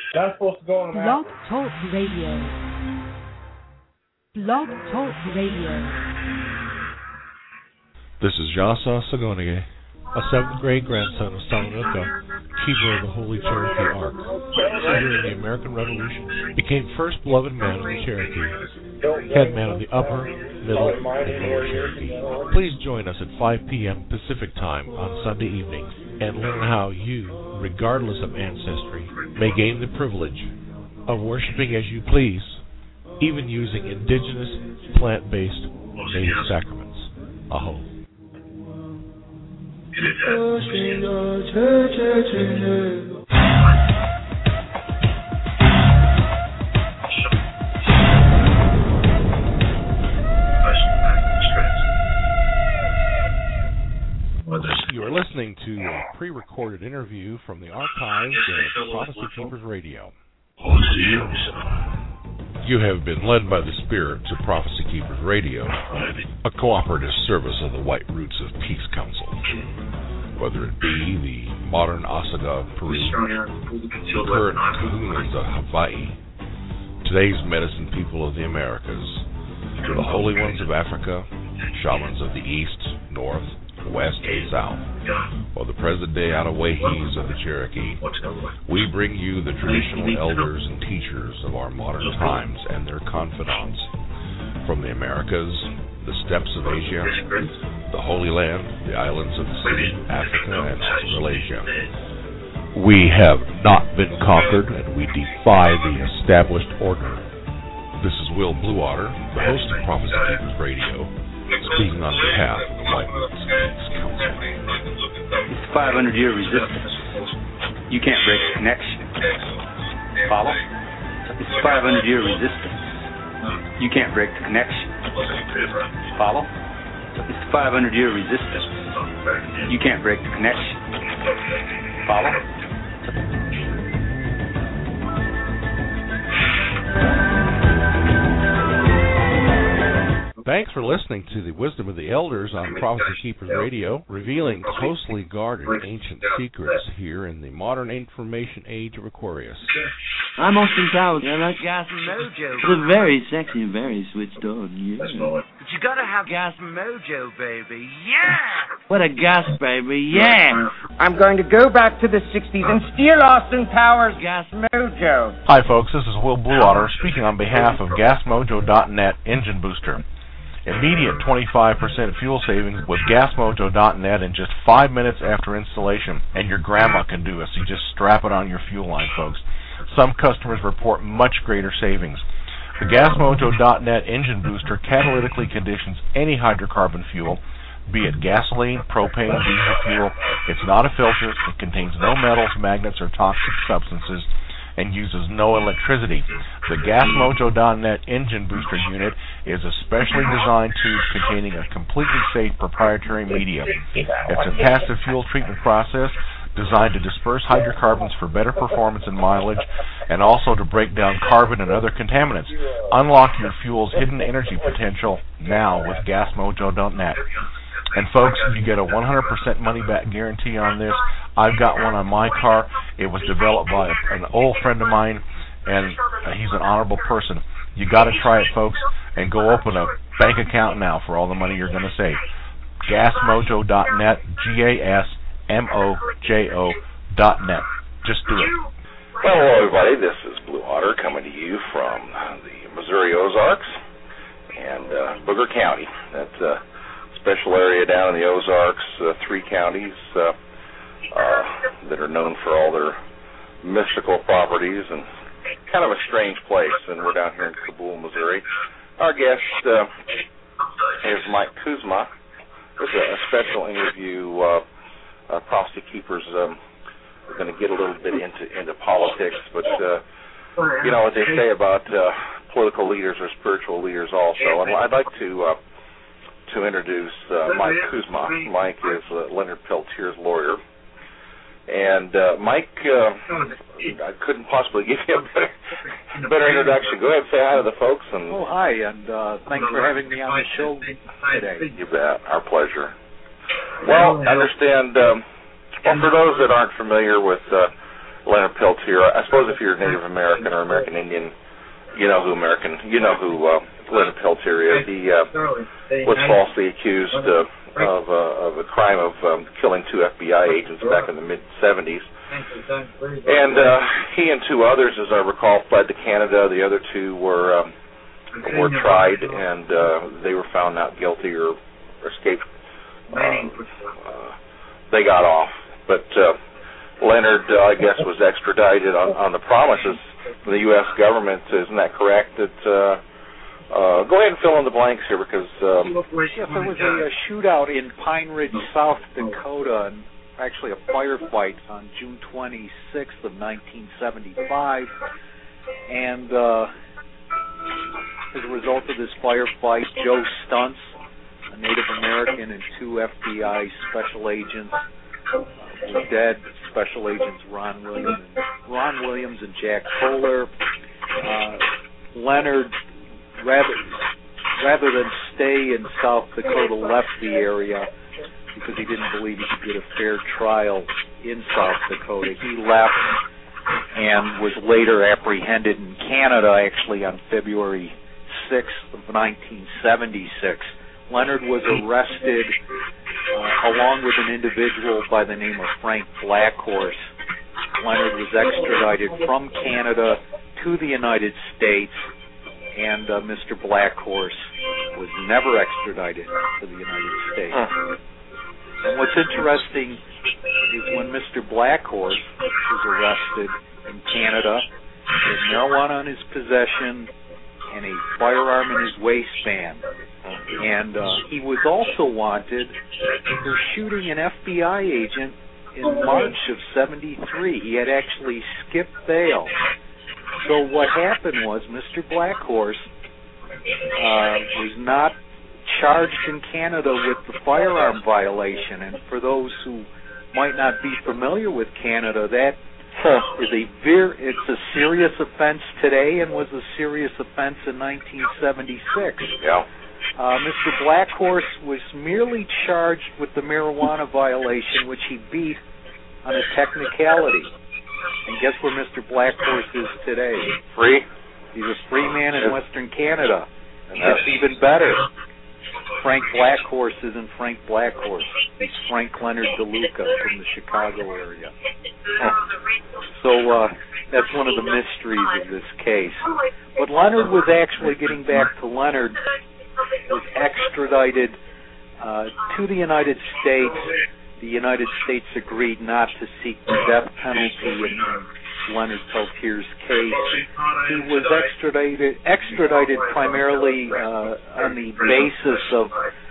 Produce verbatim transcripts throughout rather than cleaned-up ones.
That's supposed to go on the Blog Talk Radio. Blog Talk Radio. This is Jasa Sagonige, a seventh grade grandson of Salonika, keeper of the Holy Cherokee Ark, who during the American Revolution became first beloved man of the Cherokee, head man of the Upper, Middle, and Lower Cherokee. Please join us at five p.m. Pacific Time on Sunday evenings and learn how you, regardless of ancestry, may gain the privilege of worshiping as you please, even using indigenous, plant-based, native sacraments. Aho. You are listening to a pre-recorded interview from the archives of Prophecy Keepers Radio. You have been led by the Spirit to Prophecy Keepers Radio, a cooperative service of the White Roots of Peace Council. Whether it be the modern Osaga of Peru, the current Kahunas of Hawaii, today's medicine people of the Americas, the holy ones of Africa, shamans of the East, North, West, and South, or the present-day Atawahis of the Cherokee, we bring you the traditional elders and teachers of our modern times and their confidants from the Americas, the steppes of Asia, the Holy Land, the islands of the sea, Africa, and Australasia. We have not been conquered, and we defy the established order. This is Will Bluewater, the host of Prophecy Keepers Radio, speaking on behalf of the White Roots Peace Council. It's five hundred year resistance. You can't break the connection. Follow? It's five hundred year resistance. You can't break the connection. Follow? It's five hundred year resistance. You can't break the connection. Follow? Thanks for listening to the Wisdom of the Elders on Prophecy Keepers Radio, revealing closely guarded ancient secrets here in the modern information age of Aquarius. I'm Austin Towers. I like Gas Mojo. It's very sexy and very switched on, yeah. But you gotta have Gas Mojo, baby, yeah! What a gas, baby, yeah! I'm going to go back to the sixties and steal Austin Powers' Gas Mojo. Hi, folks. This is Will Bluewater speaking on behalf of Gas Mojo dot net Engine Booster. Immediate twenty-five percent fuel savings with Gas Mojo dot net in just five minutes after installation, and your grandma can do it, so you just strap it on your fuel line, folks. Some customers report much greater savings. The Gas Mojo dot net engine booster catalytically conditions any hydrocarbon fuel, be it gasoline, propane, diesel fuel. It's not a filter. It contains no metals, magnets, or toxic substances, and uses no electricity. The Gas Mojo dot net engine booster unit is a specially designed tube containing a completely safe proprietary medium. It's a passive fuel treatment process designed to disperse hydrocarbons for better performance and mileage, and also to break down carbon and other contaminants. Unlock your fuel's hidden energy potential now with Gas Mojo dot net. And folks, you get a one hundred percent money-back guarantee on this. I've got one on my car. It was developed by an old friend of mine, and he's an honorable person. You got to try it, folks, and go open a bank account now for all the money you're going to save. Gas Mojo dot net, G A S M O J O dot net. Just do it. Well, hello, everybody. This is Bluewater coming to you from the Missouri Ozarks and uh, Booger County. That's a special area down in the Ozarks, uh, three counties uh, uh, that are known for all their mystical properties and kind of a strange place. And we're down here in Cabool, Missouri. Our guest uh, is Mike Kuzma. This is a special interview. Uh, uh, Prophecy Keepers, um, we're going to get a little bit into, into politics, but, uh, you know what they say about uh, political leaders or spiritual leaders also. And I'd like to uh, to introduce uh, Mike Kuzma. Mike is uh, Leonard Peltier's lawyer. And uh, Mike, uh, I couldn't possibly give you a better, better introduction. Go ahead and say hi to the folks. And oh, hi, and uh, thanks for having me on the show today. You bet. Our pleasure. Well, I understand, um, well, for those that aren't familiar with uh, Leonard Peltier. I suppose if you're Native American or American Indian, you know who American, you know who uh, Leonard Peltier is. He uh, was falsely accused uh, of, uh, of a crime of um, killing two F B I agents back in the mid seventies. And uh, he and two others, as I recall, fled to Canada. The other two were um, were tried, and uh, they were found not guilty or, or escaped. Um, uh, they got off, but uh, Leonard, uh, I guess, was extradited on, on the promises from the U S government. Isn't that correct? That uh, uh, go ahead and fill in the blanks here, because um, yes, there was a, a shootout in Pine Ridge, South Dakota, and actually a firefight on June twenty-sixth of nineteen seventy-five, and uh, as a result of this firefight, Joe Stuntz, a Native American, and two F B I special agents uh, were dead. Special agents Ron Williams, and, Ron Williams and Jack Kohler. Uh, Leonard, rather rather than stay in South Dakota, left the area because he didn't believe he could get a fair trial in South Dakota. He left and was later apprehended in Canada, actually on February sixth of nineteen seventy-six. Leonard was arrested uh, along with an individual by the name of Frank Blackhorse. Leonard was extradited from Canada to the United States, and uh, Mister Blackhorse was never extradited to the United States. Huh. And what's interesting is when Mister Blackhorse was arrested in Canada, he had marijuana in his possession and a firearm in his waistband. And uh, he was also wanted for shooting an F B I agent in March of seventy-three. He had actually skipped bail. So what happened was Mister Blackhorse uh, was not charged in Canada with the firearm violation. And for those who might not be familiar with Canada, that is a ver- it's a serious offense today and was a serious offense in nineteen seventy-six. Yeah. Uh, Mister Blackhorse was merely charged with the marijuana violation, which he beat on a technicality. And guess where Mister Blackhorse is today? Free. He's a free man in Western Canada. And that's even better. Frank Blackhorse isn't Frank Blackhorse. He's Frank Leonard DeLuca from the Chicago area. So uh, that's one of the mysteries of this case. But Leonard was actually, getting back to Leonard, was extradited uh, to the United States. The United States agreed not to seek the death penalty in Leonard Peltier's case. He was extradited extradited primarily uh, on the basis of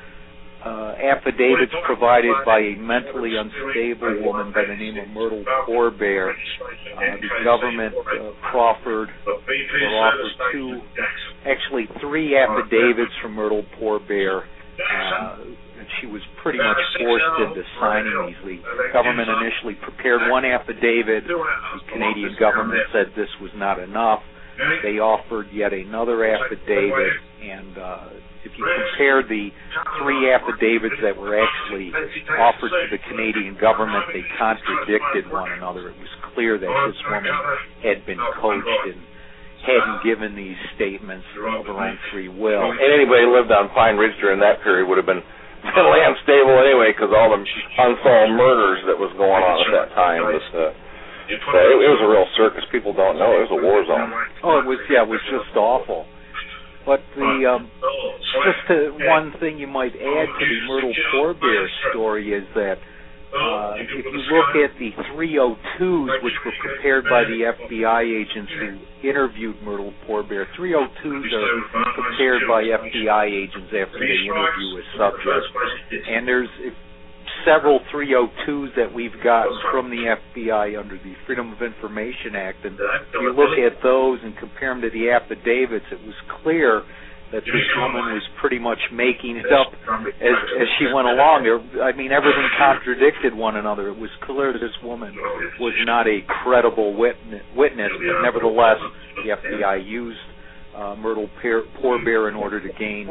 uh, affidavits provided by a mentally unstable woman by the name of Myrtle Poorbear. Uh, the government uh, proffered or offered two, actually three affidavits from Myrtle Poorbear. Uh, and she was pretty much forced into signing these. The government initially prepared one affidavit. The Canadian government said this was not enough. They offered yet another affidavit, and uh, if you compare the three affidavits that were actually offered to the Canadian government, they contradicted one another. It was clear that this woman had been coached and hadn't given these statements of her own free will. And anybody who lived on Pine Ridge during that period would have been mentally unstable anyway, because all the unsolved murders that was going on at that time was. Uh, So it, it was a real circus. People don't know. It was a war zone. Oh, it was, yeah, it was just awful. But the um, just to, one thing you might add to the Myrtle Poorbear story is that uh, if you look at the three oh twos, which were prepared by the F B I agents who interviewed Myrtle Poorbear, three oh twos are prepared by F B I agents after they interview a subject. And there's... If, several three oh twos that we've gotten from the F B I under the Freedom of Information Act, and if you look at those and compare them to the affidavits, it was clear that this woman was pretty much making it up as, as she went along. There, I mean, everything contradicted one another. It was clear that this woman was not a credible witness, witness but nevertheless, the F B I used uh, Myrtle Poorbear in order to gain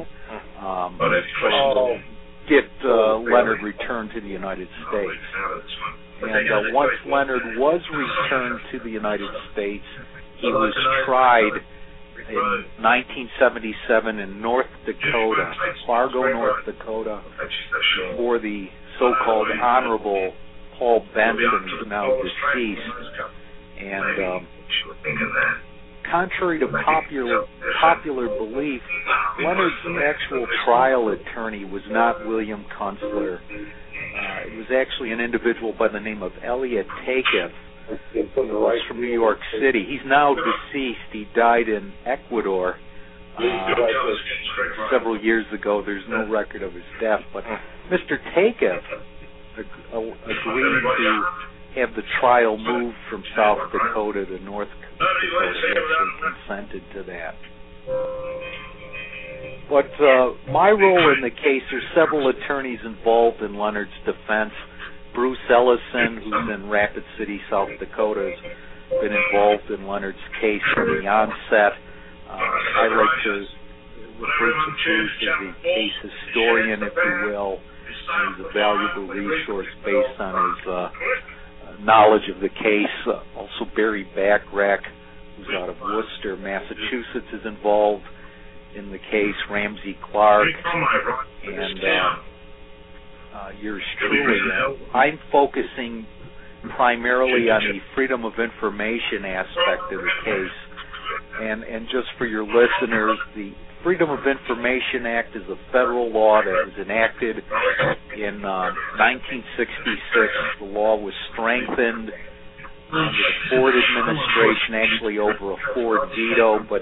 um, get uh, Leonard returned to the United States. And uh, once Leonard was returned to the United States, he was tried in nineteen seventy-seven in North Dakota, Fargo, North Dakota, for the so-called Honorable Paul Benson, who's now deceased. And um, contrary to popular popular belief, Leonard's actual trial attorney was not William Kunstler. Uh, it was actually an individual by the name of Elliot Takeff, who was from New York City. He's now deceased. He died in Ecuador uh, several years ago. There's no record of his death, but Mister Takeff ag- agreed to have the trial moved from South Dakota to North Dakota. He actually consented to that. But uh, my role in the case, there's several attorneys involved in Leonard's defense. Bruce Ellison, who's in Rapid City, South Dakota, has been involved in Leonard's case from the onset. Uh, I like to refer to Bruce as a case historian, if you will. He's a valuable resource based on his uh, knowledge of the case. Uh, also, Barry Backrack, who's out of Worcester, Massachusetts, is involved in the case. Ramsey Clark, and uh, uh, yours truly. Uh, I'm focusing primarily on the freedom of information aspect of the case. And, and just for your listeners, the Freedom of Information Act is a federal law that was enacted in uh, nineteen sixty-six. The law was strengthened under the Ford administration, actually over a Ford veto, but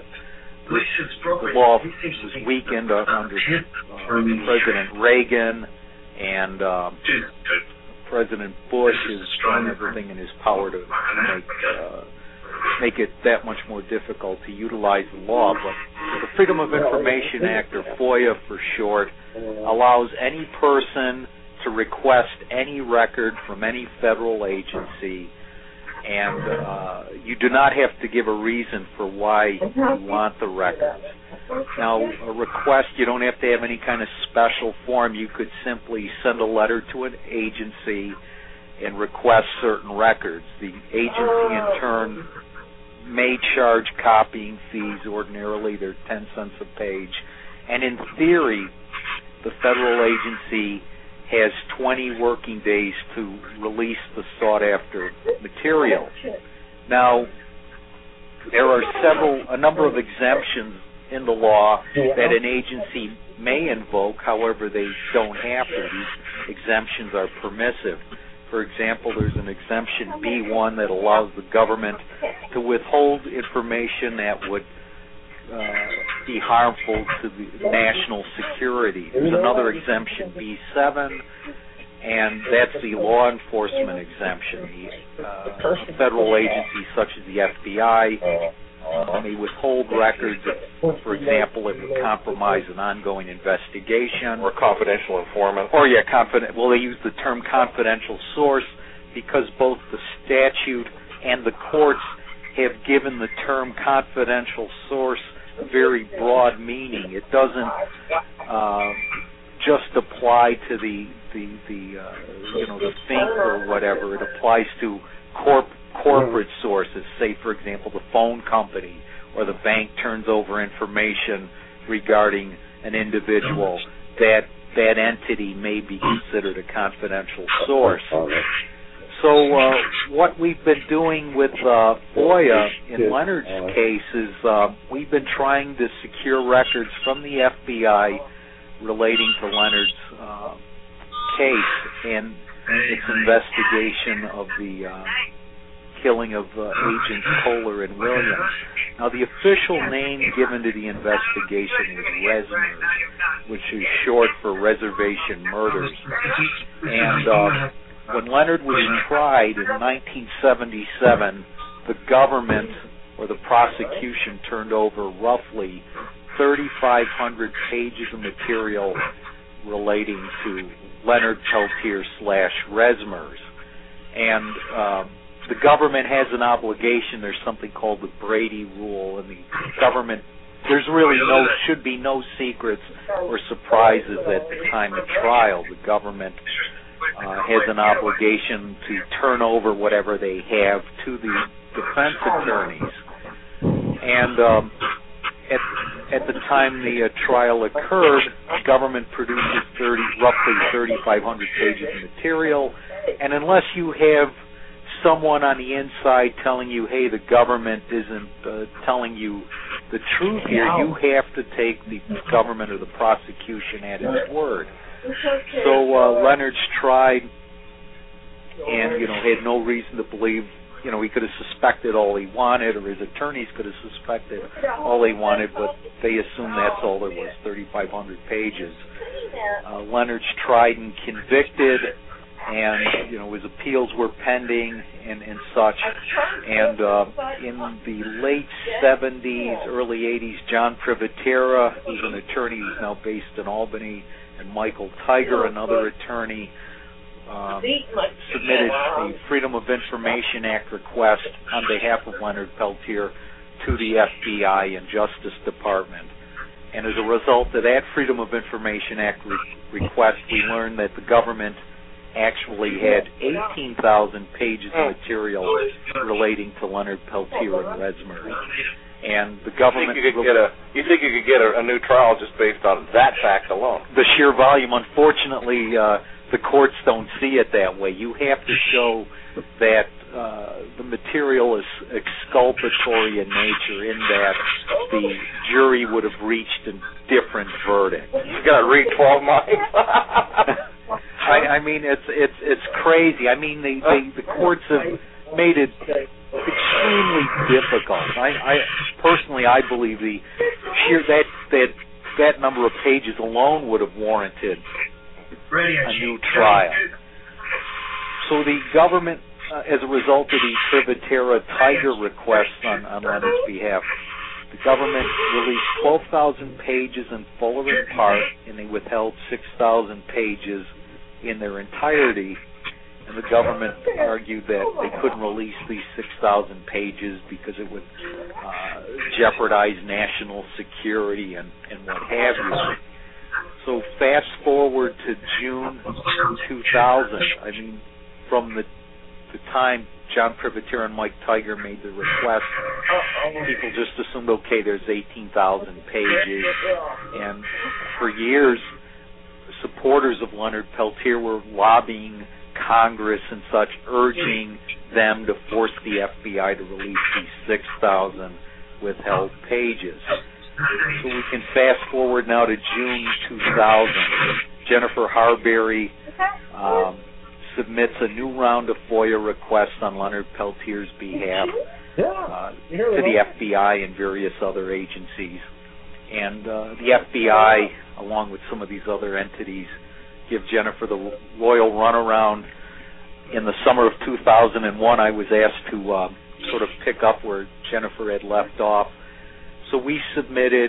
the law was weakened under uh, President Reagan, and um, President Bush has done everything in his power to make uh, make it that much more difficult to utilize the law. But the Freedom of Information Act, or FOIA for short, allows any person to request any record from any federal agency, and uh, you do not have to give a reason for why you want the records. Now, a request, you don't have to have any kind of special form. You could simply send a letter to an agency and request certain records. The agency, in turn, may charge copying fees. Ordinarily, they're ten cents a page. And in theory, the federal agency has twenty working days to release the sought-after material. Now, there are several, a number of exemptions in the law that an agency may invoke. However, they don't have to. These exemptions are permissive. For example, there's an exemption B one that allows the government to withhold information that would uh, be harmful to the national security. There's another exemption, B seven, and that's the law enforcement exemption. The uh, federal agencies such as the F B I uh, may withhold records if, for example, it would compromise an ongoing investigation. Or confidential informant. Or, yeah, confident. Well, they use the term confidential source because both the statute and the courts have given the term confidential source a very broad meaning. It doesn't uh, just apply to the the the uh, you know the think or whatever. It applies to corp. corporate sources, say, for example, the phone company or the bank turns over information regarding an individual, that that entity may be considered a confidential source. So uh, what we've been doing with uh, FOIA in Leonard's case is uh, we've been trying to secure records from the F B I relating to Leonard's uh, case and its investigation of the uh, killing of uh, Agents Kohler and Williams. Now, the official name given to the investigation was RESMERS, which is short for Reservation Murders. And uh, when Leonard was tried in nineteen seventy-seven, the government or the prosecution turned over roughly thirty-five hundred pages of material relating to Leonard Peltier slash RESMERS. And um, the government has an obligation. There's something called the Brady Rule, and the government, there's really no, should be no secrets or surprises at the time of trial. The government uh, has an obligation to turn over whatever they have to the defense attorneys. And um, at at the time the uh, trial occurred, the government produces thirty, roughly thirty-five hundred pages of material, and unless you have someone on the inside telling you, hey, the government isn't uh, telling you the truth here, you have to take the government or the prosecution at its word. So uh, Leonard's tried and, you know, had no reason to believe, you know, he could have suspected all he wanted, or his attorneys could have suspected all they wanted, but they assumed that's all there was, thirty-five hundred pages. Uh, Leonard's tried and convicted, and, you know, his appeals were pending and, and such. And uh, in the late seventies, early eighties, John Privatera, who's an attorney who's now based in Albany, and Michael Tiger, another attorney, um, submitted the Freedom of Information Act request on behalf of Leonard Peltier to the F B I and Justice Department. And as a result of that Freedom of Information Act re- request, we learned that the government actually had eighteen thousand pages of material relating to Leonard Peltier and Resmer. And the government... You think you could get a, you think you could get a, a new trial just based on that fact alone? The sheer volume, unfortunately, uh, the courts don't see it that way. You have to show that uh, the material is exculpatory in nature, in that the jury would have reached a different verdict. You got to read twelve minds. I, I mean, it's it's it's crazy. I mean, the the, the courts have made it extremely difficult. I, I personally, I believe the sheer that that that number of pages alone would have warranted a new trial. So the government, uh, as a result of the Privatera Tiger request on, on Leonard's behalf, the government released twelve thousand pages in full or in part, and they withheld six thousand pages in their entirety. And the government argued that they couldn't release these six thousand pages because it would uh, jeopardize national security and, and what have you. So fast forward to June two thousand. I mean, from the the time John Privatera and Mike Tiger made the request, people just assumed, okay, there's eighteen thousand pages. And for years, supporters of Leonard Peltier were lobbying Congress and such, urging them to force the F B I to release these six thousand withheld pages. So we can fast forward now to June two thousand. Jennifer Harberry um, submits a new round of FOIA requests on Leonard Peltier's behalf uh, to the F B I and various other agencies. And uh, the F B I, along with some of these other entities, give Jennifer the royal runaround. In the summer of two thousand one, I was asked to uh, sort of pick up where Jennifer had left off. So we submitted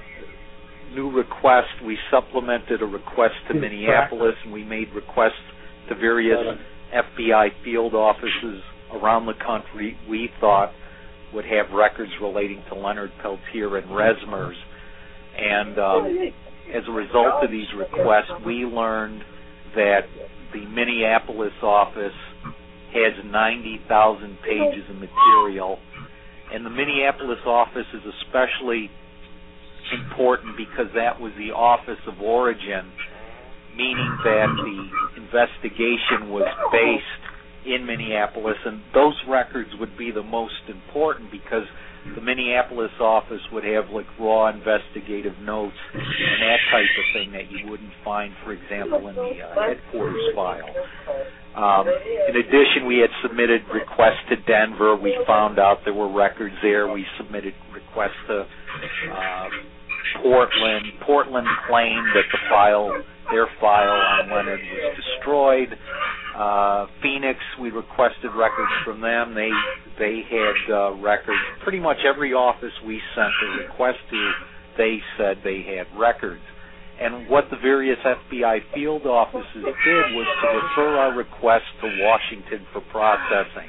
new requests. We supplemented a request to Minneapolis, and we made requests to various F B I field offices around the country we thought would have records relating to Leonard Peltier and Resmer's. And um, as a result of these requests, we learned that the Minneapolis office has ninety thousand pages of material. And the Minneapolis office is especially important because that was the office of origin, meaning that the investigation was based in Minneapolis, and those records would be the most important because the Minneapolis office would have like raw investigative notes and that type of thing that you wouldn't find, for example, in the uh, headquarters file. Um, in addition, we had submitted requests to Denver. We found out there were records there. We submitted requests to uh, Portland. Portland claimed that the file, their file on Leonard was destroyed. Uh, Phoenix, we requested records from them. They they had uh, records. Pretty much every office we sent a request to, they said they had records. And what the various F B I field offices did was to refer our requests to Washington for processing.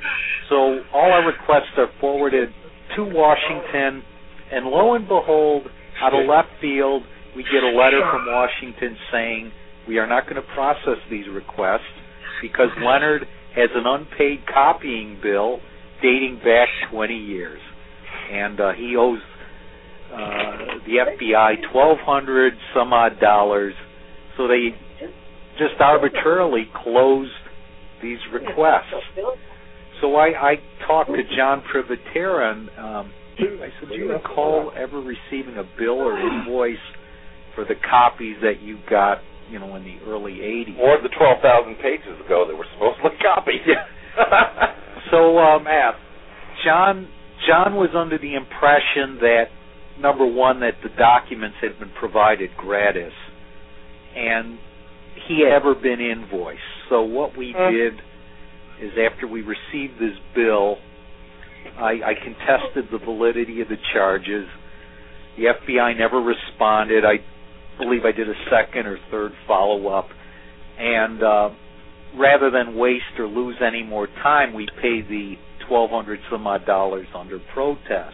So all our requests are forwarded to Washington, and lo and behold, out of left field, we get a letter from Washington saying, we are not going to process these requests because Leonard has an unpaid copying bill dating back twenty years. And uh, he owes uh, the F B I twelve hundred some odd dollars. So they just arbitrarily closed these requests. So I, I talked to John Privatera, and um, I said, do you recall ever receiving a bill or invoice for the copies that you got, you know, in the early eighties? Or the twelve thousand pages ago that were supposedly copied. Yeah. So, um, John, John was under the impression that, number one, that the documents had been provided gratis, and he had ever been invoiced. So what we uh. did is after we received this bill, I, I contested the validity of the charges. The F B I never responded. I believe I did a second or third follow-up. And uh, rather than waste or lose any more time, we paid the twelve hundred some odd dollars under protest.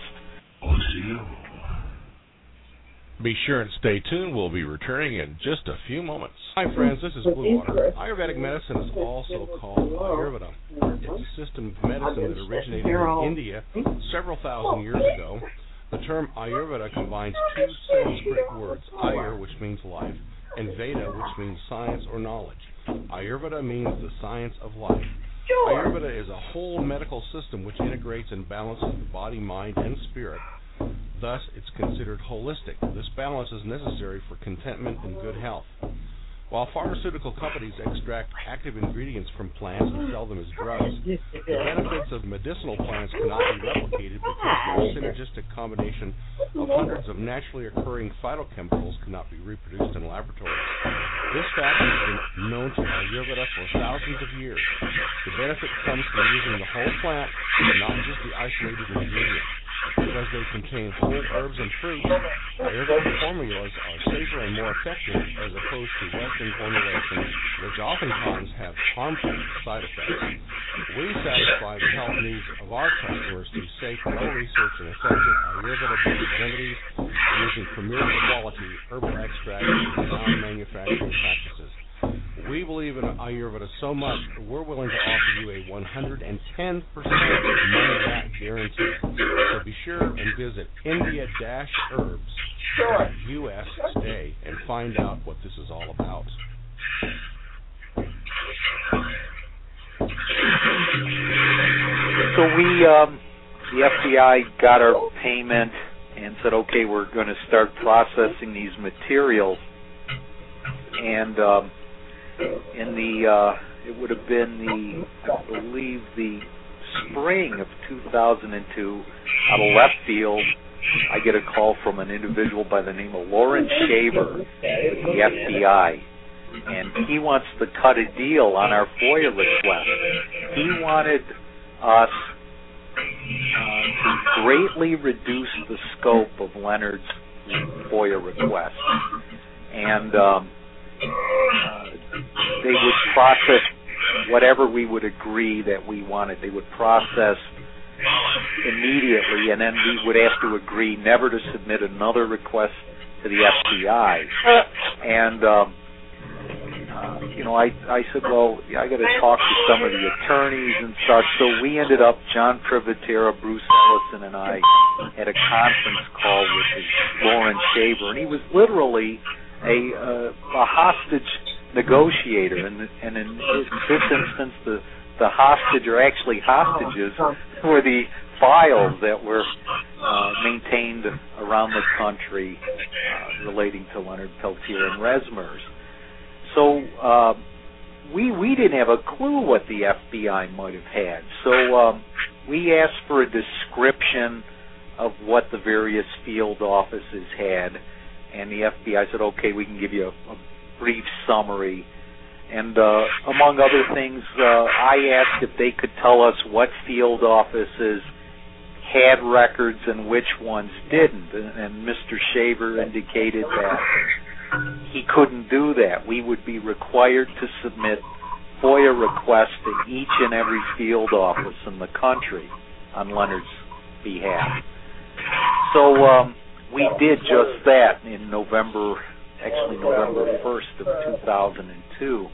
Be sure and stay tuned. We'll be returning in just a few moments. Hi, friends. This is Blue Water. Ayurvedic medicine is also called Ayurveda. It's a system of medicine that originated in India several thousand years ago. The term Ayurveda combines two Sanskrit words, Ayur, which means life, and Veda, which means science or knowledge. Ayurveda means the science of life. Ayurveda is a whole medical system which integrates and balances the body, mind, and spirit. Thus, it's considered holistic. This balance is necessary for contentment and good health. While pharmaceutical companies extract active ingredients from plants and sell them as drugs, the benefits of medicinal plants cannot be replicated because the synergistic combination of hundreds of naturally occurring phytochemicals cannot be reproduced in laboratories. This fact has been known to Ayurveda for thousands of years. The benefit comes from using the whole plant, not just the isolated ingredients. Because they contain whole herbs and fruits, Ayurvedic formulas are safer and more effective as opposed to Western formulations, which oftentimes have harmful side effects. We satisfy the health needs of our customers through safe, well-researched, and effective Ayurveda-based remedies using premier quality herbal extracts and sound manufacturing practices. We believe in Ayurveda so much, we're willing to offer you a one hundred ten percent money-back guarantee. So be sure and visit India Herbs dot U S today and find out what this is all about. So we, um, the F B I got our payment and said, okay, we're going to start processing these materials. And um, in the, uh, it would have been the, I believe, the spring of two thousand two, out of left field, I get a call from an individual by the name of Lawrence Shaver with the F B I, and he wants to cut a deal on our FOIA request. He wanted us uh, to greatly reduce the scope of Leonard's FOIA request, and um, uh, they would process whatever we would agree that we wanted. They would process immediately, and then we would have to agree never to submit another request to the F B I. And um, uh, you know, I I said, well, I got to talk to some of the attorneys and such. So we ended up, John Privatera, Bruce Ellison, and I had a conference call with Lawrence Shaver, and he was literally a uh, a hostage negotiator, and and in this instance, the the hostage, or actually hostages, were the files that were uh, maintained around the country uh, relating to Leonard Peltier and Resmers. So uh, we we didn't have a clue what the F B I might have had. So um, we asked for a description of what the various field offices had, and the F B I said, okay, we can give you a, a brief summary. And uh, among other things, uh, I asked if they could tell us what field offices had records and which ones didn't. And, and Mister Shaver indicated that he couldn't do that. We would be required to submit FOIA requests to each and every field office in the country on Leonard's behalf. So um, we did just that in November actually November first of two thousand two.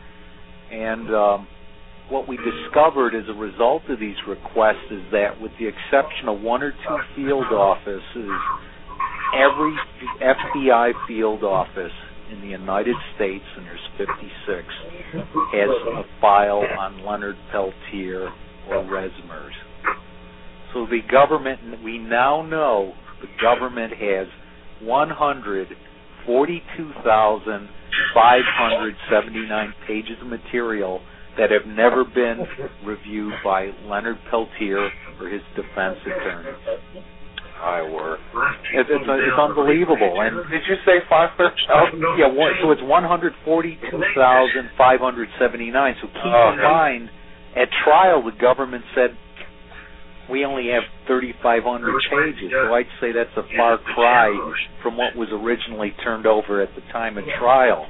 And um, what we discovered as a result of these requests is that with the exception of one or two field offices, every F B I field office in the United States, and there's fifty-six, has a file on Leonard Peltier or Resmers. So the government, we now know the government has one hundred forty-two thousand five hundred seventy-nine pages of material that have never been reviewed by Leonard Peltier or his defense attorneys. I work. It's, it's, it's unbelievable. And did you say five hundred thousand? Yeah, one, so it's one hundred forty-two thousand five hundred seventy-nine. So keep oh, in mind, at trial, the government said we only have thirty-five hundred pages. So I'd say that's a far cry from what was originally turned over at the time of trial.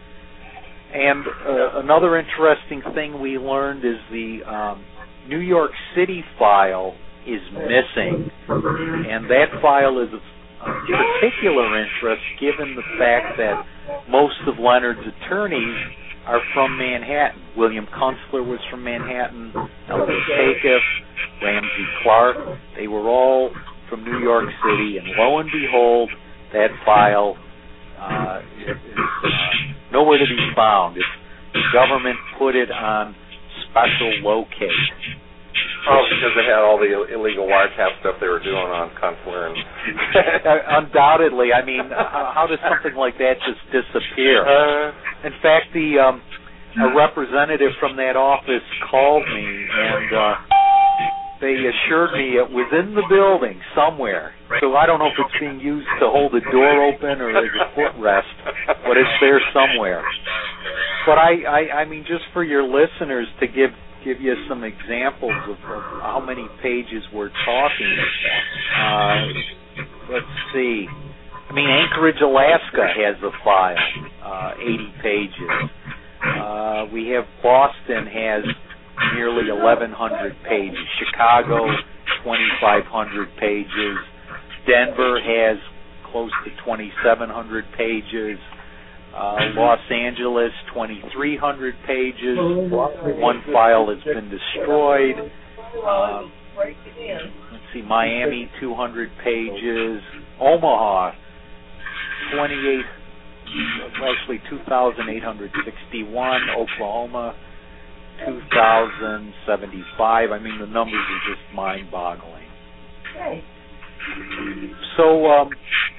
And uh, another interesting thing we learned is the um, New York City file is missing, and that file is of particular interest given the fact that most of Leonard's attorneys are from Manhattan. William Kunstler was from Manhattan, Elwood Takac, Ramsey Clark. They were all from New York City, and lo and behold, that file uh, is uh, nowhere to be found. It's, the government put it on special locate. Oh, because they had all the illegal wiretap stuff they were doing on Kunstler. And undoubtedly. I mean, how does something like that just disappear? Uh, In fact, the um, a representative from that office called me, and uh, they assured me it was in the building somewhere. So I don't know if it's being used to hold the door open or as a footrest, but it's there somewhere. But I, I, I mean, just for your listeners to give give you some examples of, of how many pages we're talking. Uh, let's see. I mean, Anchorage, Alaska has a file, uh, eighty pages. Uh, we have Boston has nearly eleven hundred pages. Chicago, twenty-five hundred pages. Denver has close to twenty-seven hundred pages. Uh, Los Angeles, twenty-three hundred pages. One file has been destroyed. Uh, let's see, Miami, two hundred pages. Omaha, twenty-eight, actually two thousand eight hundred sixty-one. Oklahoma, two thousand seventy-five. I mean, the numbers are just mind-boggling. So um,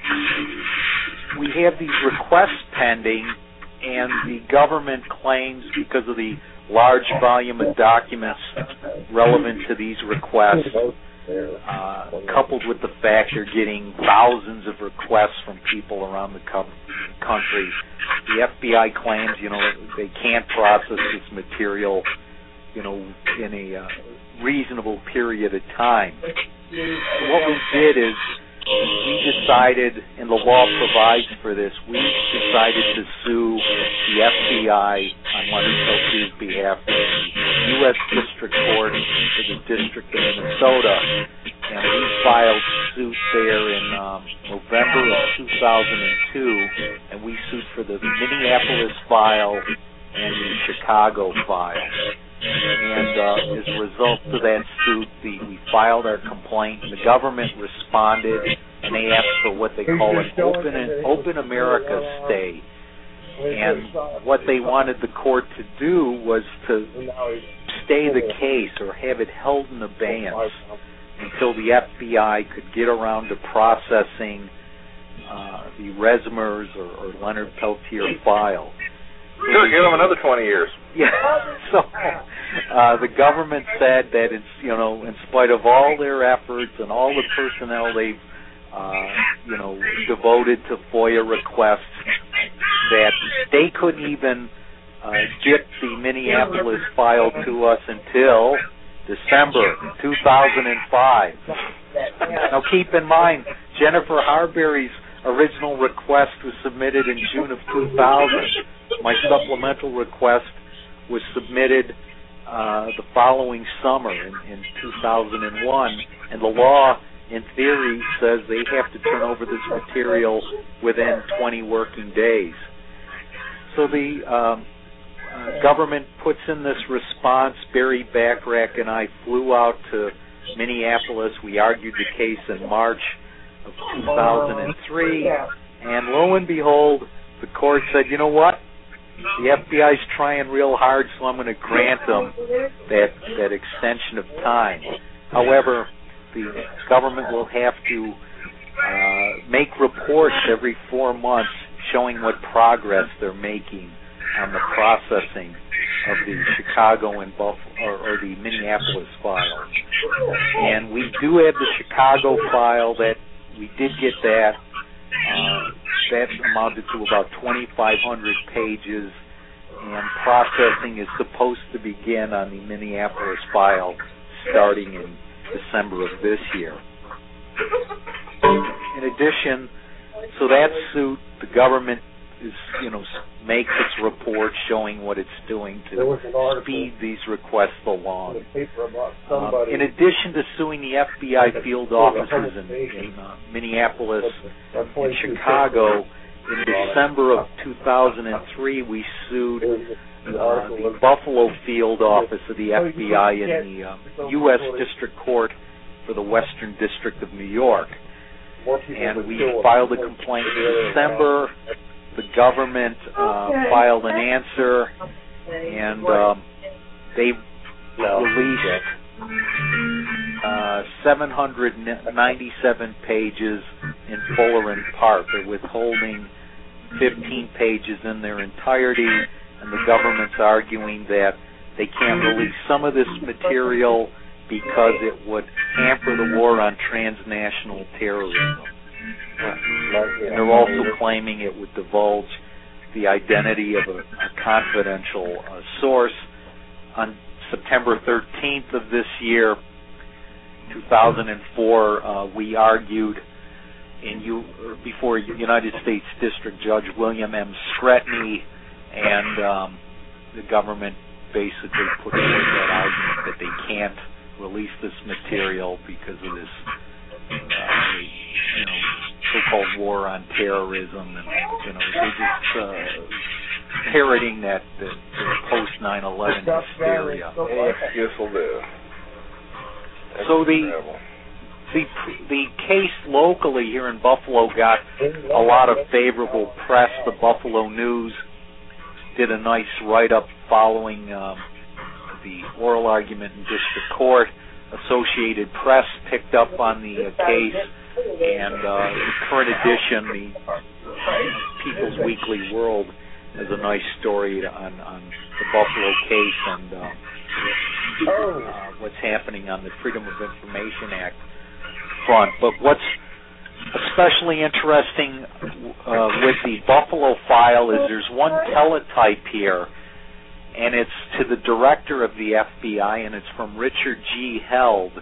we have these requests pending, and the government claims because of the large volume of documents relevant to these requests, uh, coupled with the fact they're getting thousands of requests from people around the co- country, the F B I claims, you know, they can't process this material, you know, in a uh, reasonable period of time. So what we did is we decided, and the law provides for this, we decided to sue the F B I on Leonard Peltier's behalf in the U S District Court for the District of Minnesota, and we filed suit there in um, November of two thousand two, and we sued for the Minneapolis file and the Chicago file. And uh, as a result of that suit, the, we filed our complaint. The government responded, and they asked for what they call an open open America stay. And what they wanted the court to do was to stay the case or have it held in abeyance until the F B I could get around to processing uh, the Resmers or, or Leonard Peltier file. Sure, give them another twenty years. Yeah. So uh, the government said that it's, you know, in spite of all their efforts and all the personnel they've, uh, you know, devoted to FOIA requests, that they couldn't even uh, get the Minneapolis file to us until December two thousand five. Now keep in mind, Jennifer Harberry's original request was submitted in June of two thousand. My supplemental request was submitted uh, the following summer in, in two thousand one, and the law in theory, says they have to turn over this material within twenty working days. So the um, uh, government puts in this response. Barry Bachrach and I flew out to Minneapolis. We argued the case in March of two thousand three, and lo and behold, the court said, you know what? The F B I's trying real hard, so I'm going to grant them that that extension of time. However, the government will have to uh, make reports every four months showing what progress they're making on the processing of the Chicago and Buff or, or the Minneapolis files. And we do have the Chicago file that we did get that. Uh, that amounted to about twenty-five hundred pages, and processing is supposed to begin on the Minneapolis file starting in December of this year. In addition, so that suit, the government is, you know, makes its report showing what it's doing to speed these requests along. Um, in addition to suing the F B I field offices in, in uh, Minneapolis and Chicago, in December of two thousand three, we sued uh, the Buffalo field office of the F B I in the uh, U S District Court for the Western District of New York. And we filed a complaint in December. The government uh, filed an answer, and um, they released uh, seven hundred ninety-seven pages in full or in part. They're withholding fifteen pages in their entirety, and the government's arguing that they can't release some of this material because it would hamper the war on transnational terrorism. And they're also claiming it would divulge the identity of a, a confidential uh, source. On September thirteenth of this year, two thousand four, uh, we argued in U, before United States District Judge William M. Scretany, and um, the government basically put forward that argument that they can't release this material because of this uh, you know, so-called war on terrorism, and you know, they're just uh, parroting that the, the post nine eleven hysteria. Yes, will do. So the the the case locally here in Buffalo got a lot of favorable press. The Buffalo News did a nice write-up following um, the oral argument in district court. Associated Press picked up on the uh, case, and uh, the current edition, the People's Weekly World, has a nice story on, on the Buffalo case and uh, uh, what's happening on the Freedom of Information Act front. But what's especially interesting uh, with the Buffalo file is there's one teletype here, and it's to the director of the F B I, and it's from Richard G. Held,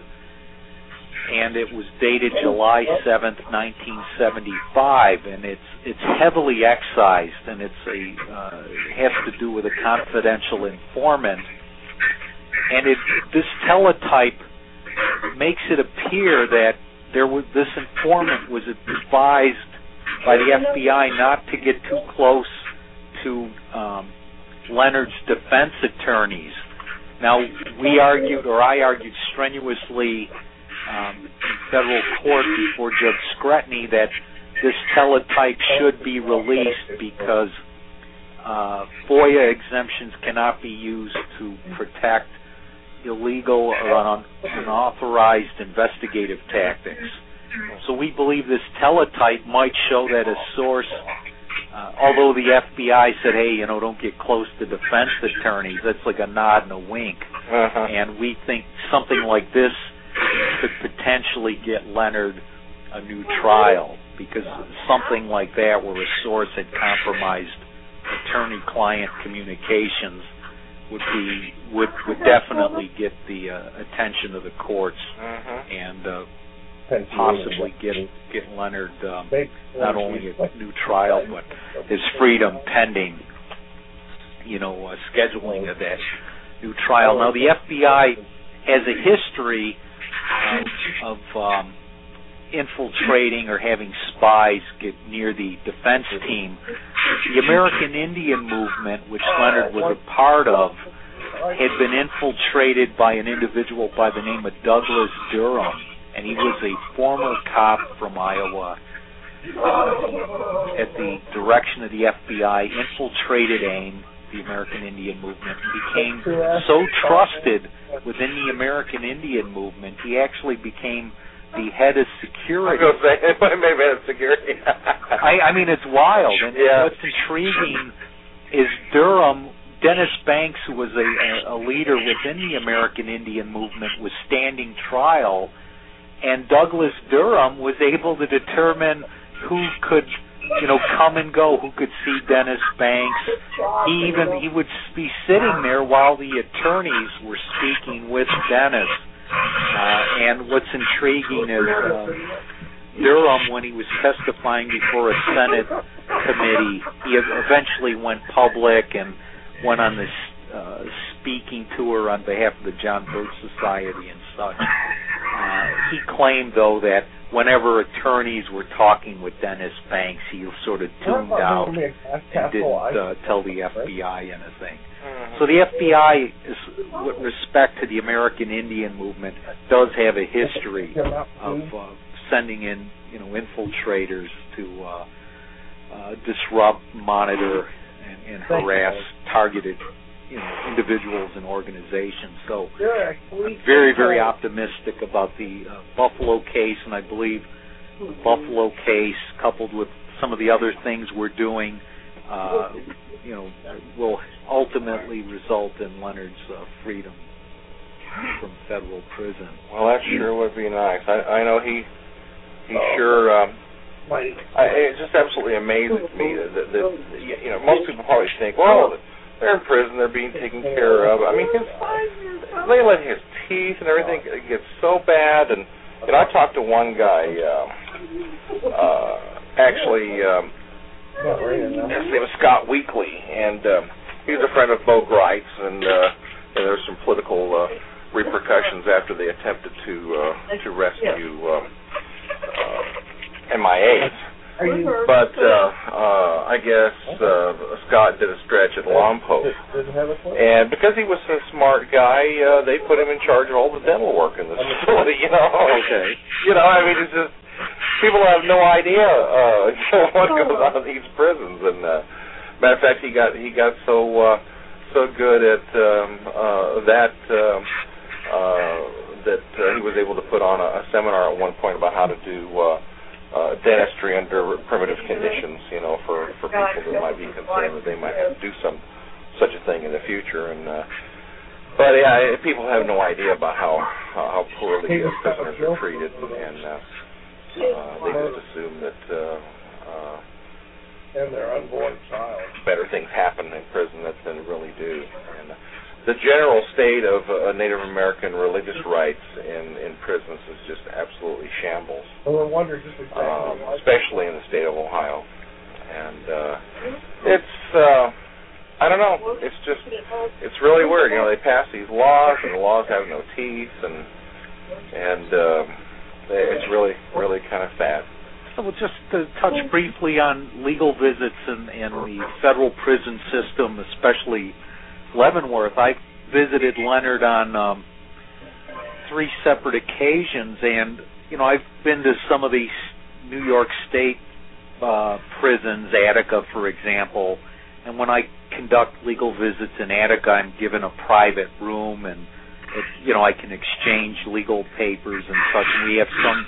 and it was dated July seventh, nineteen seventy-five, and it's it's heavily excised, and it's a uh, it has to do with a confidential informant, and it this teletype makes it appear that there was this informant was advised by the F B I not to get too close to um, Leonard's defense attorneys. Now, we argued, or I argued strenuously um, in federal court before Judge Scretany that this teletype should be released because uh, FOIA exemptions cannot be used to protect illegal or un- unauthorized investigative tactics. So we believe this teletype might show that a source, uh, although the F B I said, hey, you know, don't get close to defense attorneys, that's like a nod and a wink. Uh-huh. And we think something like this could potentially get Leonard a new trial, because something like that where a source had compromised attorney-client communications would be would would definitely get the uh, attention of the courts, uh-huh. and uh, possibly get get Leonard um, not only a new trial but his freedom pending, you know, uh, scheduling of that new trial. Now the F B I has a history of, of um, infiltrating or having spies get near the defense team. The American Indian movement, which Leonard was a part of, had been infiltrated by an individual by the name of Douglas Durham, and he was a former cop from Iowa. Uh, at the direction of the F B I, infiltrated AIM, the American Indian movement, and became so trusted within the American Indian movement, he actually became the head of security. I was going to say, maybe head of security. I, I mean, it's wild. And yeah. What's intriguing is Durham, Dennis Banks, who was a, a leader within the American Indian movement, was standing trial, and Douglas Durham was able to determine who could, you know, come and go, who could see Dennis Banks. He even he would be sitting there while the attorneys were speaking with Dennis. Uh, and what's intriguing is uh, Durham, when he was testifying before a Senate committee, he eventually went public and went on this uh, speaking tour on behalf of the John Birch Society and such. Uh, he claimed, though, that whenever attorneys were talking with Dennis Banks, he sort of tuned out and didn't uh, tell the F B I anything. So the F B I, is, with respect to the American Indian movement, does have a history of uh, sending in, you know, infiltrators to uh, uh, disrupt, monitor, and, and harass targeted, you know, individuals and organizations. So I'm very, very optimistic about the uh, Buffalo case, and I believe the Buffalo case, coupled with some of the other things we're doing, uh, you know, will ultimately result in Leonard's uh, freedom from federal prison. Well, that sure would be nice. I, I know he he sure. Um, I, it just absolutely amazes me that, that, that you know, most people probably think, well, they're in prison, they're being taken care of. I mean, his, they let his teeth and everything get so bad. And, and I talked to one guy, uh, uh, actually, um, his name was Scott Weekly, and uh, he was a friend of Bo Greitz, and, uh, and there were some political uh, repercussions after they attempted to uh, to rescue um, uh, M I As. But uh, uh, I guess uh, Scott did a stretch at Lompoc, and because he was a smart guy, uh, they put him in charge of all the dental work in the facility. You know, okay. You know, I mean, it's just people have no idea uh, what goes on in these prisons. And uh, matter of fact, he got he got so uh, so good at um, uh, that uh, uh, that uh, he was able to put on a, a seminar at one point about how to do. Uh, Uh, dentistry under primitive conditions, you know, for, for people that might be concerned that they might have to do some such a thing in the future. And uh, but yeah, people have no idea about how how poorly uh, prisoners are treated, and uh, uh, they just assume that uh, uh, and their unborn child better things happen in prison than really do. And uh, the general state of uh, Native American religious rights in, in prisons is just absolutely shambles, well, I wonder just exactly um, especially in the state of Ohio. And uh, it's, uh, I don't know, it's just, it's really weird. You know, they pass these laws, and the laws have no teeth, and and uh, it's really, really kind of sad. So we'll just to touch briefly on legal visits and, and the federal prison system, especially Leavenworth. I visited Leonard on um, three separate occasions, and you know, I've been to some of these New York State uh, prisons, Attica, for example. And when I conduct legal visits in Attica, I'm given a private room, and it, you know, I can exchange legal papers and such. And we have some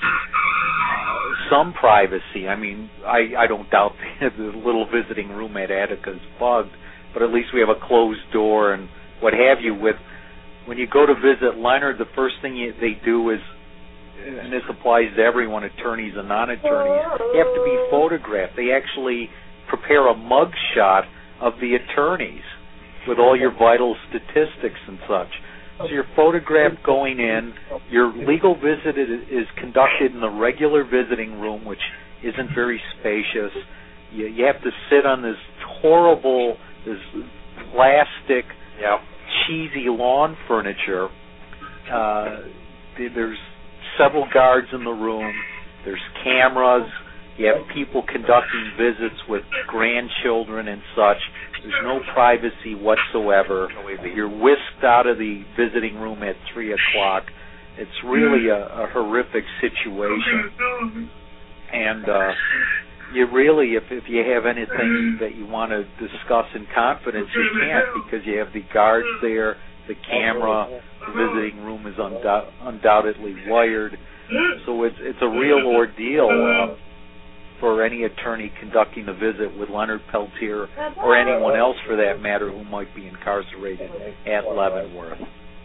uh, some privacy. I mean, I, I don't doubt the little visiting room at Attica is bugged, but at least we have a closed door and what have you. With when you go to visit Leonard, the first thing you, they do is, and this applies to everyone, attorneys and non-attorneys, you have to be photographed. They actually prepare a mug shot of the attorneys with all your vital statistics and such. So you're photographed going in. Your legal visit is conducted in the regular visiting room, which isn't very spacious. You, you have to sit on this horrible, this plastic, yep. cheesy lawn furniture. Uh, there's several guards in the room. There's cameras. You have people conducting visits with grandchildren and such. There's no privacy whatsoever. You're whisked out of the visiting room at three o'clock. It's really a, a horrific situation. And uh, you really, if, if you have anything that you want to discuss in confidence, you can't, because you have the guards there, the camera, the visiting room is undou- undoubtedly wired. So it's, it's a real ordeal uh, for any attorney conducting a visit with Leonard Peltier, or anyone else for that matter who might be incarcerated at Leavenworth.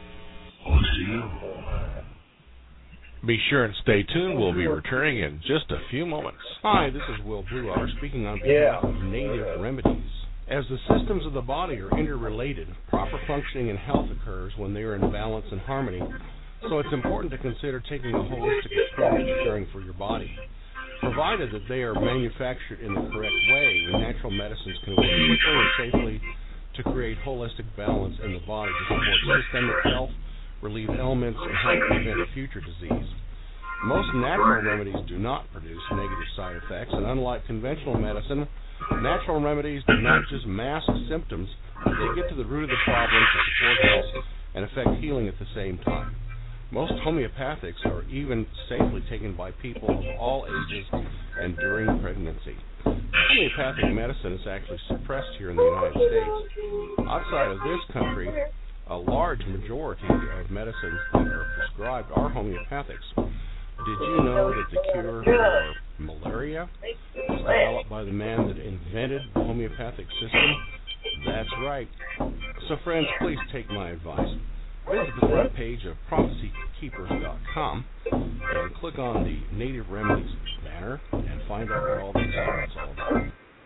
Be sure and stay tuned. We'll be returning in just a few moments. Hi, this is Will Blue Otter speaking on behalf of Native Remedies. As the systems of the body are interrelated, proper functioning and health occurs when they are in balance and harmony. So it's important to consider taking a holistic approach to caring for your body. Provided that they are manufactured in the correct way, natural medicines can work quickly and safely to create holistic balance in the body to support systemic health, relieve ailments, and help prevent future disease. Most natural remedies do not produce negative side effects, and unlike conventional medicine, natural remedies do not just mask symptoms, but they get to the root of the problem to support health and affect healing at the same time. Most homeopathics are even safely taken by people of all ages and during pregnancy. Homeopathic medicine is actually suppressed here in the United States. Outside of this country, a large majority of medicines that are prescribed are homeopathics. Did you know that the cure for malaria was developed by the man that invented the homeopathic system? That's right. So friends, please take my advice. Visit the front page of prophecy keepers dot com and click on the Native Remedies banner and find out what all this is all about.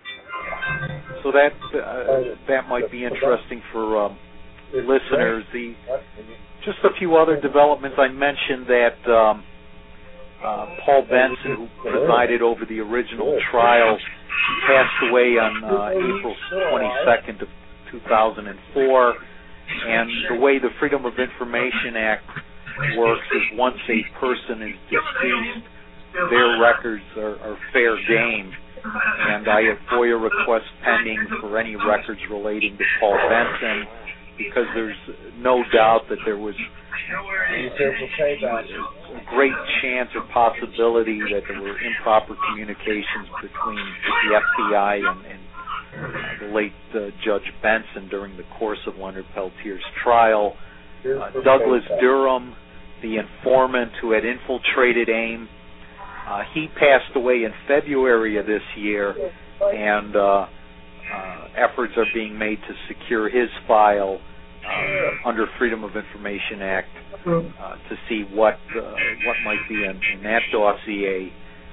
So that uh, that might be interesting for um, listeners. The just a few other developments. I mentioned that um, uh, Paul Benson, who presided over the original trial, passed away on uh, April twenty-second of two thousand four. And the way the Freedom of Information Act works is once a person is deceased, their records are, are fair game. And I have FOIA requests pending for any records relating to Paul Benson, because there's no doubt that there was a great chance or possibility that there were improper communications between the F B I and, and Uh, the late uh, Judge Benson during the course of Leonard Peltier's trial. Uh, Douglas Durham, the informant who had infiltrated AIM, uh, he passed away in February of this year, and uh, uh, efforts are being made to secure his file uh, under Freedom of Information Act uh, to see what uh, what might be in, in that dossier.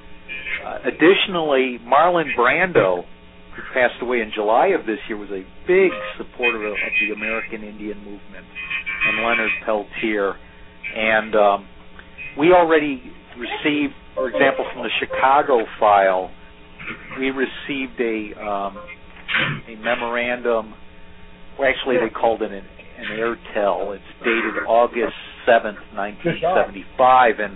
Uh, additionally, Marlon Brando, who passed away in July of this year, was a big supporter of, of the American Indian movement and Leonard Peltier. And um, we already received, for example, from the Chicago file, we received a um, a memorandum. Well, actually, they called it an, an airtel. It's dated August seventh, nineteen seventy-five, and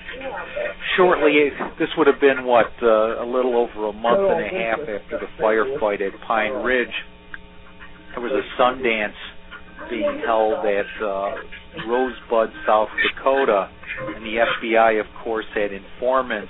shortly, this would have been, what, uh, a little over a month and a half after the firefight at Pine Ridge. There was a Sundance being held at uh, Rosebud, South Dakota, and the F B I, of course, had informants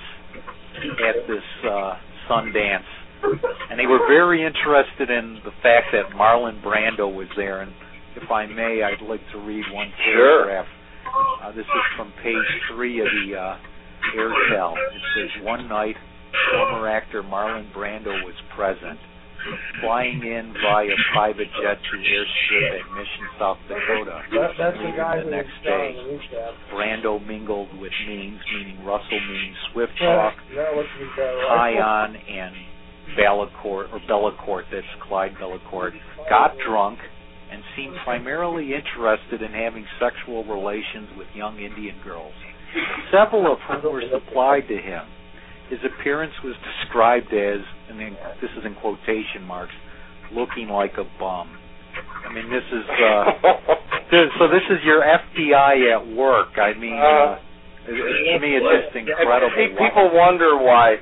at this uh, Sundance, and they were very interested in the fact that Marlon Brando was there. And if I may, I'd like to read one paragraph. Uh, this is from page three of the uh, airtel. It says, one night, former actor Marlon Brando was present, flying in via private jet to airstrip at Mission, South Dakota. That, that's the guy the who next was day, Brando Brando mingled with Means, meaning Russell Means Swift Talk, right. Kion, and Bellacourt, or Bellacourt, that's Clyde Bellacourt, got drunk and seemed primarily interested in having sexual relations with young Indian girls, several of whom were supplied to him. His appearance was described as, and this is in quotation marks, looking like a bum. I mean, this is, uh, this, so this is your F B I at work. I mean, uh, It, it, to me, it's just incredible. People wonder why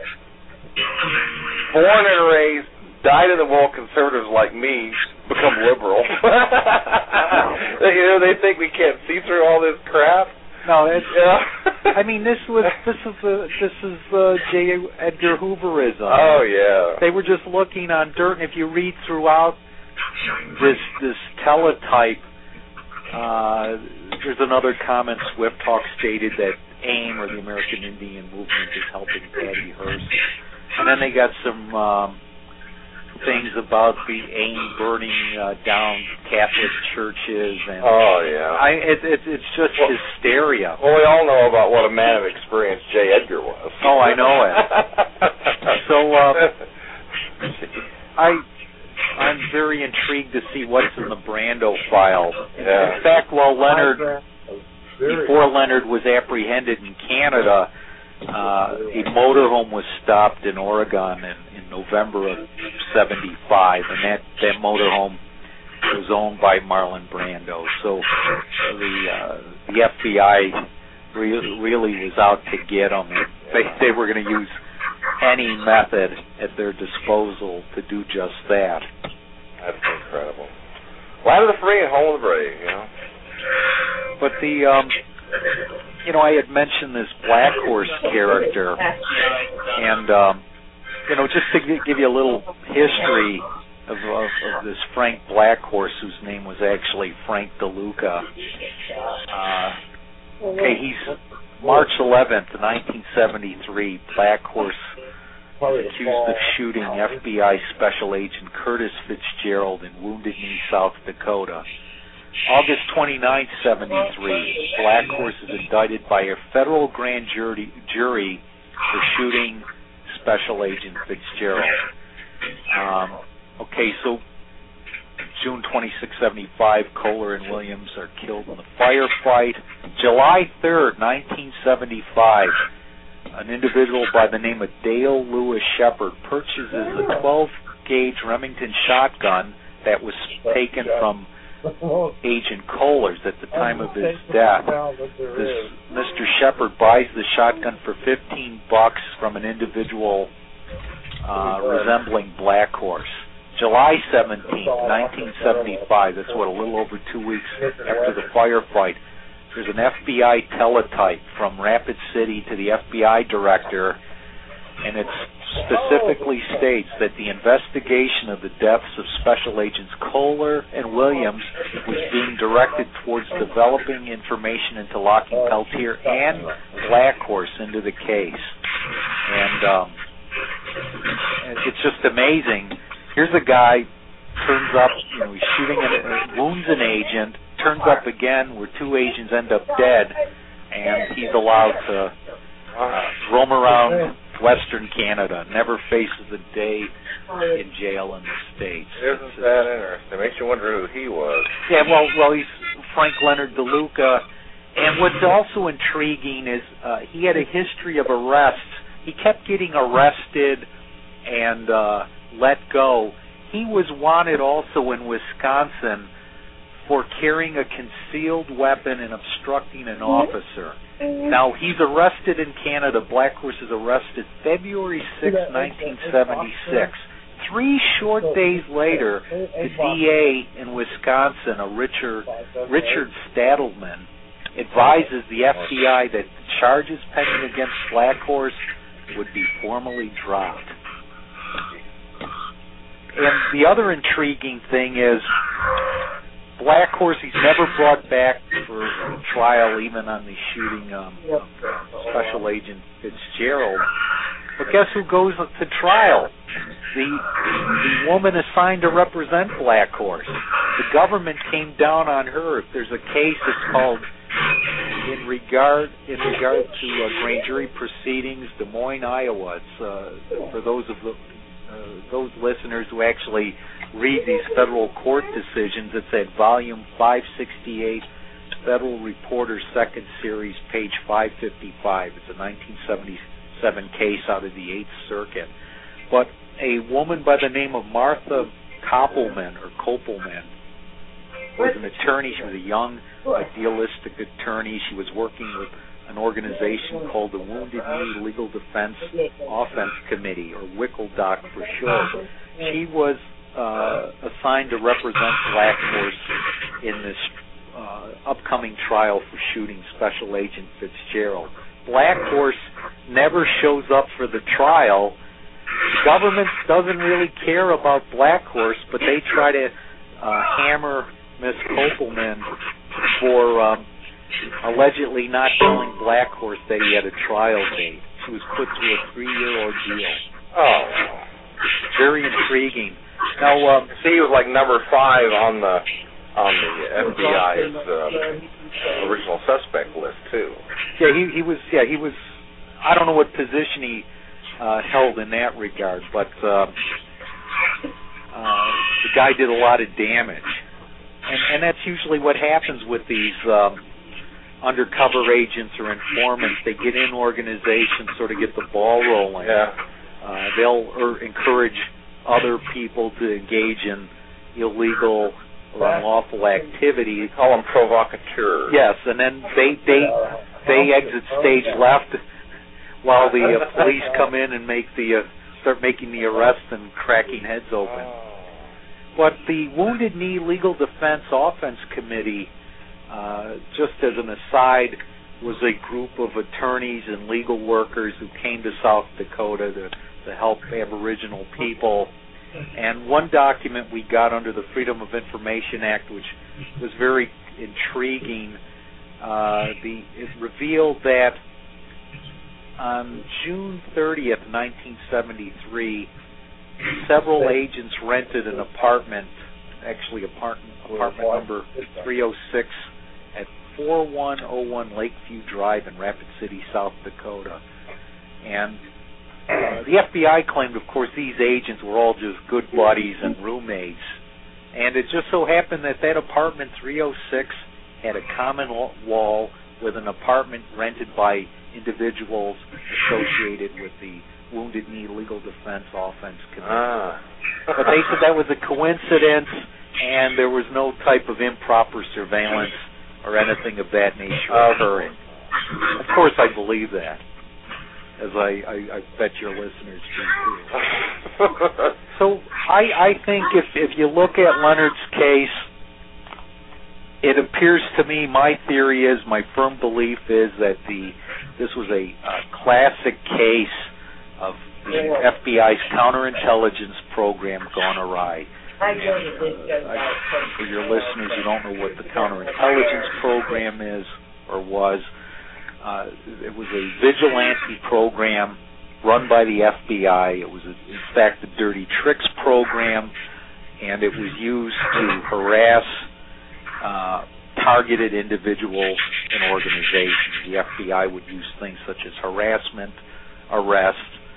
born and raised, dyed in the wool conservatives like me become liberal. You know, they think we can't see through all this crap. No, it's. Yeah. I mean, this was this is uh, this is uh, J. Edgar Hooverism. Oh yeah. They were just looking on dirt, and if you read throughout this this teletype, uh, there's another comment. Swift Talk stated that AIM, or the American Indian Movement, is helping Patty Hearst, and then they got some um, things about the AIM burning uh, down Catholic churches, and oh yeah, I it, it, it's just well, hysteria. Well, we all know about what a man of experience J. Edgar was. Oh, I know it. So uh, I I'm very intrigued to see what's in the Brando file. Yeah. In fact, while Leonard, before Leonard was apprehended in Canada, uh, a motorhome was stopped in Oregon in, in November of seventy-five, and that, that motorhome was owned by Marlon Brando. So the uh, the F B I re- really was out to get him. They, they were going to use any method at their disposal to do just that. That's incredible. Land of the free and home of the brave, you know. But the, um, you know, I had mentioned this Black Horse character, and, um, you know, just to give you a little history of, of, of this Frank Black Horse, whose name was actually Frank DeLuca. Uh, okay, he's March eleventh, nineteen seventy-three, Black Horse accused of shooting F B I Special Agent Curtis Fitzgerald in Wounded Knee, South Dakota. August twenty-ninth, seventy-three, Black Horse is indicted by a federal grand jury, jury for shooting Special Agent Fitzgerald. Um, okay, so June twenty-sixth, seventy-five, Kohler and Williams are killed in the firefight. July third, nineteen seventy-five, an individual by the name of Dale Lewis Shepard purchases a twelve gauge Remington shotgun that was taken from Agent Kohler's at the time of his death. This Mister Shepard buys the shotgun for fifteen bucks from an individual uh, resembling Black Horse. July seventeenth, nineteen seventy-five, that's what, a little over two weeks after the firefight, there's an F B I teletype from Rapid City to the F B I director, and it specifically states that the investigation of the deaths of Special Agents Kohler and Williams was being directed towards developing information into locking Peltier and Black Horse into the case. And um, it's just amazing. Here's a guy, turns up, you know, he's shooting, an, uh, wounds an agent, turns up again where two agents end up dead, and he's allowed to uh, roam around Western Canada, never faces a day in jail in the States. Isn't that interesting? It makes you wonder who he was. Yeah, well, well, he's Frank Leonard DeLuca, and what's also intriguing is uh, he had a history of arrests. He kept getting arrested and uh, let go. He was wanted also in Wisconsin for carrying a concealed weapon and obstructing an officer. Now, he's arrested in Canada. Black Horse is arrested February sixth, nineteen seventy-six. Three short days later, the D A in Wisconsin, a Richard, Richard Stadelman, advises the F B I that the charges pending against Black Horse would be formally dropped. And the other intriguing thing is, Black Horse, he's never brought back for trial, even on the shooting um, of Special Agent Fitzgerald. But guess who goes to trial? The, the woman assigned to represent Black Horse. The government came down on her. There's a case that's called in regard in regard to uh, grand jury proceedings, Des Moines, Iowa. It's uh, for those of the uh, those listeners who actually read these federal court decisions. It's at volume five sixty-eight, Federal Reporter, second series, page five fifty-five. It's a nineteen seventy-seven case out of the Eighth Circuit. But a woman by the name of Martha Koppelman or Kopelman was an attorney. She was a young, idealistic attorney. She was working with an organization called the Wounded Knee Legal Defense Offense Committee, or WICLDOC for short. She was uh, assigned to represent Black Horse in this uh, upcoming trial for shooting Special Agent Fitzgerald. Black Horse never shows up for the trial. The government doesn't really care about Black Horse, but they try to uh, hammer Miss Kopelman for um, allegedly not telling Black Horse that he had a trial date. She was put through a three-year ordeal. Oh. Very intriguing. Now, um, see, he was like number five on the on the F B I's uh, original suspect list too. Yeah, he he was. Yeah, he was. I don't know what position he uh, held in that regard, but uh, uh, the guy did a lot of damage. And, and that's usually what happens with these um, undercover agents or informants. They get in organizations, sort of get the ball rolling. Yeah. Uh, they'll er, encourage other people to engage in illegal or unlawful activity. We call them provocateurs. Yes, and then they they they exit stage left while the uh, police come in and make the uh, start making the arrests and cracking heads open. But the Wounded Knee Legal Defense Offense Committee, uh, just as an aside, was a group of attorneys and legal workers who came to South Dakota to, to help Aboriginal people. And one document we got under the Freedom of Information Act, which was very intriguing, uh, the, it revealed that on June thirtieth, nineteen seventy-three, several agents rented an apartment, actually apartment, apartment number three oh six at forty-one oh one Lakeview Drive in Rapid City, South Dakota. And uh, the F B I claimed, of course, these agents were all just good buddies and roommates. And it just so happened that that apartment three oh six had a common wall with an apartment rented by individuals associated with the Wounded Knee Legal Defense Offense Committee. Ah. But they said that was a coincidence, and there was no type of improper surveillance or anything of that nature occurring. Of course, I believe that, as I, I, I bet your listeners do too. So I, I think if if you look at Leonard's case, it appears to me, my theory is, my firm belief is that the this was a, a classic case of the F B I's counterintelligence program gone awry. Uh, I, for your listeners who don't know what the counterintelligence program is or was, uh, it was a vigilante program run by the F B I. It was, a, in fact, the Dirty Tricks program, and it was used to harass uh, targeted individuals and organizations. The F B I would use things such as harassment, arrest,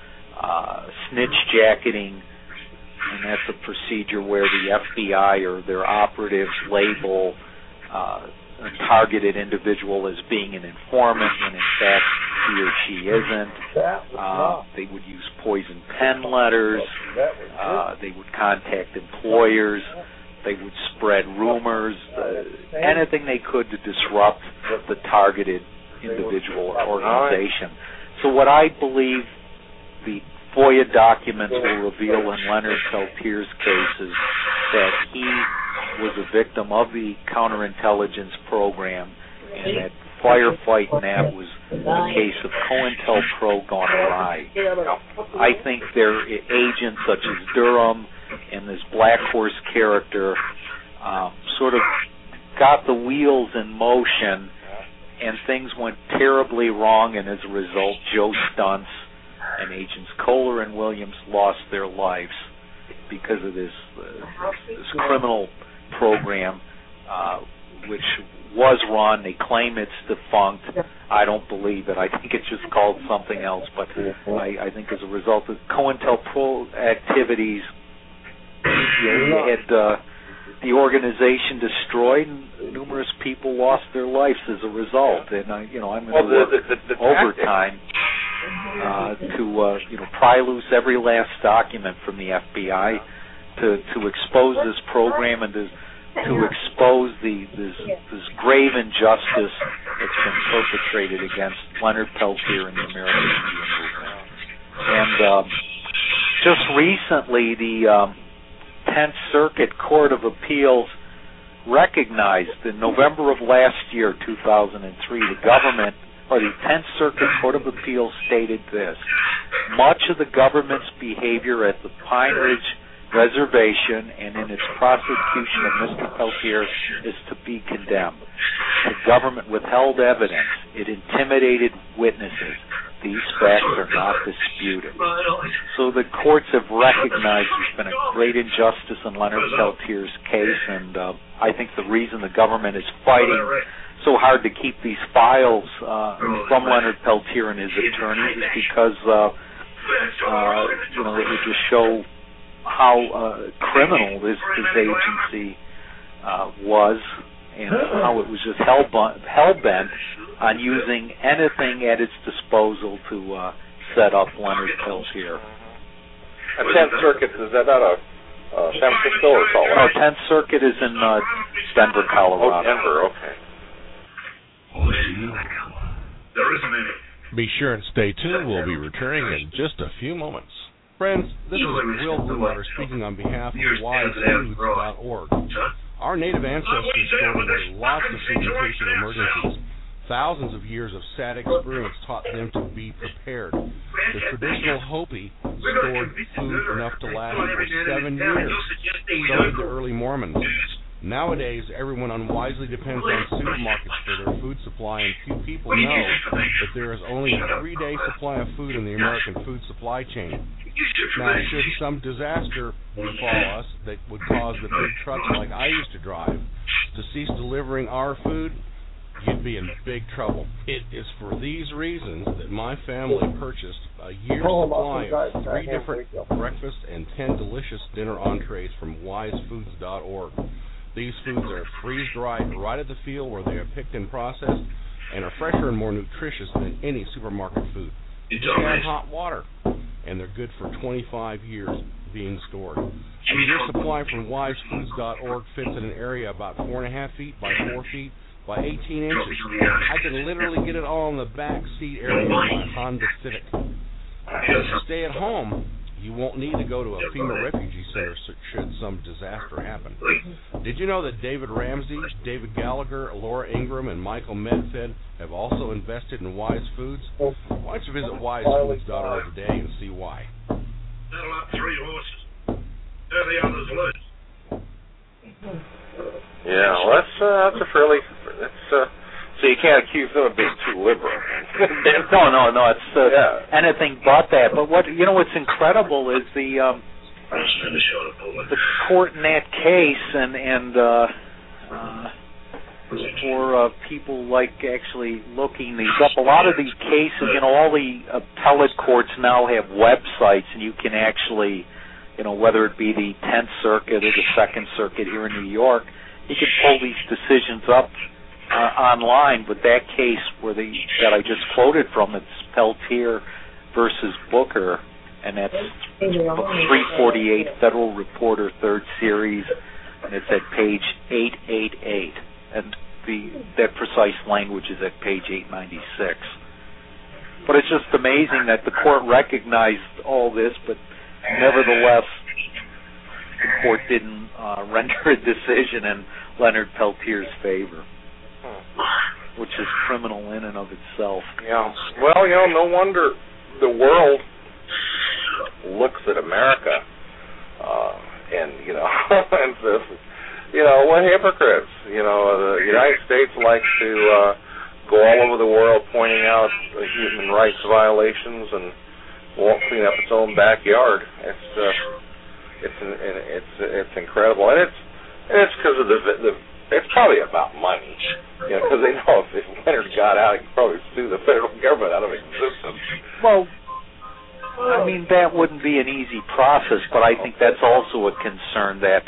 Uh, snitch jacketing, and that's a procedure where the F B I or their operatives label uh, a targeted individual as being an informant when in fact he or she isn't. Uh, they would use poison pen letters. Uh, they would contact employers. They would spread rumors, uh, anything they could to disrupt the targeted individual or organization. So what I believe the FOIA documents will reveal in Leonard Peltier's case is that he was a victim of the counterintelligence program, and that firefight in that was a case of COINTELPRO gone awry. I think their agents such as Durham and this Black Horse character um, sort of got the wheels in motion, and things went terribly wrong, and as a result, Joe Stuntz and Agents Kohler and Williams lost their lives because of this uh, this criminal program, uh, which was run. They claim it's defunct. I don't believe it. I think it's just called something else. But I, I think as a result of COINTELPRO activities, you, know, you had uh, the organization destroyed, and numerous people lost their lives as a result. And I, you know, I'm going to well, work the, the, the overtime uh, to uh, you know pry loose every last document from the F B I to to expose this program and to to expose the this, this grave injustice that's been perpetrated against Leonard Peltier and the American Indian movement. And um, just recently, the um, Tenth Circuit Court of Appeals recognized in November of last year, two thousand three, the government, or the Tenth Circuit Court of Appeals stated this: much of the government's behavior at the Pine Ridge Reservation and in its prosecution of Mister Peltier is to be condemned. The government withheld evidence. It intimidated witnesses. These facts are not disputed. So the courts have recognized there's been a great injustice in Leonard Peltier's case, and uh, I think the reason the government is fighting so hard to keep these files uh, from Leonard Peltier and his attorneys is because uh, uh, you know, it would just show how uh, criminal this, this agency uh, was, and how it was just hell hell-bent on using anything at its disposal to uh, set up Leonard Peltier. And Tenth Circuit, is that not a uh, San Francisco or Salt Lake? No, Tenth Circuit is in uh, Denver, Colorado. Oh, Denver, okay. There isn't any. Be sure and stay tuned. We'll be returning in just a few moments. Friends, this is Will Bluewater speaking on behalf of wise foods dot org. Our native ancestors stored away lots of food in case of emergencies. Thousands of years of sad experience taught them to be prepared. The traditional Hopi stored food enough to last for seven years. So did the early Mormons. Nowadays, everyone unwisely depends on supermarkets for their food supply, and few people know that there is only a three-day supply of food in the American food supply chain. Now, should some disaster befall us that would cause the big trucks like I used to drive to cease delivering our food, you'd be in big trouble. It is for these reasons that my family purchased a year's supply of three different breakfast and ten delicious dinner entrees from wise foods dot org. These foods are freeze-dried right at the field where they are picked and processed, and are fresher and more nutritious than any supermarket food. They have hot water, and they're good for twenty-five years being stored. A year's supply from wise foods dot org fits in an area about four and a half feet by four feet by eighteen inches. I can literally get it all in the back seat area of my Honda Civic. If you stay at home, you won't need to go to a FEMA refugee center should some disaster happen. Did you know that David Ramsey, David Gallagher, Laura Ingram, and Michael Medfed have also invested in Wise Foods? Why don't you visit wise foods dot org today and see why? Saddle up three horses. There the others loose. Yeah, well, that's uh, that's a fairly that's uh, so you can't accuse them of being too liberal. no, no, no. It's uh, yeah. anything but that. But what you know, what's incredible is the um, the court in that case, and and uh, uh, for uh, people like actually looking these up. A lot of these cases, you know, all the appellate courts now have websites, and you can actually, you know, whether it be the Tenth Circuit or the Second Circuit here in New York, you can pull these decisions up uh, online. But that case where the that I just quoted from, it's Peltier versus Booker, and that's three forty-eight Federal Reporter, third series, and it's at page eight eighty-eight, and the that precise language is at page eight ninety-six. But it's just amazing that the court recognized all this, but nevertheless, the court didn't uh, render a decision in Leonard Peltier's favor, which is criminal in and of itself. Yeah. Well, you know, no wonder the world looks at America uh, and, you know, and says, you know, what hypocrites. You know, the United States likes to uh, go all over the world pointing out the human rights violations and won't clean up its own backyard. It's uh, it's it's it's incredible, and it's and it's because of the the. It's probably about money, you know, because they know if, if Leonard got out, he could probably sue the federal government out of existence. Well, I mean, that wouldn't be an easy process, but I think that's also a concern that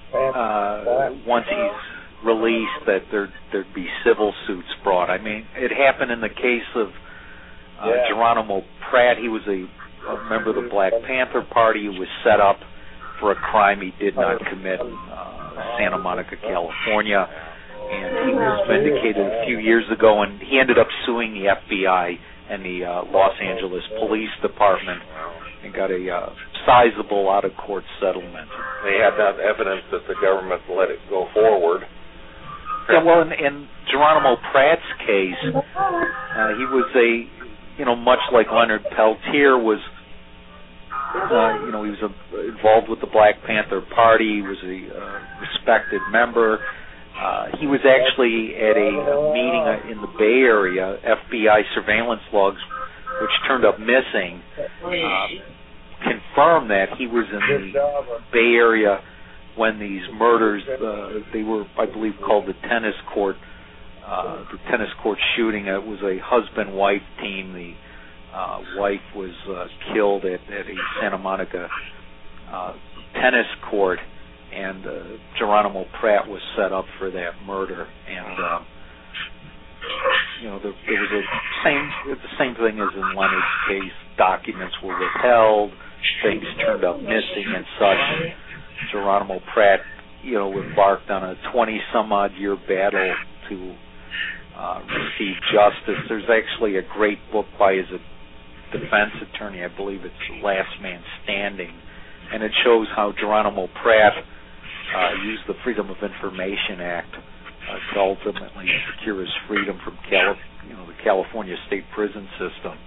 uh, once he's released, that there there'd be civil suits brought. I mean, it happened in the case of uh, yeah. Geronimo Pratt. He was a, a member of the Black Panther Party who was set up for a crime he did not commit. Uh, Santa Monica, California, and he was vindicated a few years ago, and he ended up suing the F B I and the uh, Los Angeles Police Department and got a uh, sizable out-of-court settlement. They had that evidence that the government let it go forward. Yeah, well, in, in Geronimo Pratt's case, uh, he was a, you know, much like Leonard Peltier was, uh, you know, he was a, involved with the Black Panther Party. He was a uh, respected member. Uh, he was actually at a, a meeting in the Bay Area, F B I surveillance logs, which turned up missing, uh, confirmed that he was in the Bay Area when these murders, uh, they were, I believe, called the tennis court, uh, the tennis court shooting. It was a husband-wife team. The uh, wife was uh, killed at, at a Santa Monica uh, tennis court, and uh, Geronimo Pratt was set up for that murder. And uh, you know, there, there was a same the same thing as in Leonard's case. Documents were withheld, things turned up missing, and such. Geronimo Pratt, you know, embarked on a twenty-some-odd-year battle to uh, receive justice. There's actually a great book by his defense attorney, I believe it's Last Man Standing, and it shows how Geronimo Pratt uh, used the Freedom of Information Act uh, to ultimately secure his freedom from Cali- you know, the California state prison system.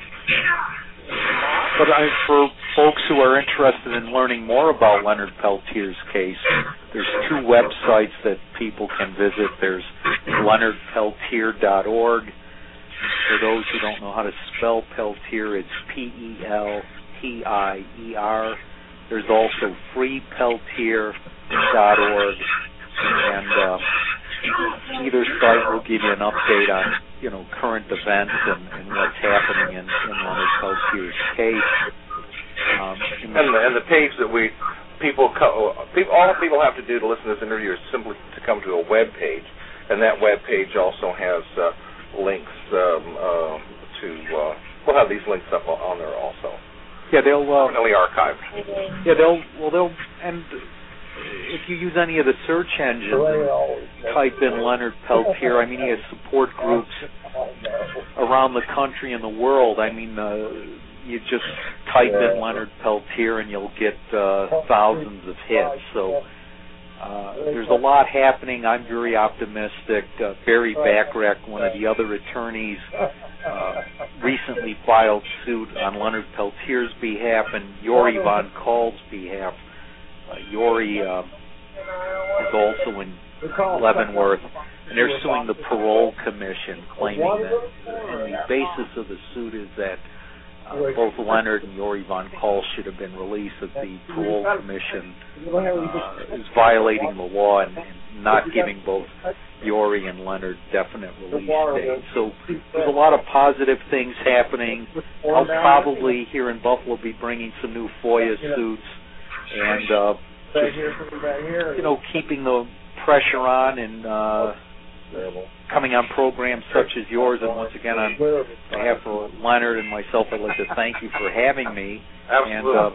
But I, for folks who are interested in learning more about Leonard Peltier's case, there's two websites that people can visit. There's leonard peltier dot org. For those who don't know how to spell Peltier, it's P E L T I E R. There's also free peltier dot org, and uh, either site will give you an update on, you know, current events and, and what's happening in, in Leonard Peltier's case. Um, and, the, and the page that we people, co- people all people have to do to listen to this interview is simply to come to a web page, and that web page also has uh, links um, uh, to. Uh, we'll have these links up on there also. Yeah, they'll uh, permanently archived. Yeah, they'll well they'll and. If you use any of the search engines and type in Leonard Peltier, I mean, he has support groups around the country and the world. I mean, uh, you just type in Leonard Peltier and you'll get uh, thousands of hits. So uh, there's a lot happening. I'm very optimistic. Uh, Barry Bachrach, one of the other attorneys, uh, recently filed suit on Leonard Peltier's behalf and Yori Von Kahl's behalf. Uh, Yori uh, is also in Leavenworth, and they're suing the Parole Commission, claiming that, and the basis of the suit is that uh, both Leonard and Yori Von Kahl should have been released, that the Parole Commission uh, is violating the law and, and not giving both Yori and Leonard definite release dates. So there's a lot of positive things happening. I'll probably, here in Buffalo, be bringing some new FOIA suits, and uh, just, you know, keeping the pressure on and uh, coming on programs such as yours. And once again, on behalf of Leonard and myself, I'd like to thank you for having me. Absolutely. And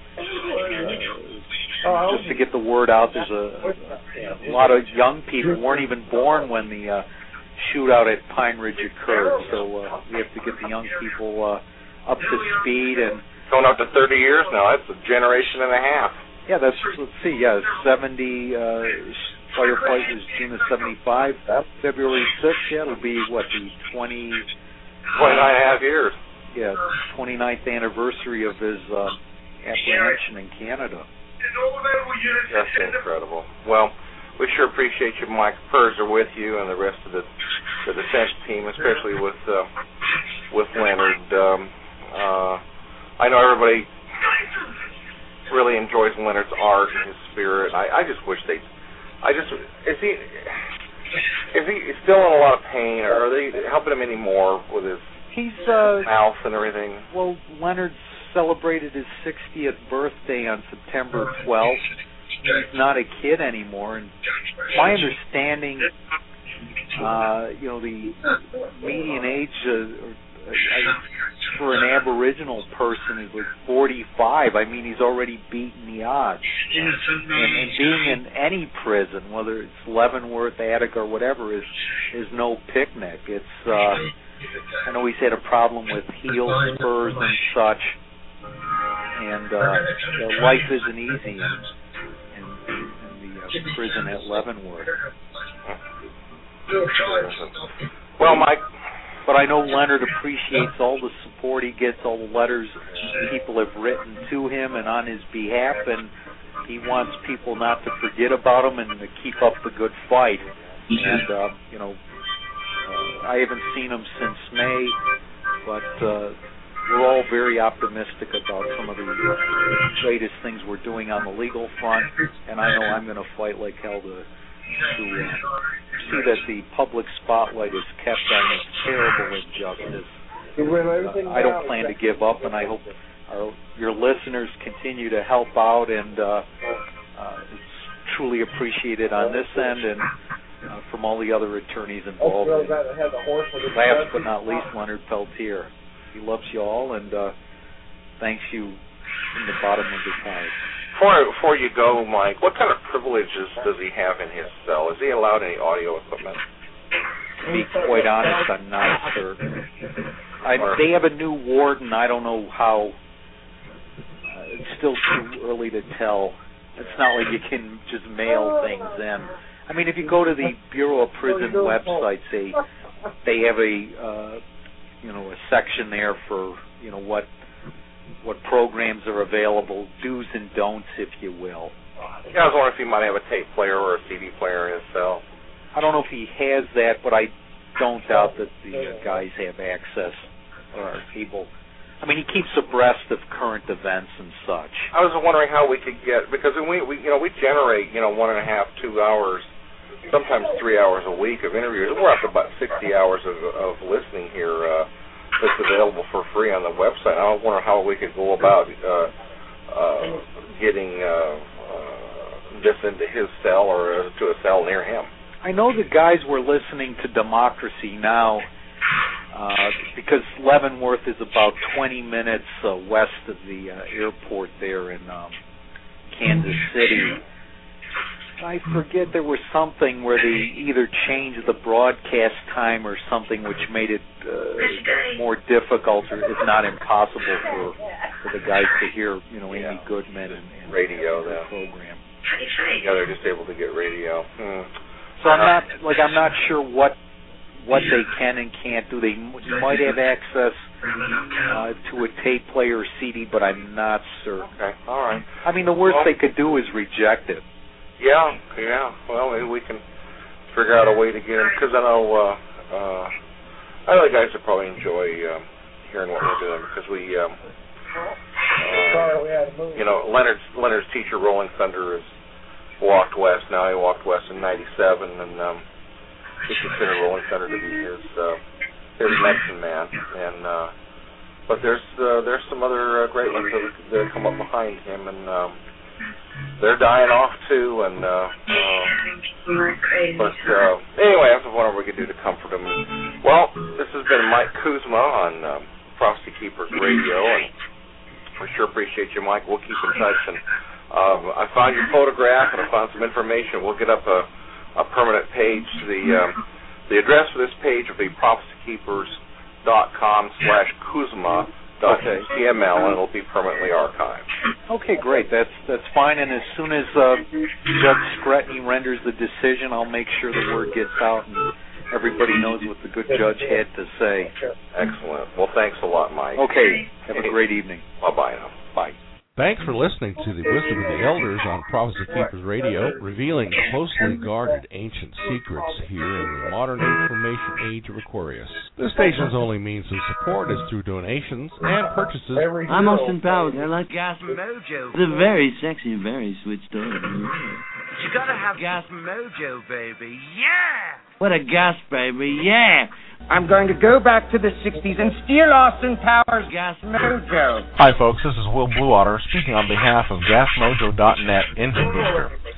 uh, uh, just to get the word out, there's a, a lot of young people who weren't even born when the uh, shootout at Pine Ridge occurred. So uh, we have to get the young people uh, up to speed and. Going up to thirty years now. That's a generation and a half. Yeah, that's, let's see, yeah, seventy, uh, firefight was June of seventy-five, February sixth, yeah, it'll be, what, the twenty... twenty-nine and a half years. Yeah, twenty-ninth anniversary of his uh, apprehension in Canada. That's incredible. Well, we sure appreciate you, Mike. Prayers are with you and the rest of the, the defense team, especially with, uh, with Leonard. Um, Uh, I know everybody really enjoys Leonard's art and his spirit. I, I just wish they, I just, is he, is he still in a lot of pain, or are they helping him anymore with his He's, uh, mouth and everything? Well, Leonard celebrated his sixtieth birthday on September twelfth. He's not a kid anymore, and my understanding, uh, you know, the median age uh, I, for an Aboriginal person who's like forty-five, I mean, he's already beaten the odds. And, and being in any prison, whether it's Leavenworth, Attica, or whatever, is is no picnic. It's uh, I know he's had a problem with heel spurs and such, and uh, you know, life isn't easy in, in, in the uh, prison at Leavenworth. Well, Mike. But I know Leonard appreciates all the support he gets, all the letters people have written to him and on his behalf, and he wants people not to forget about him and to keep up the good fight. And, uh, you know, uh, I haven't seen him since May, but uh, we're all very optimistic about some of the greatest things we're doing on the legal front, and I know I'm going to fight like hell to to uh, see that the public spotlight is kept on this terrible injustice. Uh, I don't plan to give up, and I hope our, your listeners continue to help out, and uh, uh, it's truly appreciated on this end and uh, from all the other attorneys involved. And last but not least, Leonard Peltier. He loves you all, and uh, thanks you from the bottom of his heart. Before, before you go, Mike, what kind of privileges does he have in his cell? Is he allowed any audio equipment? To be quite honest, I'm not certain. I, they have a new warden. I don't know how. Uh, it's still too early to tell. It's not like you can just mail things in. I mean, if you go to the Bureau of Prison website, they they have a uh, you know a section there for you know what. what programs are available, do's and don'ts, if you will. Yeah, I was wondering if he might have a tape player or a C D player in his cell. I don't know if he has that, but I don't doubt that the uh, guys have access or are able. I mean, he keeps abreast of current events and such. I was wondering how we could get, because we, we you know, we generate, you know, one and a half, two hours, sometimes three hours a week of interviews. We're up to about sixty hours of, of listening here. Uh, That's available for free on the website. I wonder how we could go about uh, uh, getting uh, uh, this into his cell or uh, to a cell near him. I know the guys were listening to Democracy Now! Uh, because Leavenworth is about twenty minutes uh, west of the uh, airport there in um, Kansas City. I forget, there was something where they either changed the broadcast time or something which made it uh, more difficult, or if not impossible, for, for the guys to hear, you know, Amy yeah. Goodman and, and radio the then. program. Yeah, they're just able to get radio. Hmm. So I'm not like I'm not sure what what they can and can't do. They m- might have access uh, to a tape player or C D, but I'm not certain. Okay, all right. I mean, the worst well, they could do is reject it. Yeah, yeah. Well, maybe we can figure out a way to get him, because I know uh, uh, other guys will probably enjoy uh, hearing what we're doing, because we, um, uh, you know, Leonard's Leonard's teacher, Rolling Thunder, has walked west. Now he walked west in ninety-seven, and um, we consider Rolling Thunder to be his uh, his medicine man. And uh, but there's uh, there's some other uh, great ones that, that come up behind him, and. Um, They're dying off too, and uh, uh, but uh, anyway, I was wondering what we could do to comfort them. Well, this has been Mike Kuzma on um, Prophecy Keepers Radio, and we sure appreciate you, Mike. We'll keep in touch, and um, I found your photograph, and I found some information. We'll get up a, a permanent page. The um, the address for this page will be prophecykeepers dot com slash Kuzma. Okay. H T M L, and it'll be permanently archived. Okay, great. That's that's fine. And as soon as uh, Judge Scretany renders the decision, I'll make sure the word gets out and everybody knows what the good judge had to say. Excellent. Well, thanks a lot, Mike. Okay. Have a great evening. Bye-bye now. Bye. Thanks for listening to the Wisdom of the Elders on Prophecy Keepers Radio, revealing closely guarded ancient secrets here in the modern information age of Aquarius. This station's only means of support is through donations and purchases. I'm Austin Powers. I like Gas Mojo. The very sexy, very sweet story. You gotta have Gas Mojo, baby. Yeah! What a gas, baby. Yeah! I'm going to go back to the sixties and steal Austin Powers' Gas Mojo. Hi, folks. This is Will Bluewater speaking on behalf of Gas Mojo dot net Engine Booster.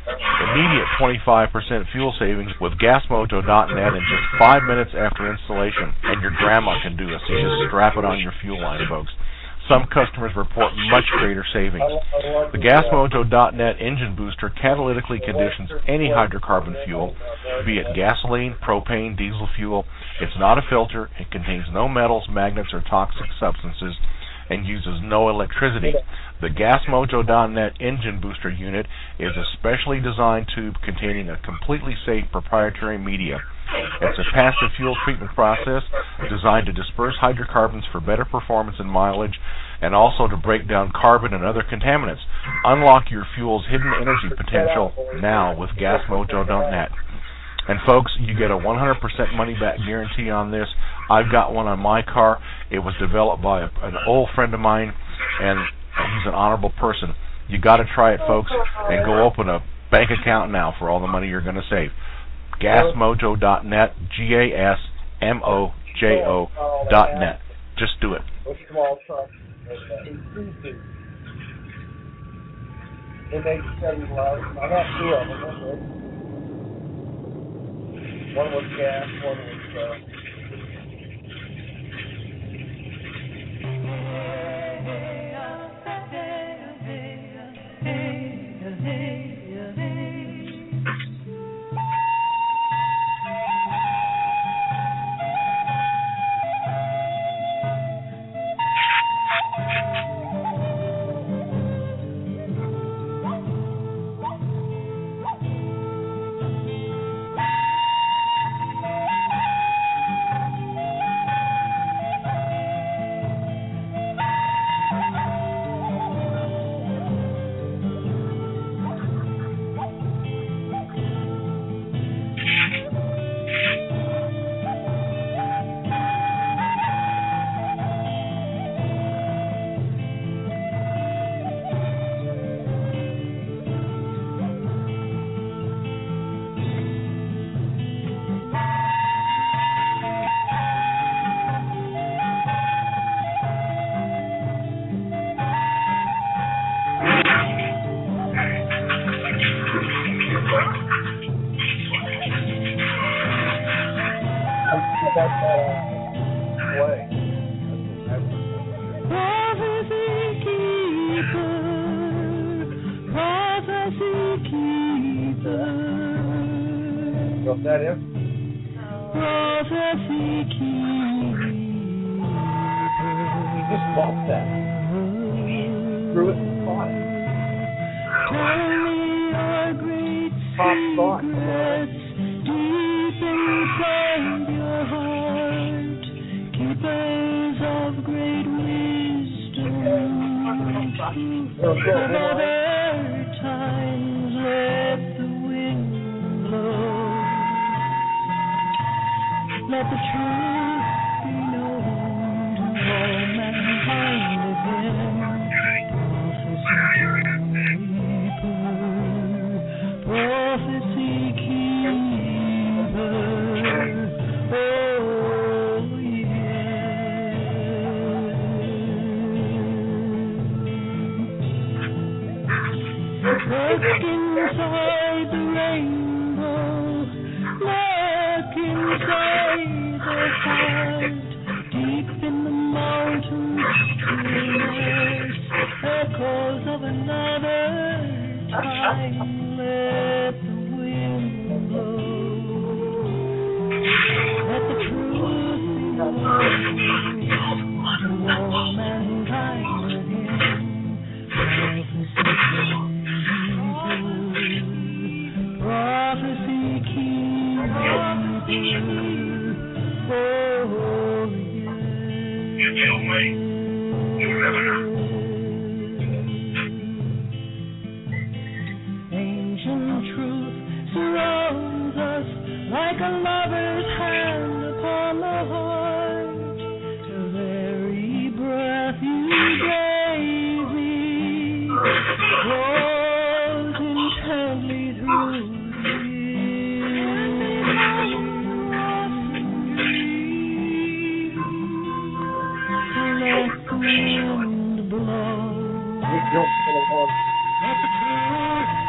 Immediate twenty-five percent fuel savings with gas mojo dot net in just five minutes after installation, and your grandma can do this. You just strap it on your fuel line, folks. Some customers report much greater savings. The gas mojo dot net engine booster catalytically conditions any hydrocarbon fuel, be it gasoline, propane, diesel fuel. It's not a filter. It contains no metals, magnets, or toxic substances, and uses no electricity. The gas mojo dot net engine booster unit is a specially designed tube containing a completely safe proprietary media. It's a passive fuel treatment process designed to disperse hydrocarbons for better performance and mileage, and also to break down carbon and other contaminants. Unlock your fuel's hidden energy potential now with gas mojo dot net. And folks, you get a one hundred percent money-back guarantee on this. I've got one on my car. It was developed by a, an old friend of mine, and he's an honorable person. You got to try it, folks, and go open a bank account now for all the money you're going to save. gas mojo dot net, G A S M O J O dot net. Just do it. Small truck. They make seven low. I got two of them. One was gas, one was uh, that is? He just bought that. Threw it and bought it. Pop thought. Deep inside your heart, keepers of great wisdom. Other times let the wind blow. Let the truth be known to all mankind again. Prophecy keeper, oh yeah. Look inside the rainbow, look inside the heart, deep in the mountain stillness, echoes of another time. Let the wind blow. Let the truth be known to all mankind again. Prophecy keeps on being. Oh, yeah. You kill me. You never. Surrounds us like a lover's hand upon the heart. The very breath you gave me flows intently through me. Let the wind blow. Let the truth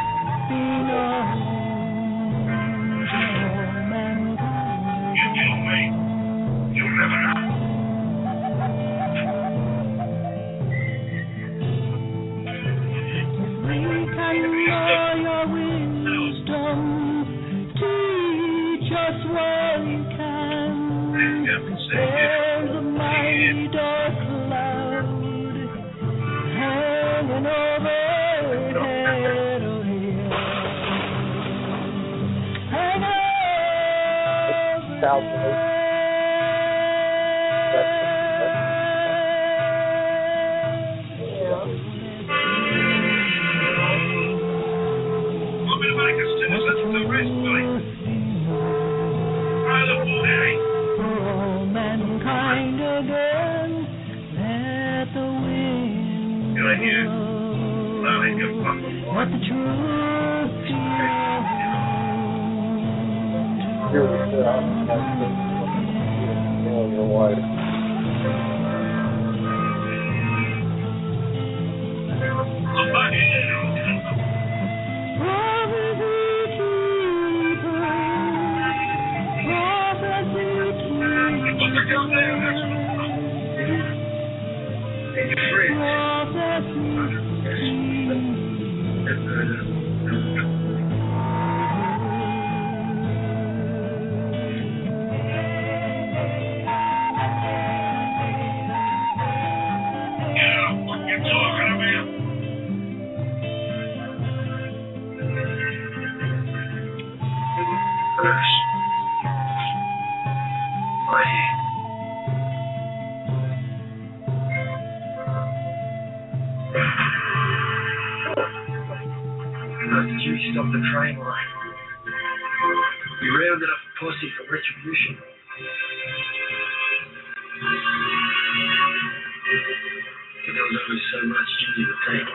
Stop the train line. We rounded up a posse for retribution. But there was only so much Jimmy would take.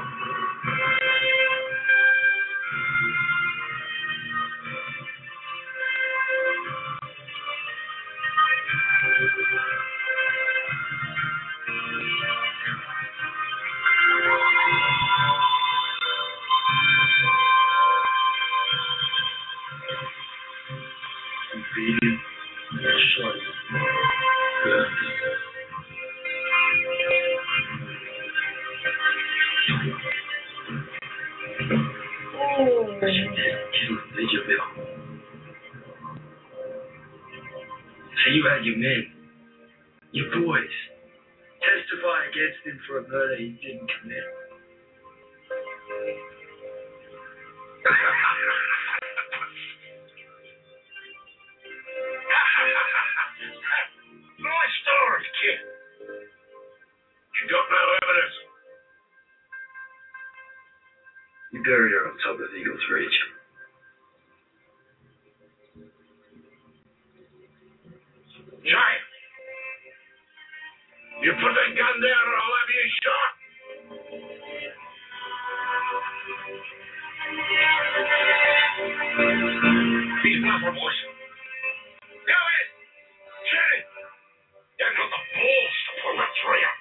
Your men, your boys, testify against him for a murder he didn't commit. Nice story, kid. You got no evidence. You buried her on top of Eagles Reach. Giant! You put that gun down or I'll have you shot! These Buffer boys. Go in! Shoot it! You've got the balls to pull the trigger!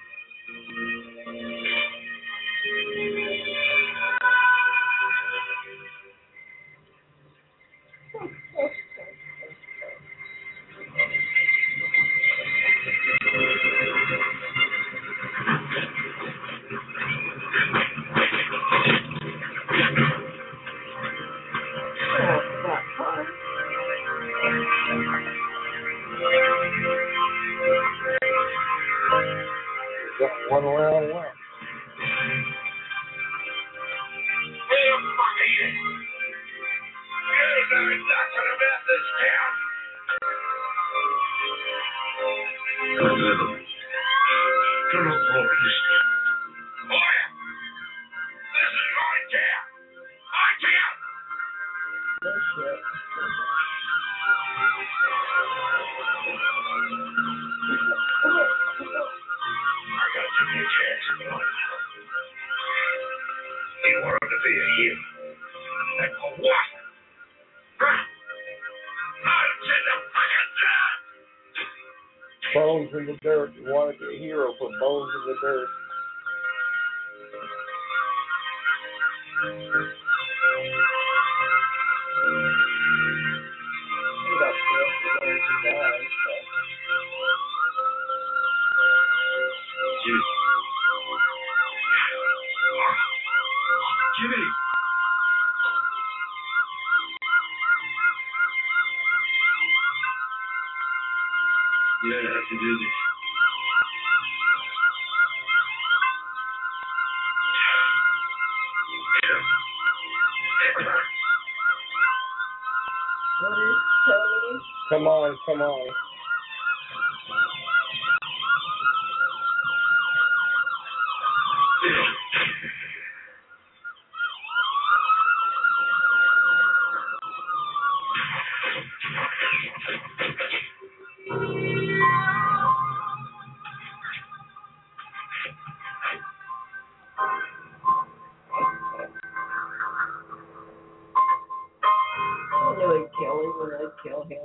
One round left. Where the fuck are you? You know nothing about this town. Colonel Forrest. Lawyer! This is my town! My town! No shit. I got to be a chance, boy. He wanted to be a hero. And for what? Huh? Out in the fucking dirt! Bones in the dirt. You want to be a hero for bones in the dirt. Jimmy. You don't have to do this. Come on, come on. I knew I'd kill him when I'd kill him.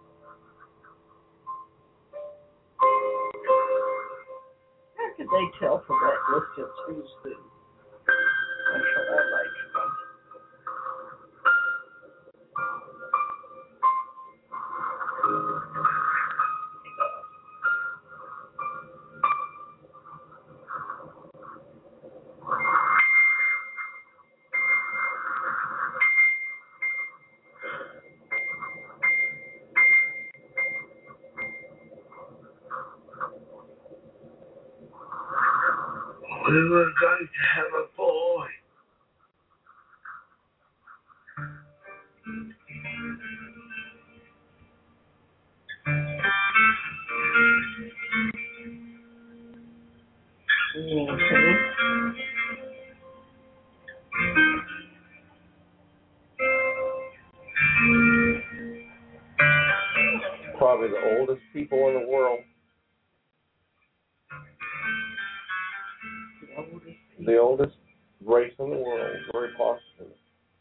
How could they tell from that distance who's who? That's what I like from. We were going to have a boy. Probably the oldest people in the world. The oldest, the oldest race in the world, very possibly.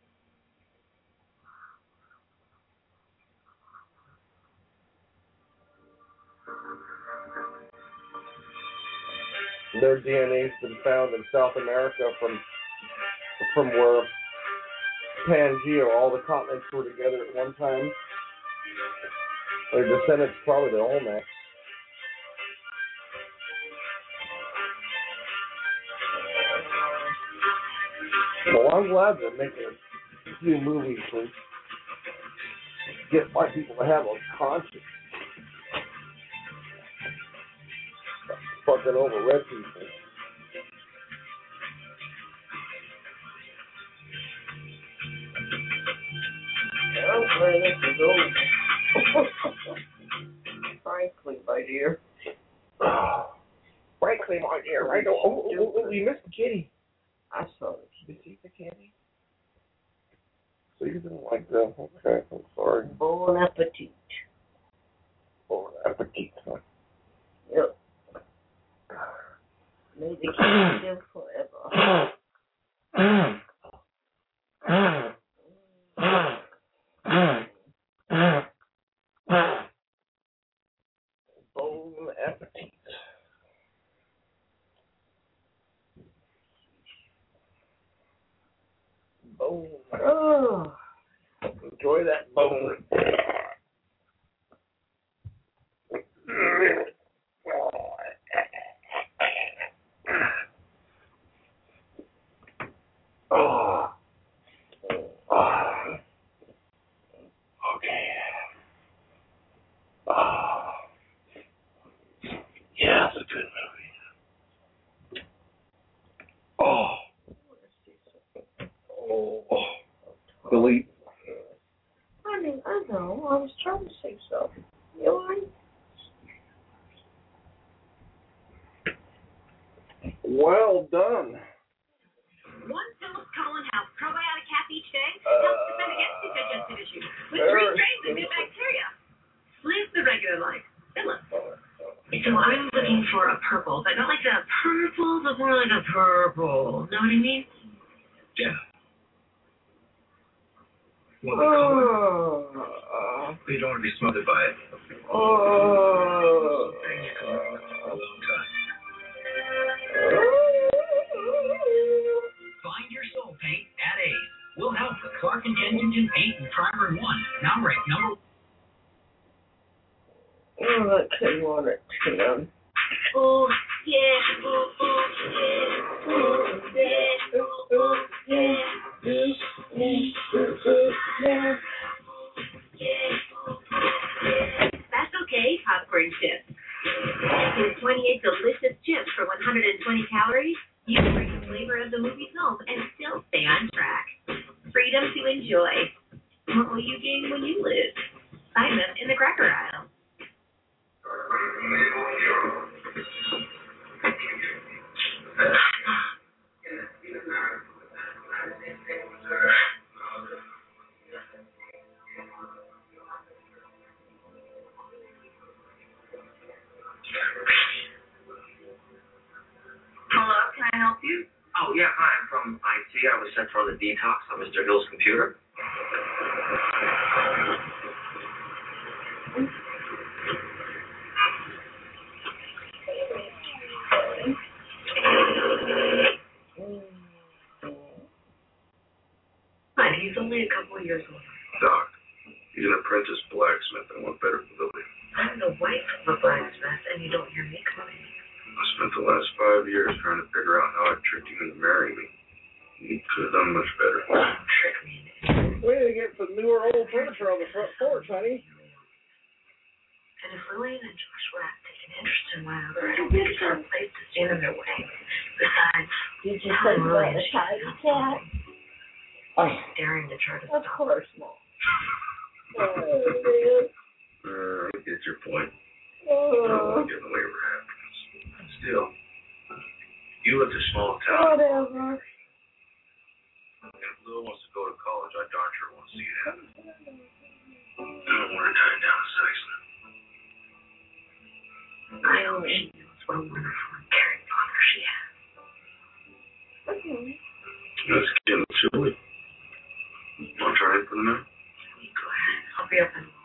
Their D N A's been found in South America from from where Pangea, all the continents were together at one time. Their descendants probably the Olmecs. Well, I'm glad they're making a few movies to get white people to have a conscience. Fucking over red people. I'm glad this is over. Frankly, my dear. Frankly, my dear. I don't. Oh, oh, oh, you missed the kitty. I saw it. Did you see the kitty? So you didn't like that? Okay, I'm sorry. Bon appetit. Bon appetit, huh? Yep. May the kitty live forever. Bon appetit. Bone. Oh, enjoy that bone. Oh. Oh. Okay. Oh. Yeah, it's a good movie. Oh. Oh, delete. I mean, I know. I was trying to say something. You know what? Well done. One Phillips Cullen House probiotic cap each day helps defend against digestive issues with three strains of good bacteria. Live the regular life. Phillips. So I'm looking for a purple, but not like a purple, but more like a purple. Know what I mean? Yeah. Well, Oh. uh, you don't want to be smothered by it. Oh. Thing you can remember for a long time. Find your soul paint at Ace. We'll help with Clark and Kensington Paint and Primer in one. Now ranked number. Oh, that came on at ten. Oh, yeah. Oh, oh, yeah. Oh, yeah. Oh, oh, yeah. movie film and still stay on track. Freedom to enjoy. What will you gain when you lose? Find them in the cracker aisle. Hello, can I help you? Oh, yeah, hi, I'm from I T. I was sent for the detox on Mister Hill's computer. Hi, he's only a couple of years old. Doc, he's an apprentice blacksmith and want better ability. I'm the wife of a blacksmith, and you don't hear me coming. I spent the last five years trying to figure out how I tricked him into marrying me. He could have done much better. Trick me. We need to get some new or old furniture on the front porch, honey. And if Lillian and Joshua take an interest in one another, I don't think it's our place to stand in their way. Besides, did you say about the tidy cat? Oh. Daring to try to Of stop course her. not. Uh, I get your point. I Oh, don't want to get in the way of her happiness. Still, you live in a small town. whatever. If Lil wants to go to college, I darn sure want to see it happen. I don't want her dying down in Sexton. I hope she knows what a wonderful and caring father she has. Okay. It's getting chilly. Want to try in for the night? Go ahead. I'll be up in a little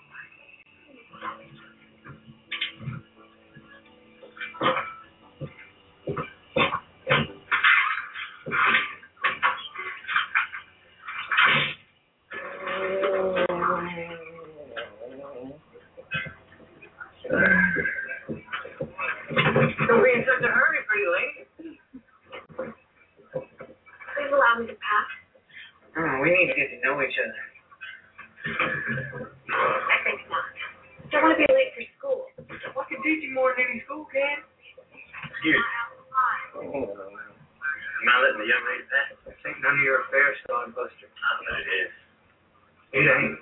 Don't be in such a hurry, pretty lady. Please allow me to pass. Oh, we need to get to know each other. I think not. Don't want to be late for school. What can teach you more than any school can? Here. Am I letting the young lady pass? This ain't none of your affair, Stone Buster. I bet it is. It ain't.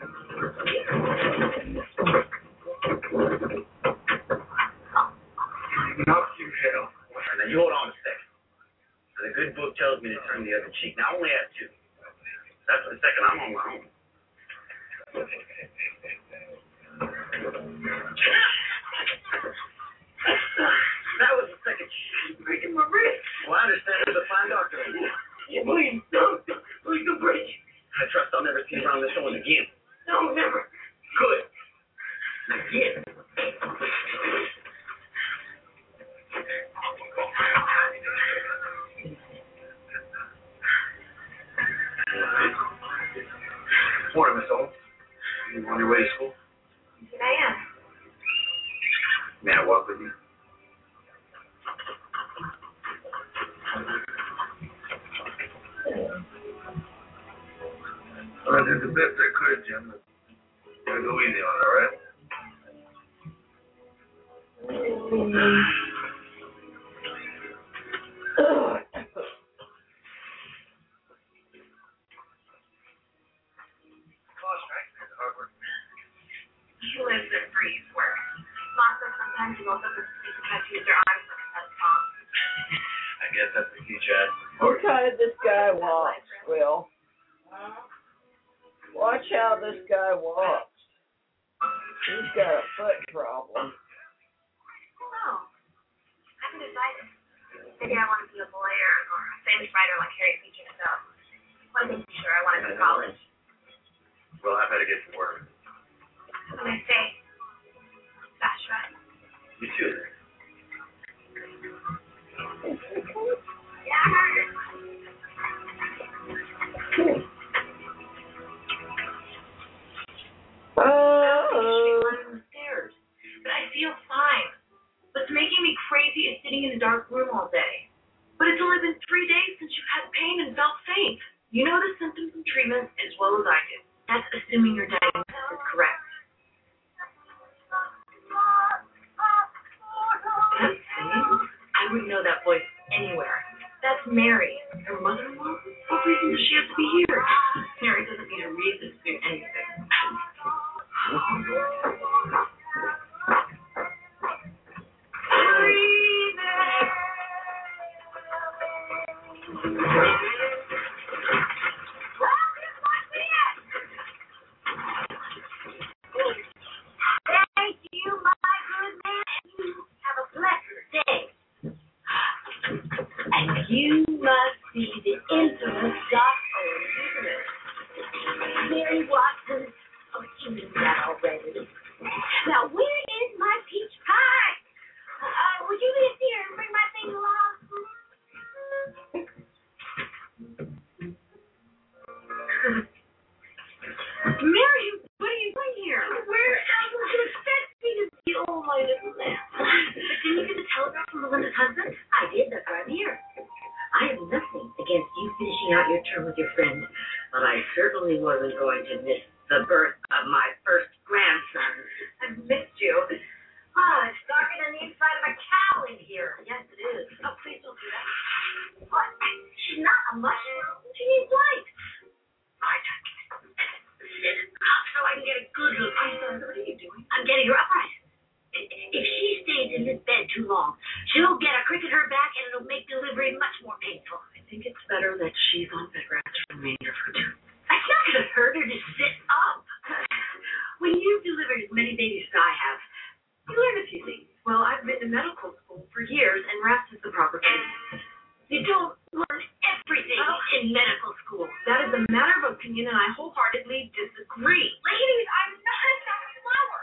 Knock you hell. Now you hold on a second. Now, the good book tells me to turn the other cheek. Now I only have two. That's the second I'm on my own. That was the second cheek. Breaking my wrist. Well, I understand there's a fine doctor. You bleeding. No, please don't break. I trust I'll never see you around this one again. No, never. Good. Now get. Morning, Miss Owens. You on your way to school? Here I am. May I walk with you? I did the best I could, Jim. Gotta go easy on it, all right? He lives and breathes work. Lots of sometimes he woke up and had to use their arms like a pet dog. I guess that's the key, Chad. What kind of this guy walks, Will? Watch how this guy walks. He's got a foot problem. Oh, I haven't decided. Maybe I want to be a lawyer or a famous writer like Harry Beecher himself. One thing's for sure, I want to go to college. Well, I better get to work. Have a nice day, Joshua. You too. Yeah, I heard it. Oh. Stairs, but I feel fine. What's making me crazy is sitting in a dark room all day. But it's only been three days since you've had pain and felt faint. You know the symptoms and treatment as well as I do. That's assuming your diagnosis is correct. reason does she have to be here? Mary doesn't need a reason to do anything. Thank you, my good man. You have a blessed day. And you must be the infamous Doctor Mary Watson. Oh, you knew that already. Now, where is my peach pie? Uh, would you leave here and bring my thing along? Mary, what are you doing here? Where else would you expect me to be? Oh, my little lamb. But didn't you get the telegram from Melinda's husband? I did, that's why I'm here. I have nothing against you finishing out your term with your friend, but I certainly wasn't going to miss the birth of my first grandson. I've missed you. Oh, it's darker than the inside of a cow in here. Yes, it is. Oh, please don't do that. What? She's not a mushroom. She needs light. I don't get it. Sit up so I can get a good look. I'm sorry, what are you doing? I'm getting her upright. If she stays in this bed too long, she'll get a crick in her back and it'll make delivery much more painful. I think it's better that she's on bed rest for the remainder of her term. It's not going to hurt her to sit up. When you've delivered as many babies as I have, you learn a few things. Well, I've been to medical school for years, and rest is the proper thing. You don't learn everything Oh. in medical school. That is a matter of opinion, and I wholeheartedly disagree. Ladies, I'm not a flower.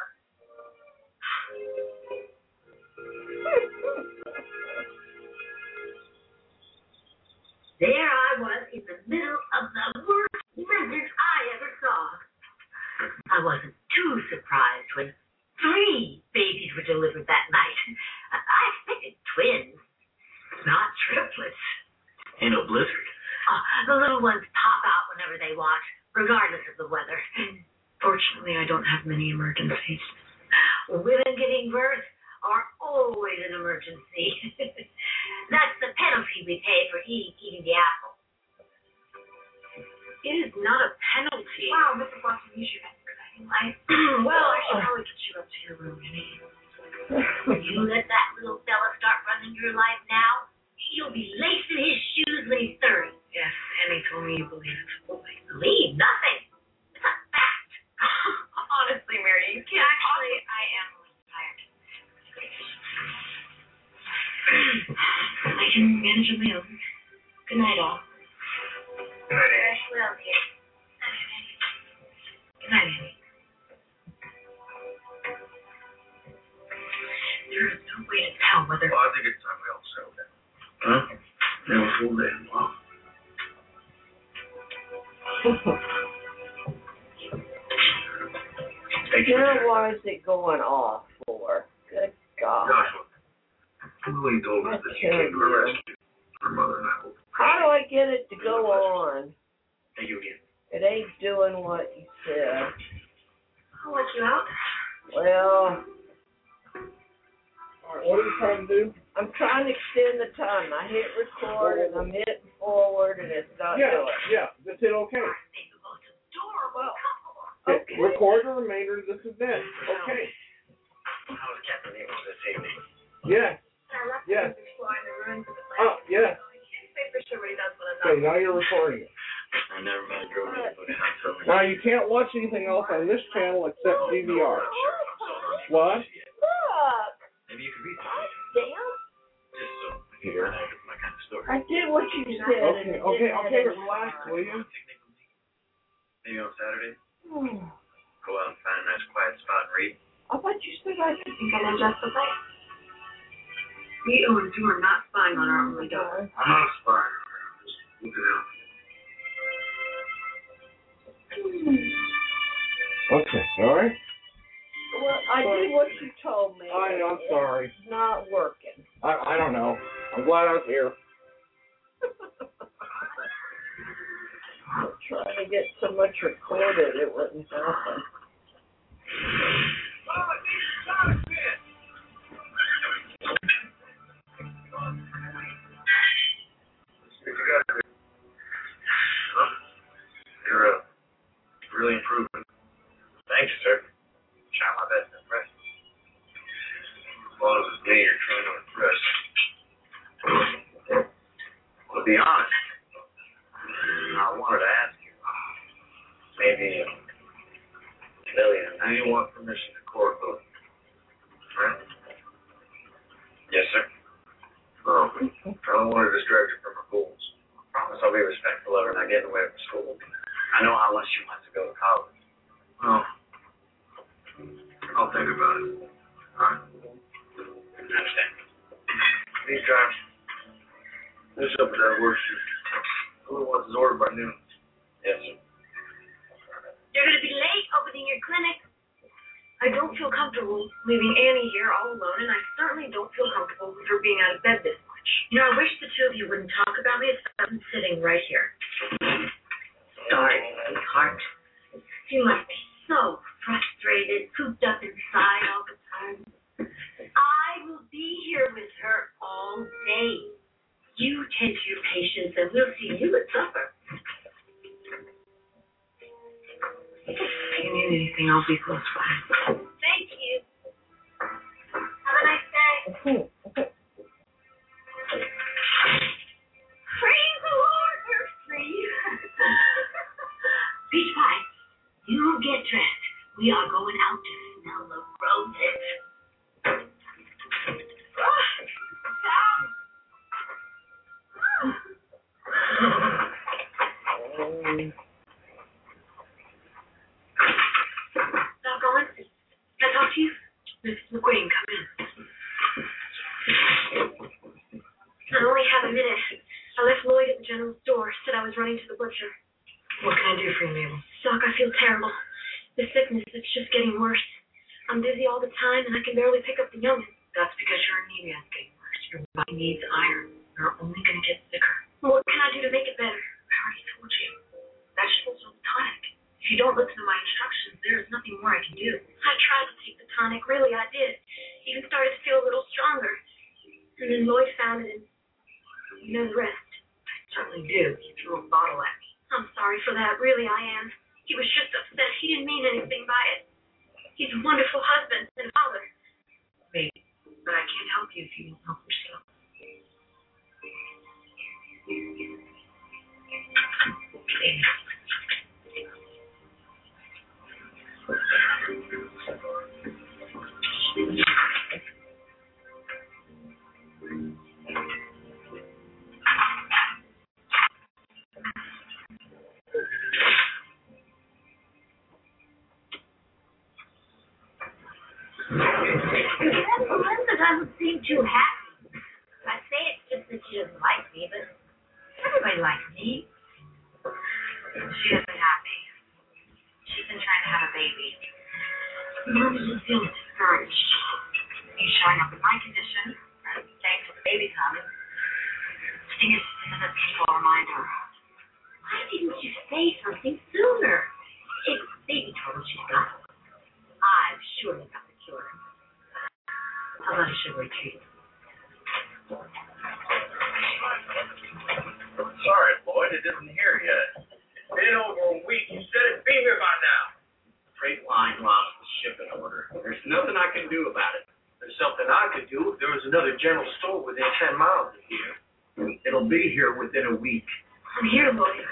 There I was in the middle of the worst business I ever saw. I wasn't too surprised when three babies were delivered that night. I expected twins, not triplets. Ain't no blizzard. Oh, the little ones pop out whenever they want, regardless of the weather. Fortunately, I don't have many emergencies. Women giving birth are always an emergency. That's the penalty we pay for eating, eating the apple. It is not a penalty. Wow, Mister Watson, you should have exciting life. Well, I should probably get you up to your room, Minnie. You let that little fella start running your life now, you'll be lacing his shoes when he's thirty. Yes, Annie told me you believe it's a boy. Believe nothing. It's a fact. Honestly, Mary, you can't. Actually, I am a little tired. I can manage on my own. Good night, all. Good night, Very well, dear. Good night, Annie. There is no way to tell whether. Well, I think it's time we all settle down. Huh? Now, full day. Wow. Now, why is it going off for? Good God. Joshua, Julie told us that you came to her rescue. Her mother and I will. How do I get it to go on? Thank you again. It ain't doing what you said. I'll let you out. Well, All right, what are you trying to do? I'm trying to extend the time. I hit record and I'm hitting forward and it's not Yeah, doing. yeah, just hit OK. Well, Hit okay. Record the remainder of this event. Okay. How was Captain able to save me? Yes. I left Yes. the music flying the ruins of the Oh, yes. I can't say for sure what he does when I'm Okay, not. now you're recording it. I never mind drove me to put it on so Now you can't watch anything else on this channel except D V R. What? Look. Maybe you could read Damn. just so Here. I know my kind of story. I did what you said. Okay, and it okay, didn't okay, have any relax, power. will you? Maybe on Saturday, Hmm. go out and find a nice quiet spot and read. I thought you said I could. Think I'm just the thing. We Owens, you are not spying on our only daughter. I'm not a spy. I'm just looking out. Okay, all right. Well, I did what you told me. I know, I'm sorry. It's not working. I I don't know. I'm glad I was here. I'm trying to get so much recorded, it wouldn't happen. really improving. Thank you, sir. Try my best to impress you. As long as it's me you're trying to impress. Well, to be honest, I wanted to ask you, maybe a million. Do you want permission to court both? Right? Yes, sir. Um, I don't want to distract you from her goals. I promise I'll be respectful of her and not get in the way of her school. I know how much she wants to go to college. Well, I'll think about it. All right? I understand. These drives. Finish up with that worksheet. Who wants his order by noon? Yes, sir. You're going to be late opening your clinic. I don't feel comfortable leaving Annie here all alone, and I certainly don't feel comfortable with her being out of bed this much. You know, I wish the two of you wouldn't talk about me if I wasn't sitting right here. Sorry, sweetheart. You must be so frustrated, cooped up inside all the time. I will be here with her all day. You tend to your patients, and we'll see you at supper. If you need anything, I'll be close by. Thank you. Have a nice day. Praise the Lord, we're free. Peach Pie, you get dressed. We are going out to smell the roses. Doc Owen, can I talk to you? Missus McQueen, come in. I only have a minute. I left Lloyd at the general store, said I was running to the butcher. What can I do for you, Mabel? Doc, I feel terrible. The sickness, it's just getting worse. I'm dizzy all the time, and I can barely pick up the youngin. That's because your anemia is getting worse. Your body needs iron. You're only going to get sicker. What can I do to make it better? I already told you. Vegetables with tonic. If you don't listen to my instructions, there is nothing more I can do. I tried to take the tonic, really, I did. Even started to feel a little stronger. And then Lloyd found it, and you know the rest. I certainly do. He threw a bottle at me. I'm sorry for that, really I am. He was just upset. He didn't mean anything by it. He's a wonderful husband and father. Maybe, but I can't help you if you won't help yourself. Maybe. Linda doesn't seem too happy. I say it's just that she doesn't like me, but everybody likes me. She isn't happy. She's been trying to have a baby. Mom just feels discouraged. He's showing up with my condition and staying till the baby comes. I think it's just another painful reminder. Why didn't you say something sooner? It's baby trouble she's got. I've surely got the cure. How about a sugary treat? Sorry, Lloyd, it isn't here yet. It's been over a week. You said it'd be here by now. Freight line lost the shipping order. There's nothing I can do about it. There's something I could do if there was another general store within ten miles of here. It'll be here within a week. I'm here, Lloyd.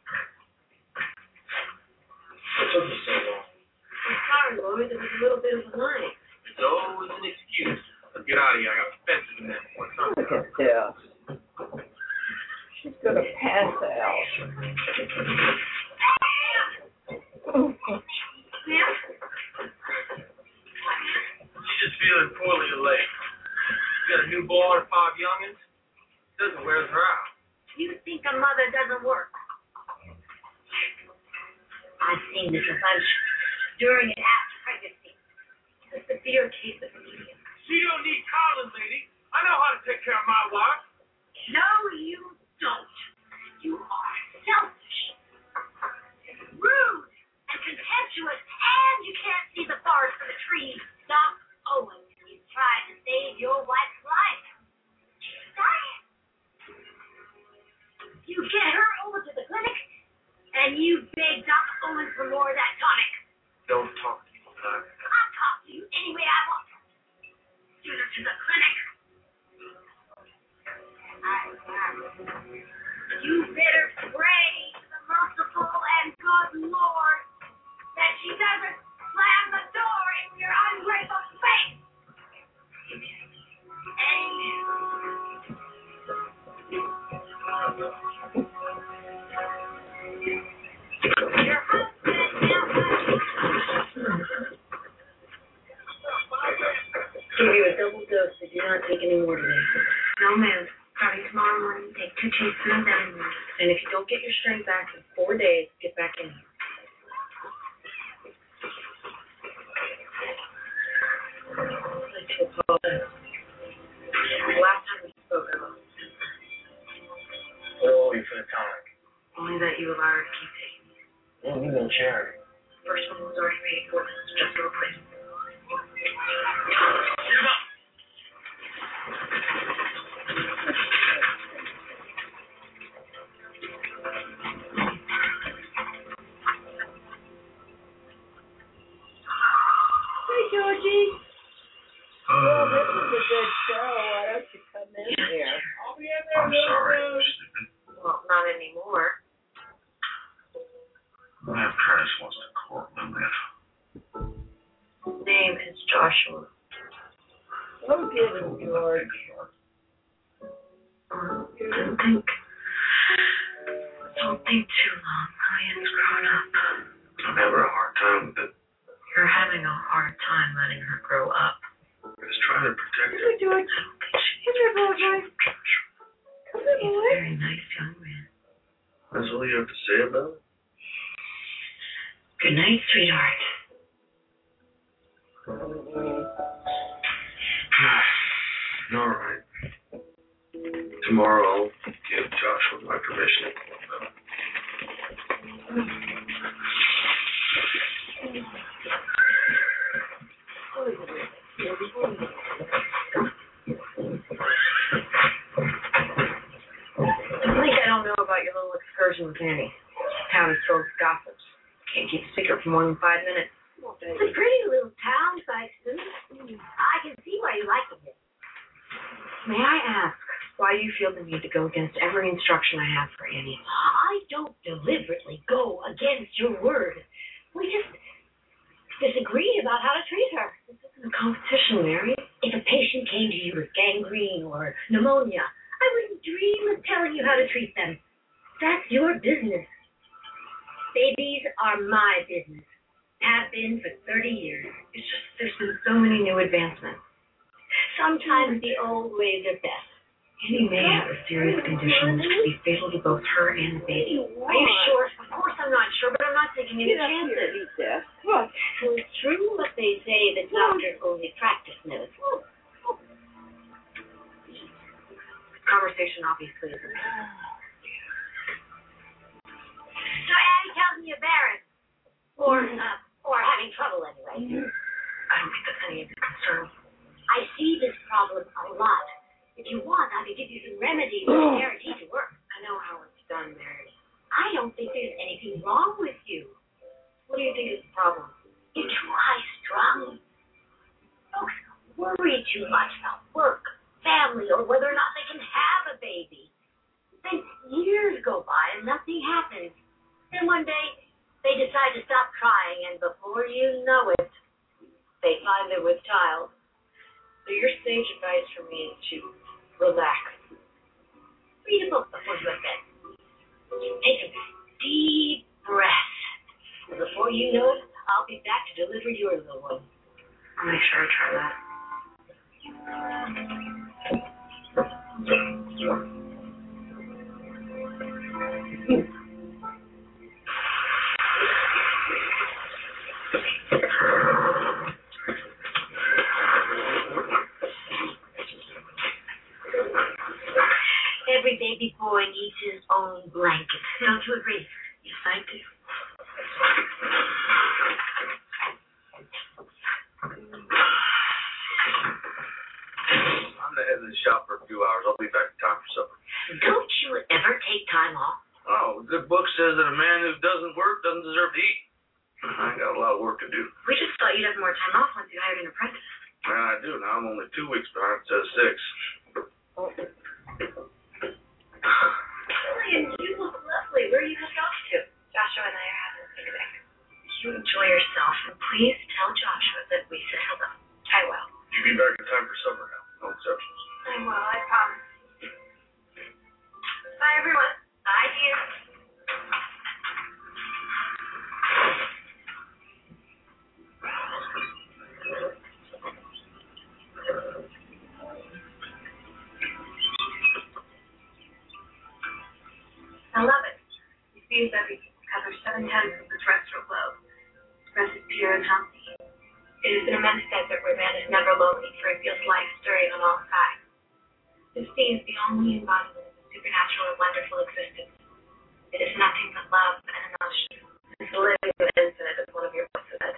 What took you so long? I'm sorry, Lloyd. There was a little bit of a line. It's always an excuse. Let's get out of here. I got fences in there. What's up? Look at this. She's going to pass out. Yeah? She's just feeling poorly of late. She's got a newborn and five youngins. Doesn't wear her out. You think a mother doesn't work? I've seen this a bunch during and after pregnancy. It's a severe case of anemia. She don't need Colin, lady. I know how to take care of my wife. No, you don't. You are selfish, rude, and contemptuous, and you can't see the forest for the trees. Doc Owen, you tried to save your wife's life. She's dying. You get her over to the clinic, and you beg Doc Owen for more of that tonic. Don't talk to me, Doc. I'll talk to you any way I want. Sooner to the clinic. I, you better pray to the merciful and good Lord that she doesn't slam the door in your ungrateful face. Amen. Your husband now Give you a double dose if you're not taking any more today. No, ma'am. Starting tomorrow morning, take two teaspoons every morning. And if you don't get your strength back in four days, get back in here. I'd like to apologize. The last time we spoke, I lost my temper. What owe you for the tonic? Only that you allowed her to keep taking it. Well, you know charity. First one was already paid for. This is just a replacement. Get him up! Hey, Georgie. Well, this is a good show. Why don't you come in here? I'll be in there. I'm sorry, I'm sleeping. Well, not anymore. Ma'am Curtis wants to court Lilith. His name is Joshua. Oh, give him, George. Oh, don't think. Don't think too long. Lillian's grown up. I'm having a hard time with it. You're having a hard time letting her grow up. I'm just trying to protect her. Hey, George. Come here, boy. Come here, He's a boy. very nice young man. That's all you have to say about it? Good night, sweetheart. All right. Tomorrow I'll give Joshua my permission. Don't think I don't know about your little excursion with Annie. Town is filled with gossips. Can't keep a secret for more than five minutes. It's a pretty little town, Sykeston. I can see why you like it. May I ask why you feel the need to go against every instruction I have for Annie? I don't deliberately go against your word. We just disagreed about how to treat her. This isn't a competition, Mary. If a patient came to you with gangrene or pneumonia, I wouldn't dream of telling you how to treat them. That's your business. Babies are my business. Have been for thirty years. It's just there's been so many new advancements. Sometimes the old ways are best. Annie may have a serious condition which could be fatal to both her and the baby. Are you sure? Of course I'm not sure, but I'm not taking any Get up chances. here, eat that. What? So it's true what they say that doctors only practice medicine. Conversation obviously isn't. So Annie tells me you're barren. Or, uh, or having trouble anyway. I don't think that's any of your concern. I see this problem a lot. If you want, I can give you some remedies that are guaranteed to work. I know how it's done, Mary. I don't think there's anything wrong with you. What do you think is the problem? You're too high-strung. Folks worry too much about work, family, or whether or not they can have a baby. Then years go by and nothing happens. Then one day, they decide to stop trying, and before you know it, they find they're with child. So your sage advice for me is to relax. Read a book before you go to bed. Take a deep breath. And before you know it, I'll be back to deliver your little one. I'll make sure I try that. Every baby boy needs his own blanket. Don't you agree? Yes, I do. I'm the head of the shop for a few hours. I'll be back in time for supper. Don't you ever take time off? Oh, the good book says that a man who doesn't work doesn't deserve to eat. I got a lot of work to do. We just thought you'd have more time off once you hired an apprentice. Yeah, I do. Now I'm only two weeks behind instead of six. Lillian, you look lovely. Where are you headed off to? Joshua and I are having a picnic. You enjoy yourself, and please tell Joshua that we said hello. I will. You be back in time for supper now. No exceptions. I will, I promise. Bye, everyone. Bye, dear. I love it. It seems everything covers seven tenths of the terrestrial globe. The rest is pure and healthy. It is an immense desert where man is never lonely, for it feels life stirring on all sides. This sea is the only embodiment of a supernatural and wonderful existence. It is nothing but love and emotion. It's the living infinite, as one of your books said.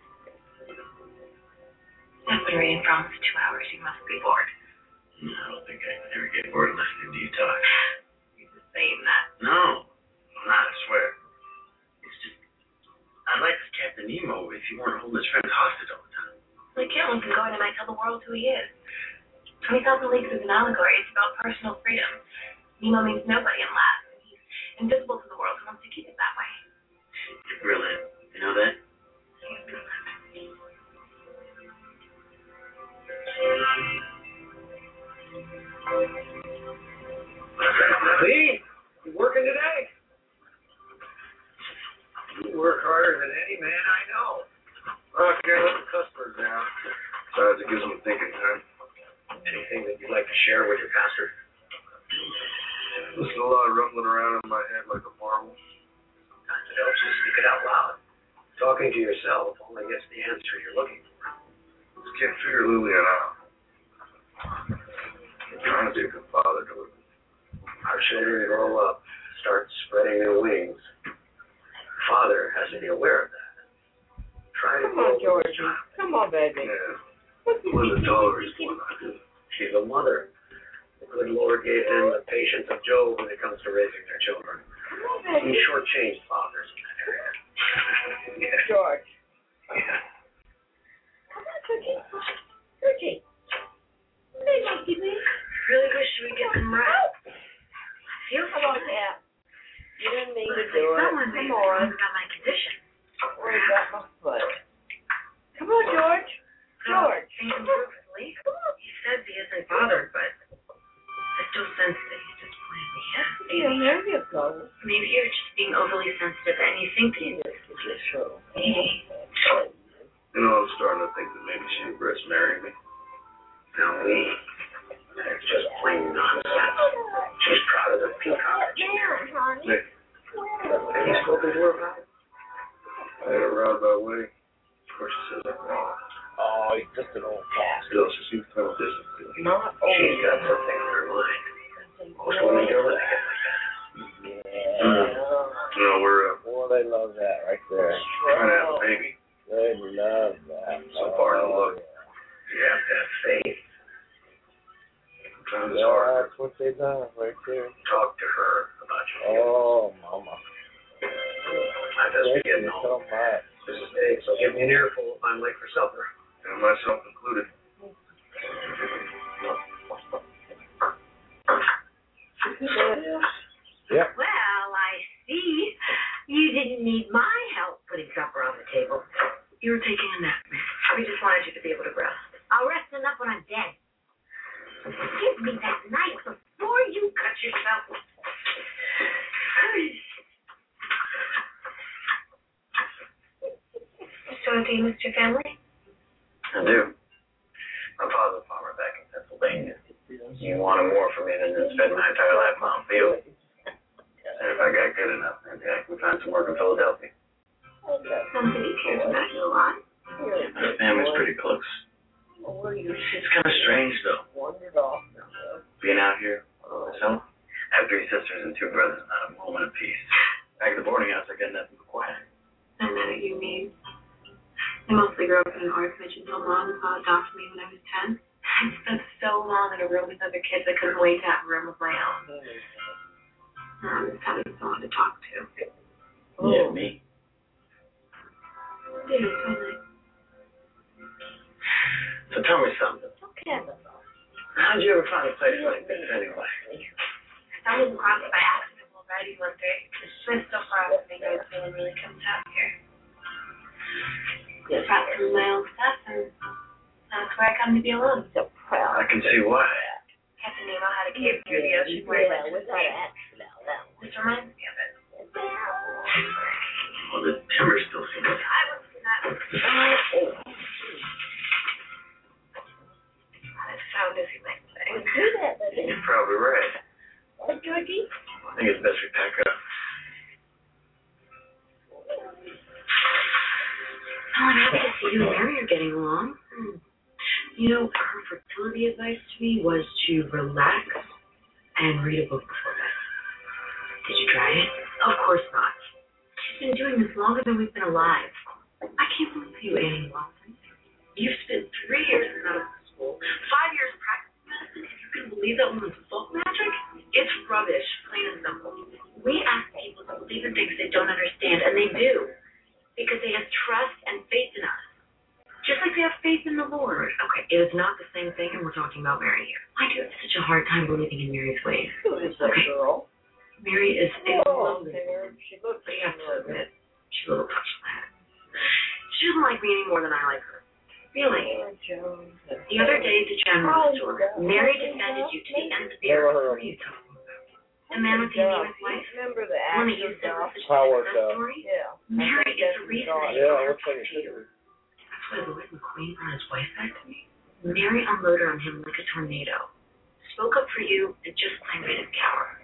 Separating from us two hours, you must be bored. No, I don't think I can ever get bored listening to you talk. You're just saying that. No, I'm not, I swear. It's just, I'd like this Captain Nemo if you weren't holding his friends hostage all the time. I can't let him go in and I tell the world who he is. twenty thousand Leagues is an allegory. It's about personal freedom. Nemo means nobody in last. And he's invisible to the world and wants to keep it that way. You're brilliant. You know that? He's brilliant. Lee, you working today? You work harder than any man I know. Oh, I can't let the customers down. Besides, it gives them thinking time. Anything that you'd like to share with your pastor? There's a lot of rumbling around in my head like a marble. Sometimes it helps to speak it out loud. Talking to yourself only gets the answer you're looking for. Just can't figure Lillian out. I'm trying to be a good father to her. Our children grow up, start spreading their wings. Father has to be aware of that. Try to Come on, Georgie. Come on, baby. Yeah. One of the tolerance one I do. She's a mother. The good Lord gave them the patience of Job when it comes to raising their children. He shortchanged fathers in that area. Yeah. George. Yeah. Come on, Cookie. Cookie. Hey, monkey, baby. Really wish we could get some rest. You come on, Pat. You didn't mean to do it. Someone Come made me on. about my condition. Where you got my foot? Come on, George. George. Things improved with Lee. He says he isn't bothered, but I still sense that he's just playing me. Yeah, there you go. Maybe you're just being overly sensitive and you think that he's just true. Maybe. You know, I'm starting to think that maybe she regrets marrying me. Now, Lee, that's just plain nonsense. She's proud of the peacock. Yeah, honey. Nick, Have you spoken to her about it? I had a roundabout way. Of course, she says I'm wrong. Oh, he's just an old cat. Still, she seems kind of distant to me. Not old. She's got something on her mind. Most women do when they get like that. Yeah. Mm. No, we're uh, Boy, they love that right there. trying to have a baby. They love that. So far, no luck. You have to have faith. Sometimes it's Yeah, hard. that's what they done right there. Talk to her about your Oh, mama. I just be getting So home. much. This is big, so give me an earful if I'm late for supper. And myself included. Yep. Well, I see. You didn't need my help putting supper on the table. You were taking a nap, miss. We just wanted you to be able to rest. I'll rest enough when I'm dead. Give me that knife before you cut yourself. So, do you miss your family? I do. My father's a farmer back in Pennsylvania. He wanted more from me than to spend my entire life on field. And if I got good enough, maybe I can find some work in Philadelphia. Sounds like he cares about you a lot. My family's pretty close. It's kind of strange, though, Wandered off. being out here all by myself. I have three sisters and two brothers, not a moment of peace. Back at the boarding house, I got nothing but quiet. I know what you mean. I mostly grew up in an orphanage until Mom and Pa adopted me when I was ten. I spent so long in a room with other kids, I couldn't wait to have a room of my own. Um, just having someone to talk to. Yeah, me. do, don't I? So tell me something. Okay. How'd you ever find a place like this anyway? I was across by accident while riding one day. I went so far I was thinking I was feeling really content here. Just brought some of my own stuff, and that's where I come to be alone. So proud. I can see why. Captain Nemo had a cave near the ocean where he went to sleep. This reminds me of it. Well, the timber still seems... I was that. Oh. Not as sound as you might say. Do that, buddy. You're probably right. Oh, Georgie? I think it's best we pack up. Oh, I'm happy to see you and Mary are getting along. Hmm. You know, her fertility advice to me was to relax and read a book before bed. Did you try it? Of course not. She's been doing this longer than we've been alive. I can't believe you, Annie Watson. You've spent three years in medical school, five years practicing medicine, and you can believe that woman's folk magic? It's rubbish, plain and simple. We ask people to believe in things they don't understand, and they do. Because they have trust and faith in us. Just like they have faith in the Lord. Okay, it is not the same thing, and we're talking about Mary here. Why do you have such a hard time believing in Mary's ways? Who is that okay. girl? Mary is a Oh, woman. there. She looks But you have to admit, she's a little touched in the head. She doesn't like me any more than I like her. Really. Oh, Jones. The other day at the general store, Mary defended you to the end of the earth. What are you talking about? The man with the anemic wife? Remember the One that actor you said was such a Howard, success uh, story? Yeah. Mary is the reason that he Yeah, brought looks like her a to you. sister. That's why Lloyd McQueen brought his wife back to me. Mary unloaded on him like a tornado. Spoke up for you and just plain made him cower.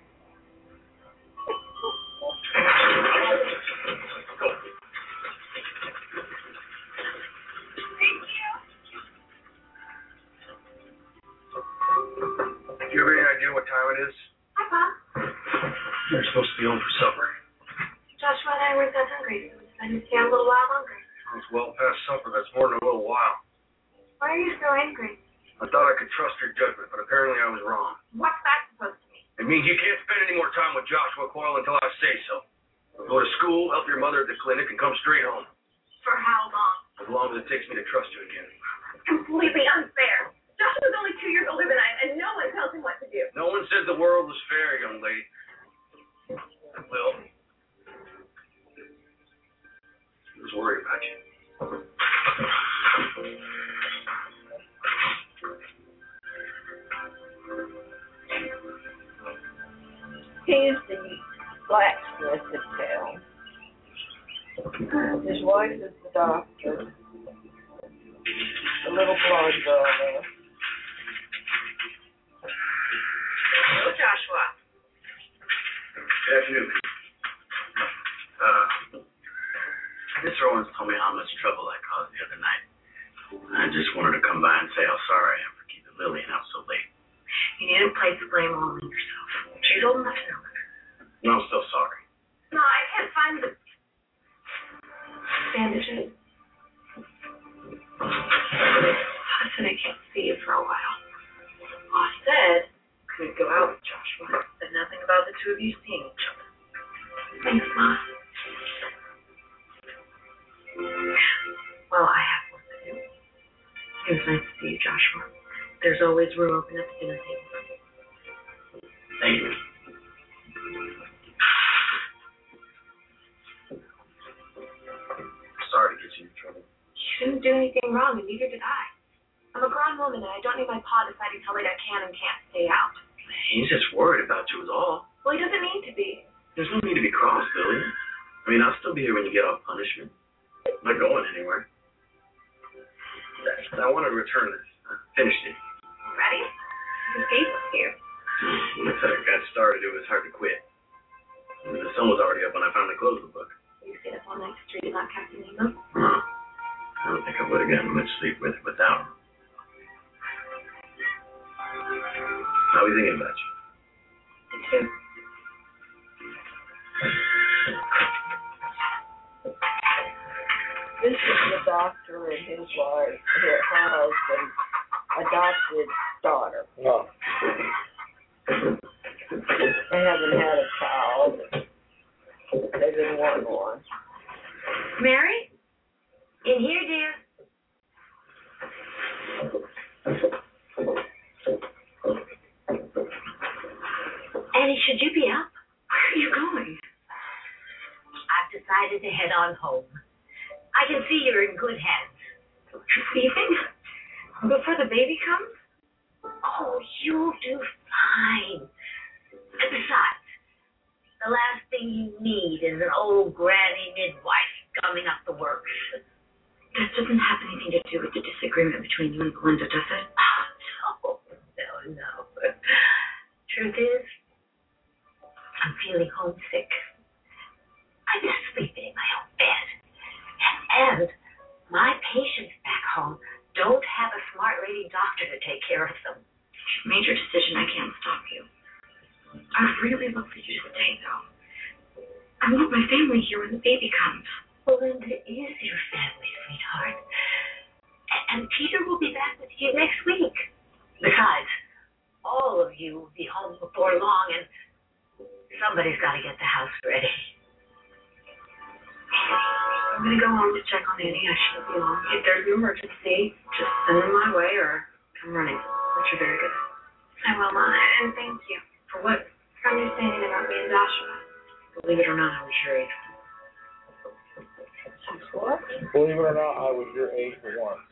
Do you have any idea what time it is? Hi, Pop. You're supposed to be home for supper. Joshua and I weren't that hungry, so we decided to stay a little while longer. It's well past supper. That's more than a little while. Why are you so angry? I thought I could trust your judgment, but apparently I was wrong. What's that supposed to mean? It means you can't spend any more time with Joshua Coyle until I say so. Go to school, help your mother at the clinic, and come straight home. For how long? As long as it takes me to trust you again. It's completely unfair. Joshua's only two years older than I am, and no one tells him what to do. No one said the world was fair, young lady. Well, I was worried about you. He's the blacksmith in town. His wife is the doctor. The little blonde girl there. Hello, Joshua. Good afternoon. Uh, Mister Owens told me how much trouble I caused the other night. I just wanted to come by and say how sorry I am for keeping Lillian out so late. You needn't place the blame all on yourself. She's old enough to know better. No, I'm still sorry. No, I can't find the bandages. Hudson, I can't see you for a while. I said could go out with Joshua. Said nothing about the two of you seeing each other. Thanks, Ma. Well, I have work to do. It was nice to see you, Joshua. There's always room open at the dinner table. Thank you. Sorry to get you in trouble. You didn't do anything wrong, and neither did I. I'm a grown woman, and I don't need my pa deciding how late I can and can't stay out. He's just worried about you is all. Well, he doesn't need to be. There's no need to be cross, Billy. I mean, I'll still be here when you get off punishment. I'm not going anywhere. I wanted to return this. I finished it. Ready? The gate was here. Once I got started, it was hard to quit. I mean, the sun was already up when I finally closed the book. You stayed up all night to read about Captain Nemo? No. I don't think I would have gotten much sleep with without him. How are we thinking about you? Me too. This is the doctor and his wife, her husband's adopted daughter. No. They haven't had a child. They've been wanting one. Mary? In here, dear. Annie, should you be up? Where are you going? I've decided to head on home. I can see you're in good hands. You're leaving? Before the baby comes? Oh, you'll do fine. And besides, the last thing you need is an old granny midwife gumming up the works. That doesn't have anything to do with the disagreement between you and Belinda, does it? Oh, no, no, no. Truth is, I'm feeling homesick. I miss sleeping in my own bed. And my patients back home don't have a smart lady doctor to take care of them. You've made your decision. I can't stop you. I'd really love for you to stay, though. I want my family here when the baby comes. Belinda is your family, sweetheart. And Peter will be back with you next week. Besides, all of you will be home before long, and somebody's got to get the house ready. I'm going to go home to check on Annie. I shouldn't be long. If there's an emergency, just send them my way or come running. But you're very good. I will, Ma, and thank you. For what? For understanding about me and Joshua. Believe it or not, I was your age. What? Believe it or not, I was your age for once.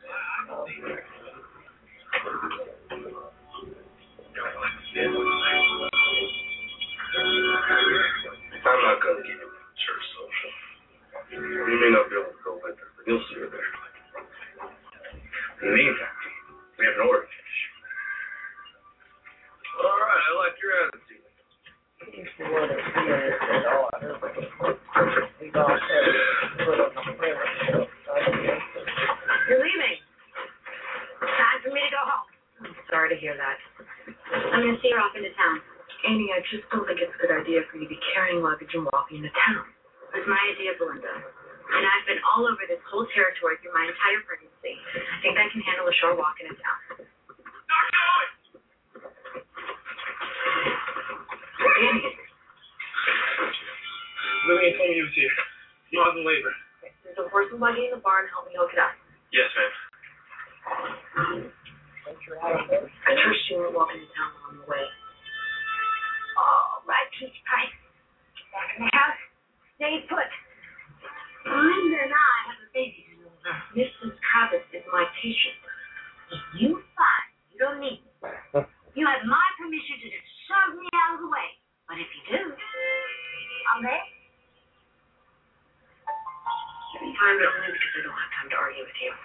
I'm not going to give you church social. You may not be able to go with her, but you'll see her there. In the meantime, we have an order to finish. All right, I like your attitude. You're leaving. Time for me to go home. I'm sorry to hear that. I'm going to see her off into town. Annie, I just don't think it's a good idea for you to be carrying luggage and walking into town. It was my idea, Belinda. And I've been all over this whole territory through my entire pregnancy. I think I can handle a short walk into town. Annie. Lillian told me you was here. You on the labor. There's a horse and buggy in the barn. Help me hook it up. Yes, ma'am. I trust you won't walk into town on the way. All right, Peach Pie. Back in the house. Stay put. Belinda and I have a baby to deliver. Missus Travis is my patient. If you find you don't need me, you have my permission to just shove me out of the way. But if you do, I'm there. Fine, but only because I don't have time to argue with you.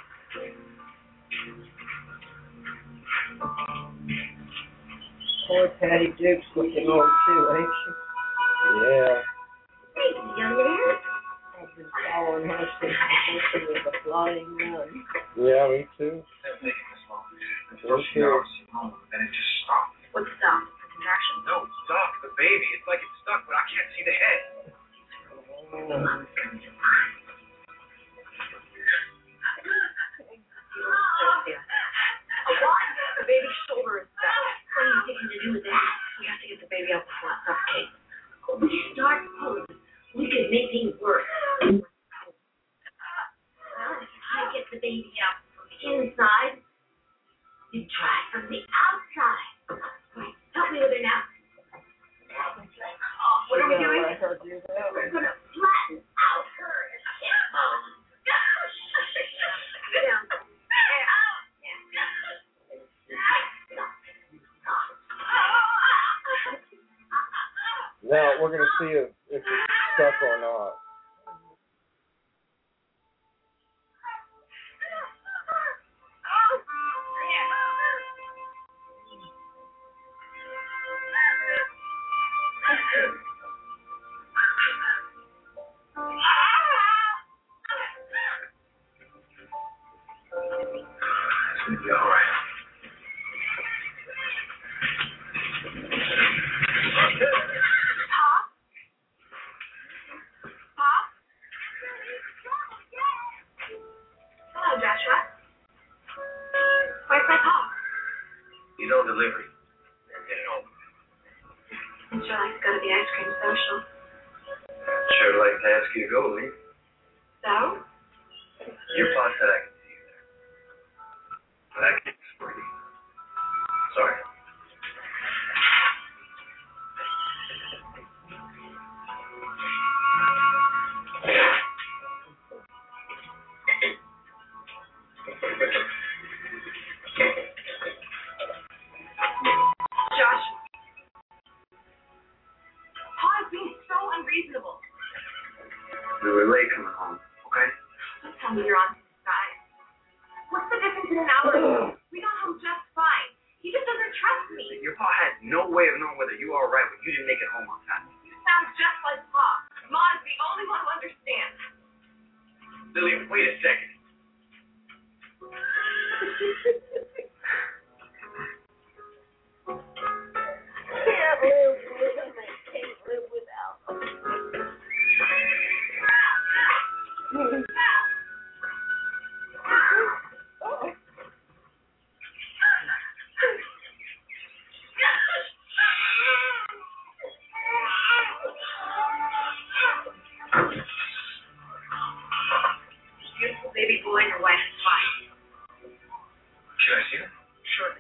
Poor Patty Duke's looking old too, ain't she? Yeah. Hey, young man. I've been following her since she was a flying nun. Yeah, me too. First few hours you home, and it just stopped. What stopped? The contraction? No, stop. The baby. It's like it's stuck, but I can't see the head. The mom's coming to find. What? The baby's shoulder is back. What are you thinking to do with that? We have to get the baby out before it suffocates. When we start pulling, we could make things worse. Well, if you can't get the baby out from the inside, you try from the outside. Right, help me with her now. Oh, what are we doing? We're going to flatten out her hip bone. Sit down. Now we're going to see if, if it's stuck or not. It's going to be all right. You don't deliver it. Get it home. I'd sure like to go to the ice cream social. Sure like to ask you to go, Lee. So? Your pa said I could see you there. But I can't swear to you. Sorry. Josh. Pa is being so unreasonable. We were late coming home, okay? Don't tell me you're on his side. What's the difference in an hour? We got home just fine. He just doesn't trust me. Your pa had no way of knowing whether you were all right when you didn't make it home on time. You sound just like Pa. Ma is the only one who understands. Lily, wait a second. Can't live with him. I can't live without him. Oh. Beautiful baby boy and your wife is fine. Should I see her? Shortly.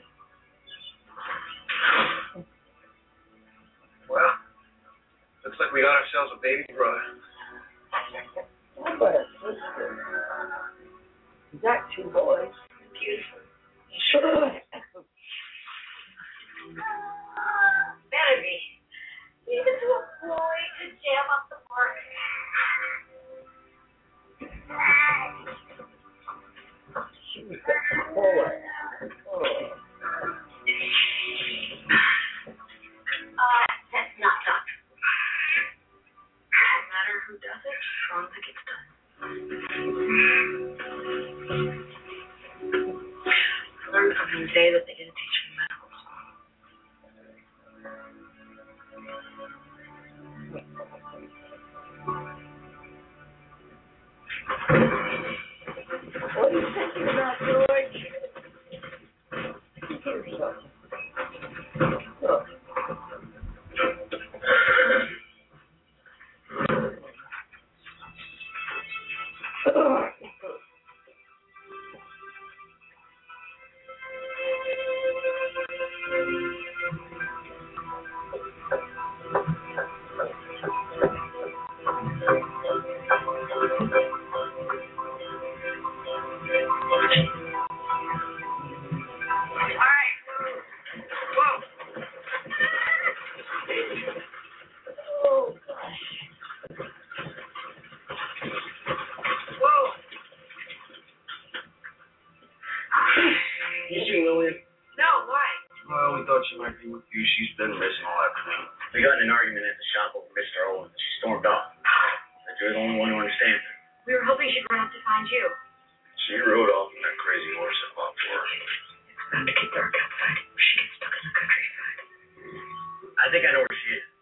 Well, looks like we got ourselves a baby brother. How about a sister? You got two boys. Beautiful. Better be. Even to a boy to jam up the park. She was a boy. Oh. Uh, that's not done. No matter who does it, as long as it gets done. I learned from him today that they didn't teach me medical school. What are you thinking about, George? Here's something. Look. She's been missing all afternoon. We got in an argument at the shop over Mister Owens. She stormed off. Said you're the only one who understands her. We were hoping she'd run up to find you. She rode off on that crazy horse at about four. It's bound to get dark outside. She gets stuck in the countryside. I think I know where she is.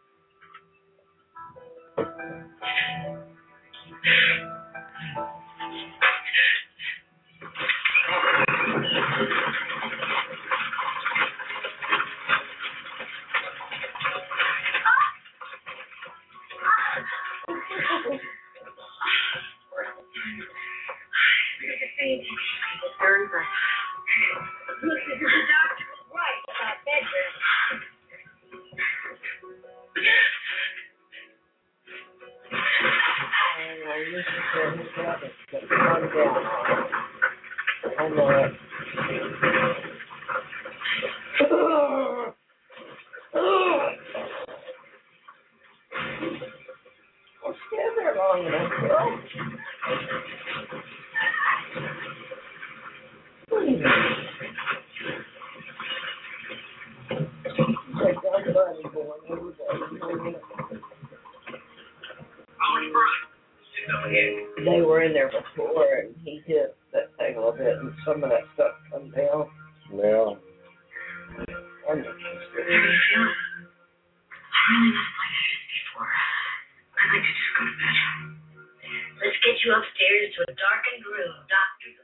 They were in there before, and he hit that thing a little bit, and some of that stuff come down. Yeah. I'm not sure. How are you feeling? I'm really not like I was before. I'd like to just go to bed. Let's get you upstairs to a darkened room. Doctor's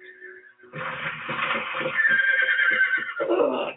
orders.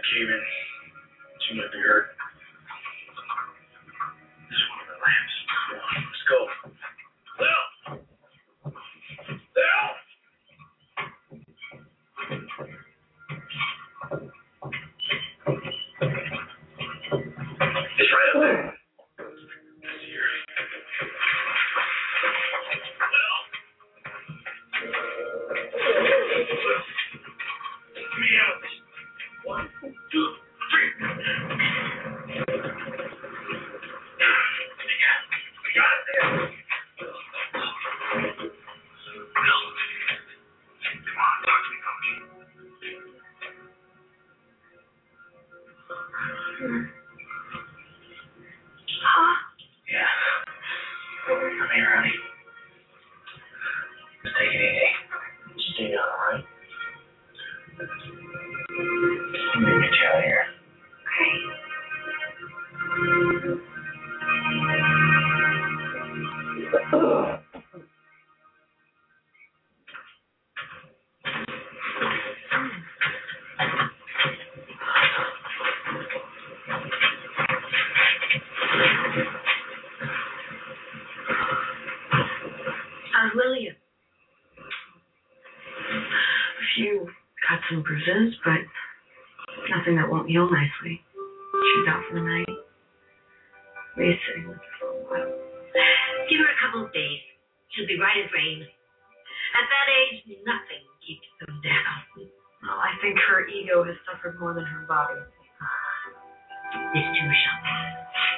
cave in. Seemed like they heard. This is one of the lamps. Come on, let's go. Lil! Lil! It's right up there. It's here. Lil! Let me out. One, two, three. We got it there. Will. Come on, talk to me, Pumpkin. Huh? Yeah. Come here, honey. Just take it easy. Stay down, alright? Let me get you out of here. How's Lillian? A few cuts and bruises, but nothing that won't heal nicely. She's out for the night. We're sitting with her for a while. Give her a couple of days. She'll be right as rain. At that age, nothing keeps them down. Well, I think her ego has suffered more than her body. This too shall pass.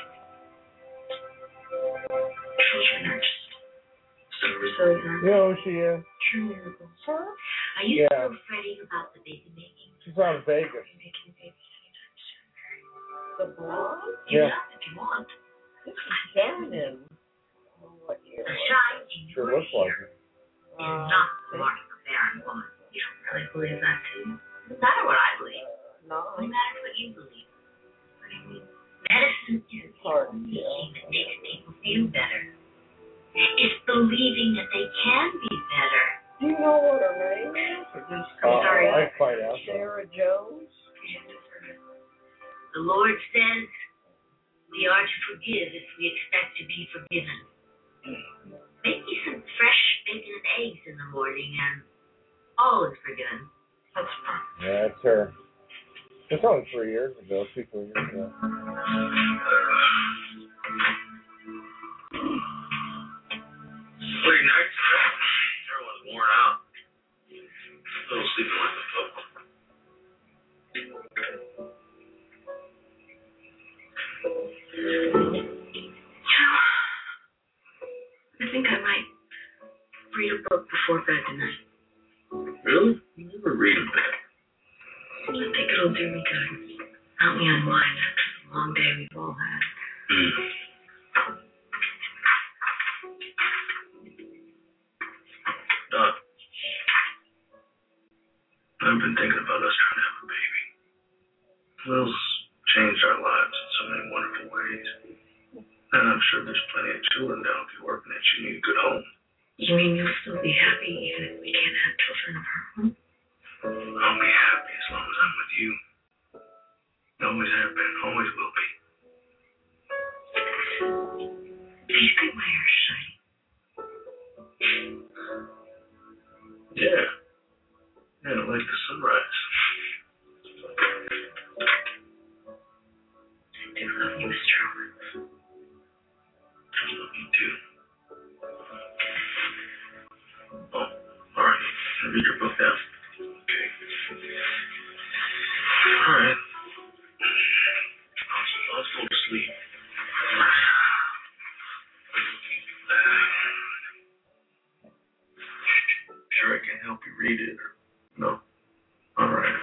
Children are just so resilient. Yeah, she is. True miracles. Huh? Are you Yeah. still fretting about the baby making? She's out of Vegas. Making babies anytime soon. The blonde? You Yeah. know if you want. This is Shannon. What year? The shine in Sure your looks like ear it. is not the mark of a barren woman. You don't really believe that, too? No matter what I believe. No. No matter what you believe. What do you mean? Medicine isn't the Hard, only yeah. thing that makes people feel better. It's believing that they can be better. Do you know what her name is? Or just, Uh, I'm sorry, I find out. Sarah Jones? The Lord says we are to forgive if we expect to be forgiven. Make me some fresh bacon and eggs in the morning and all is forgiven. That's fine. Yeah, it's her. It's only three years ago, two, three years ago. Late night tonight. Everyone's worn out. Still sleeping like a pup. I think I might read a book before bed tonight. Really? You never read a bit. I think it'll do me good. Help me unwind after the long day we've all had. Doc, I've been thinking about us trying to have a baby. Will's changed our lives in so many wonderful ways. And I'm sure there's plenty of children down if you're working that you need a good home. You mean you'll still be happy even if we can't have children of our own? I'll be happy as long as I'm with you. Always have been, always will be. Do you think my hair is shiny? Yeah. Yeah, like the sunrise. I do love you, Mister Owens. I love you too. Oh, alright. Read your book now. Okay. Alright. Let's go to sleep. Sure I can help you read it or no? Alright.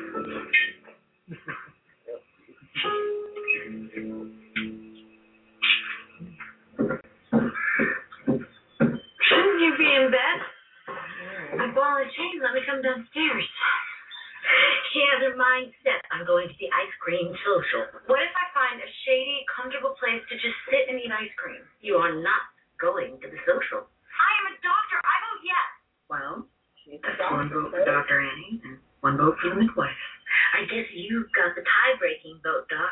Shouldn't you be in bed? My ball and chain, let me come downstairs. She has her mind set on going to the ice cream social. What if I find a shady, comfortable place to just sit and eat ice cream? You are not going to the social. I am a doctor. I vote yes. Well, She's a that's one doctor, vote for too. Doctor Annie and one vote for the midwife. I I guess you got the tie-breaking vote, Doc.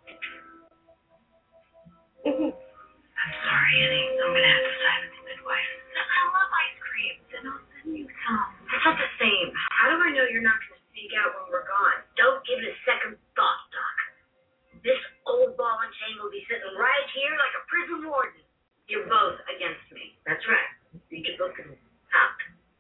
I'm sorry, Annie. I'm going to have to side with the midwife. I love ice cream. Then I'll send you some. It's not the same. How do I know you're not going to sneak out when we're gone? Don't give it a second thought, Doc. This old ball and chain will be sitting right here like a prison warden. You're both against me. That's right. Read your book and out.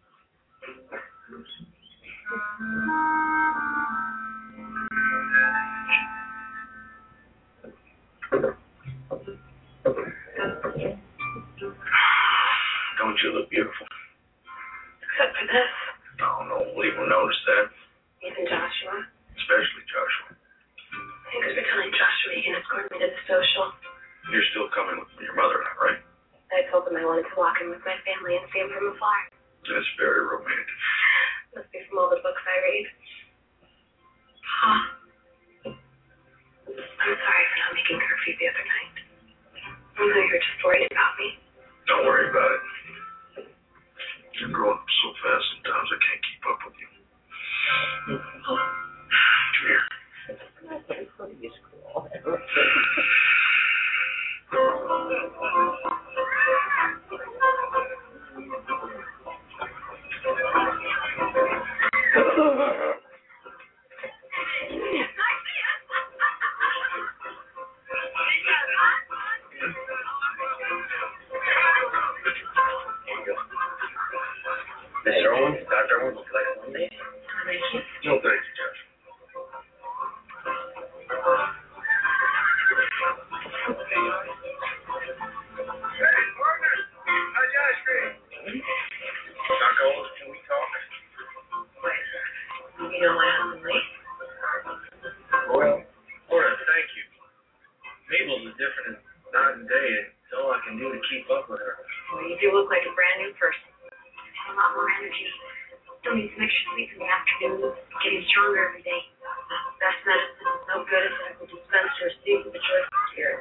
Don't you look beautiful? Except for this. No, no one will notice that. Even Joshua. Especially Joshua. I think we're telling Joshua he can escort me to the social. You're still coming with your mother, right? I told him I wanted to walk in with my family and see him from afar. That's very romantic. Must be from all the books I read. Pa, I'm sorry for not making curfew the other night. I know you were just worried about me. Don't worry about it. You're growing up so fast sometimes I can't keep up with you. Oh. Come here. Mister Owens, Doctor Owens, would you like one day? Thank you. No, thank you, Josh. Hey, partner! How's your ice cream? Doctor Owens, can we talk? Wait, you know my husband Lee? Well, Laura, thank you. Mabel's as different as night and day. It's all I can do to keep up with her. Well, you do look like a brand new person. A lot more energy. Still need some extra sleep in the afternoon. Getting stronger every day. Best medicine is no good if I will dispense to receive the choice of spirit.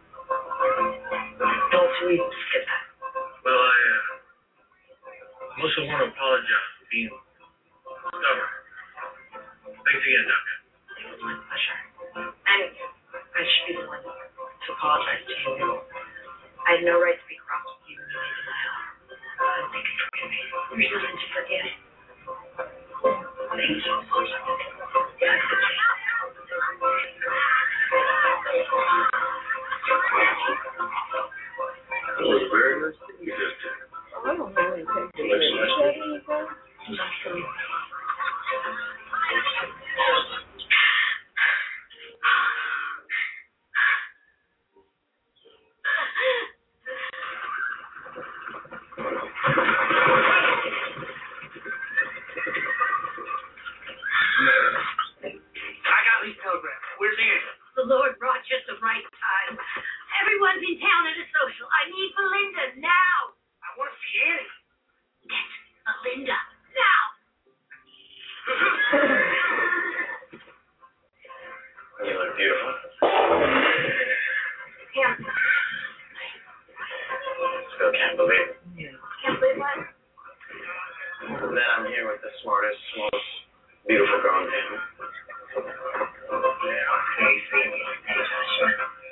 Don't we skip that? Well, I uh, also want to apologize for being stubborn. Thanks again, Doctor. It was my pleasure. And I should be the one to apologize to you. I had no right to be cross with you when you made my help. I don't think you forgive me. There's nothing to forgive. Thank you. It was very nice thing you just did. I don't know anything. Did Looks nice. Nothing. I got these telegrams. Where's Annie? The Lord brought you at the right time. Everyone's in town at a social. I need Belinda now. I want to see Annie. Get Belinda now. You look beautiful. Yeah. Still can't believe it. Can't believe what? That I'm here with the smartest, most beautiful girl in town. Very sweet. Hey, Joshua.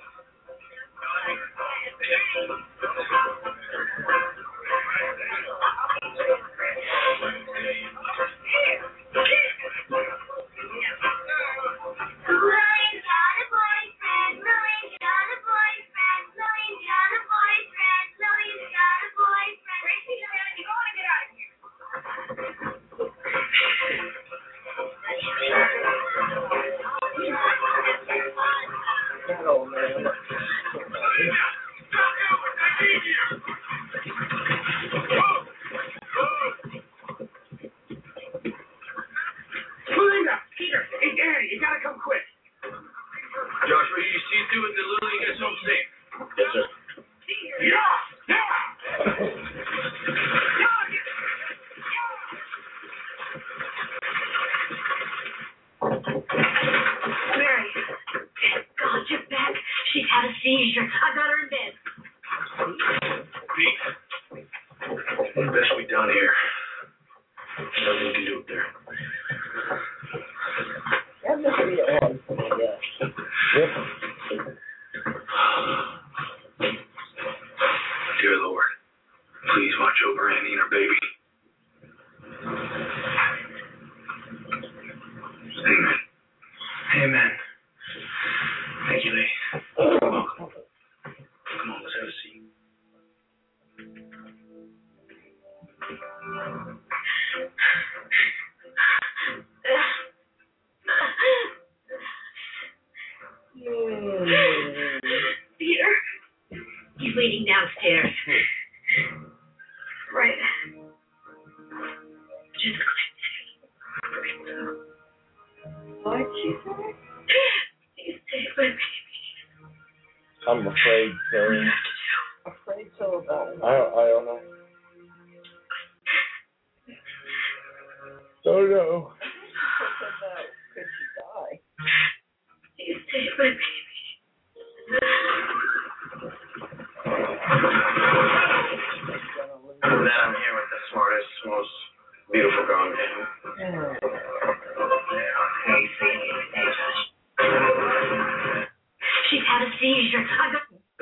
Lily's got a boyfriend. Lily's got a boyfriend. Lily's got a boyfriend. Lily's got a boyfriend. Gracie, you want to get out of here? That old man. Belinda! Peter! Hey, Annie, you gotta come quick. Joshua, you see to it that Lily gets home safe. Yes, sir. Yeah! Yeah! Mary. God, you're back. She's had a seizure. I got her in bed. Pete, best we done here. Nothing to do up there. That Anyway, come on, come on. Come on, let's have a seat. Peter, he's waiting downstairs. Right. Just What'd she say? Please take my baby. I'm afraid so. Afraid so about it. I don't, I don't know. Don't know. Could she die? Please take my baby. And then I'm here with the smartest, most beautiful girl in town. Hey, sweetie. Hey, Josh. She's had a seizure. I got.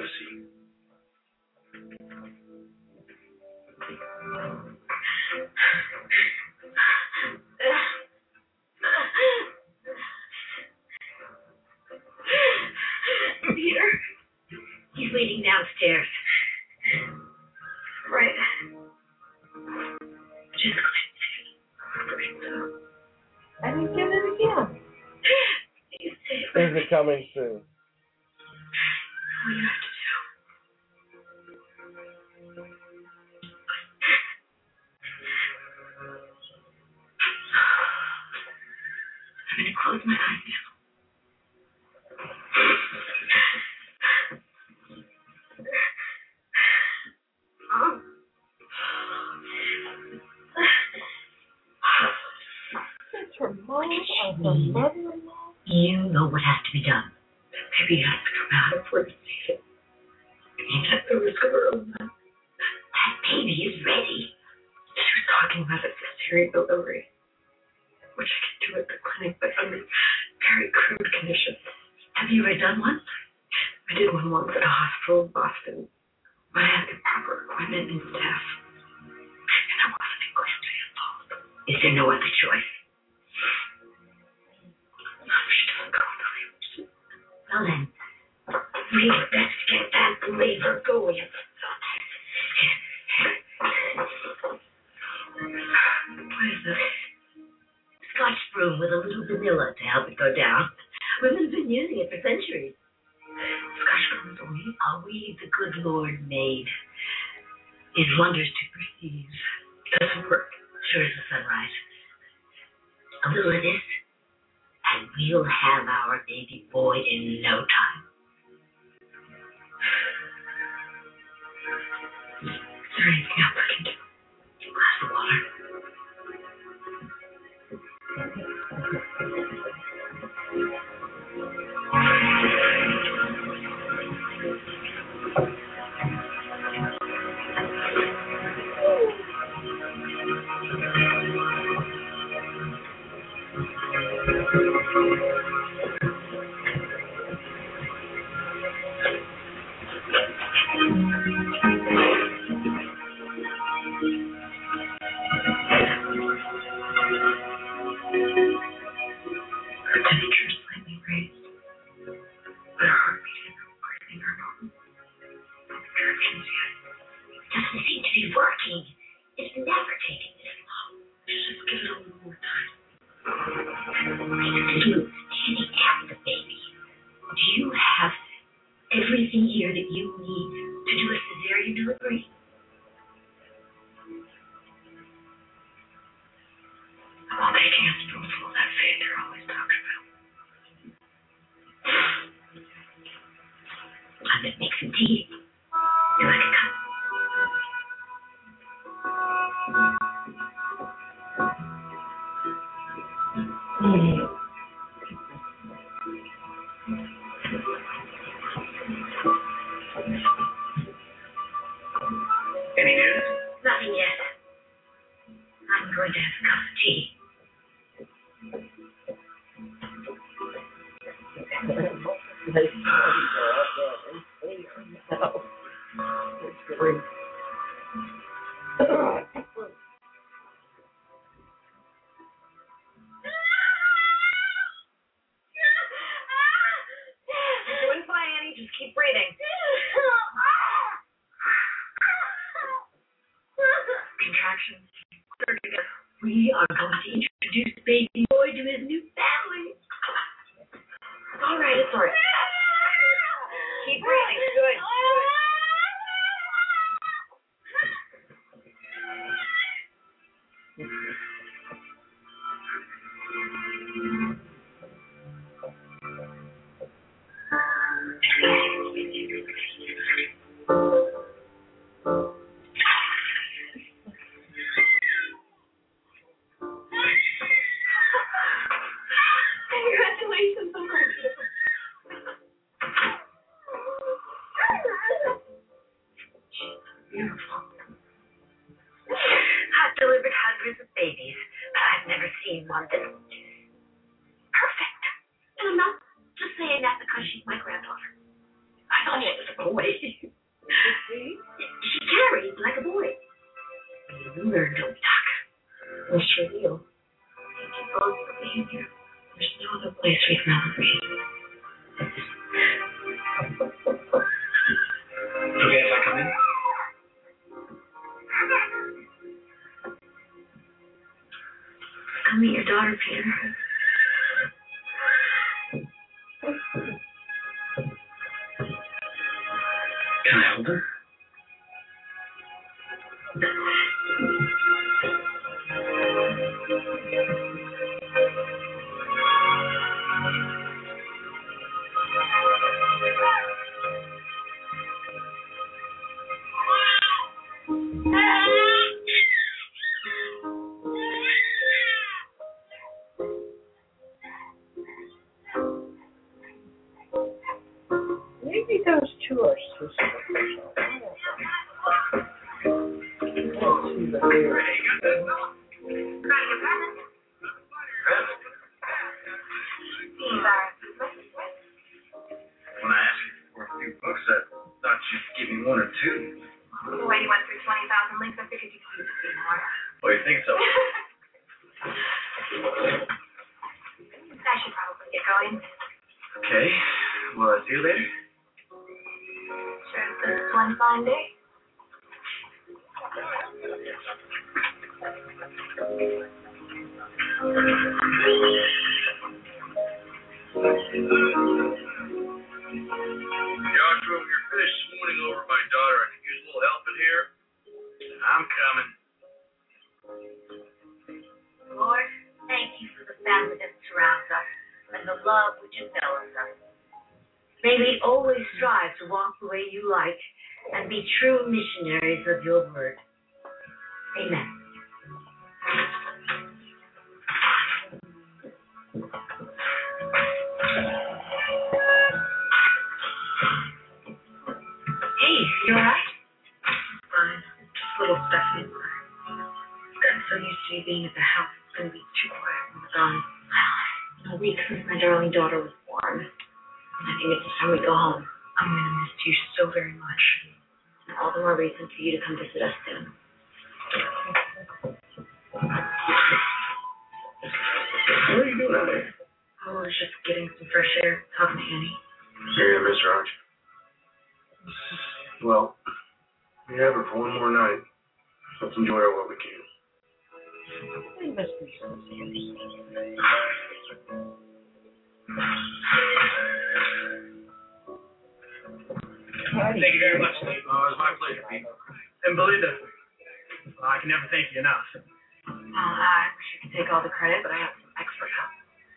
Peter, he's waiting downstairs. Right. Just And he did it again. Things are coming soon. All you have to do. I'm going to close my eyes now. It's her mom or her mother-in-law. You know what has to be done. The baby has to come out before it's safe. Even at the risk of her own life. That baby is ready. She was talking about a cesarean delivery, which I can do at the clinic, but under very crude conditions. Have you ever done one? I did one once at a hospital in Boston, but I had the proper equipment and staff, and I wasn't inclined to be involved. Is there no other choice? She doesn't go into labor soon. Well then, we best get that labor going. What is this? Scotch broom with a little vanilla to help it go down. Women have been using it for centuries. Scotch broom is only a weed the good Lord made. His wonders to perceive. Doesn't work. Sure as the sunrise. A little of this, and we'll have our baby boy in no time. Is there anything else I can do? A glass of water. Her temperature is slightly raised, but her heartbeat and her breathing are normal. No contractions yet. It doesn't seem to be working. It's never taken this long. Just give it a little more time. Mister Luke, standing at the baby. Do you have everything here that you need to do a cesarean delivery? I'm taking a spoonful of that fat they're always talking about. I'm going to make some tea. You like a cup? Mm. Any news? Nothing yet. I'm going to have a cup of tea. Doing honey. Just keep breathing. Contractions. We are going to introduce baby boy to his new family. It's all right. It's all right. Keep breathing. Good. Good. Congratulations, Uncle Joe. Beautiful. I've delivered hundreds of babies, but I've never seen one that's perfect. And I'm not just saying that because she's my granddaughter. I thought she was a boy. She carries like a boy. You learn, don't talk. Well, sure will. Thank you both for being here. There's no other place we'd rather be. Okay, if I come in? Come meet your daughter, Peter. Can I hold her? Maybe those two are sisters. When I asked you for a few books, I thought you'd give me one or two. The way you went through twenty thousand links, I figured you could use a few more. Oh, you think so? I should probably get going. Okay. Well, I'll see you later. Sure, this is one fine day. Joshua, you're finished swooning over my daughter. I could use a little help in here. I'm coming. Lord, thank you for the family that surrounds us and the love which envelops us. May we always strive to walk the way you like and be true missionaries of your word. Amen. Hey, you alright? Fine. Just a little stuffy inside. I'm so used to you being at the house. It's going to be too quiet when we're gone. In a week since my darling daughter was born. And I think it's time we go home. I'm going to miss you so very much. And all the more reason for you to come visit us soon. What are you doing out there? Oh, I was just getting some fresh air, talking to Annie. You're gonna miss her, aren't you? Well, we have her for one more night. Let's enjoy her while we can. They must be so serious. Thank you very much, Steve. Oh, it was my pleasure, Pete. And Belinda, I can never thank you enough. Well, I wish I could take all the credit, but I have some expert help.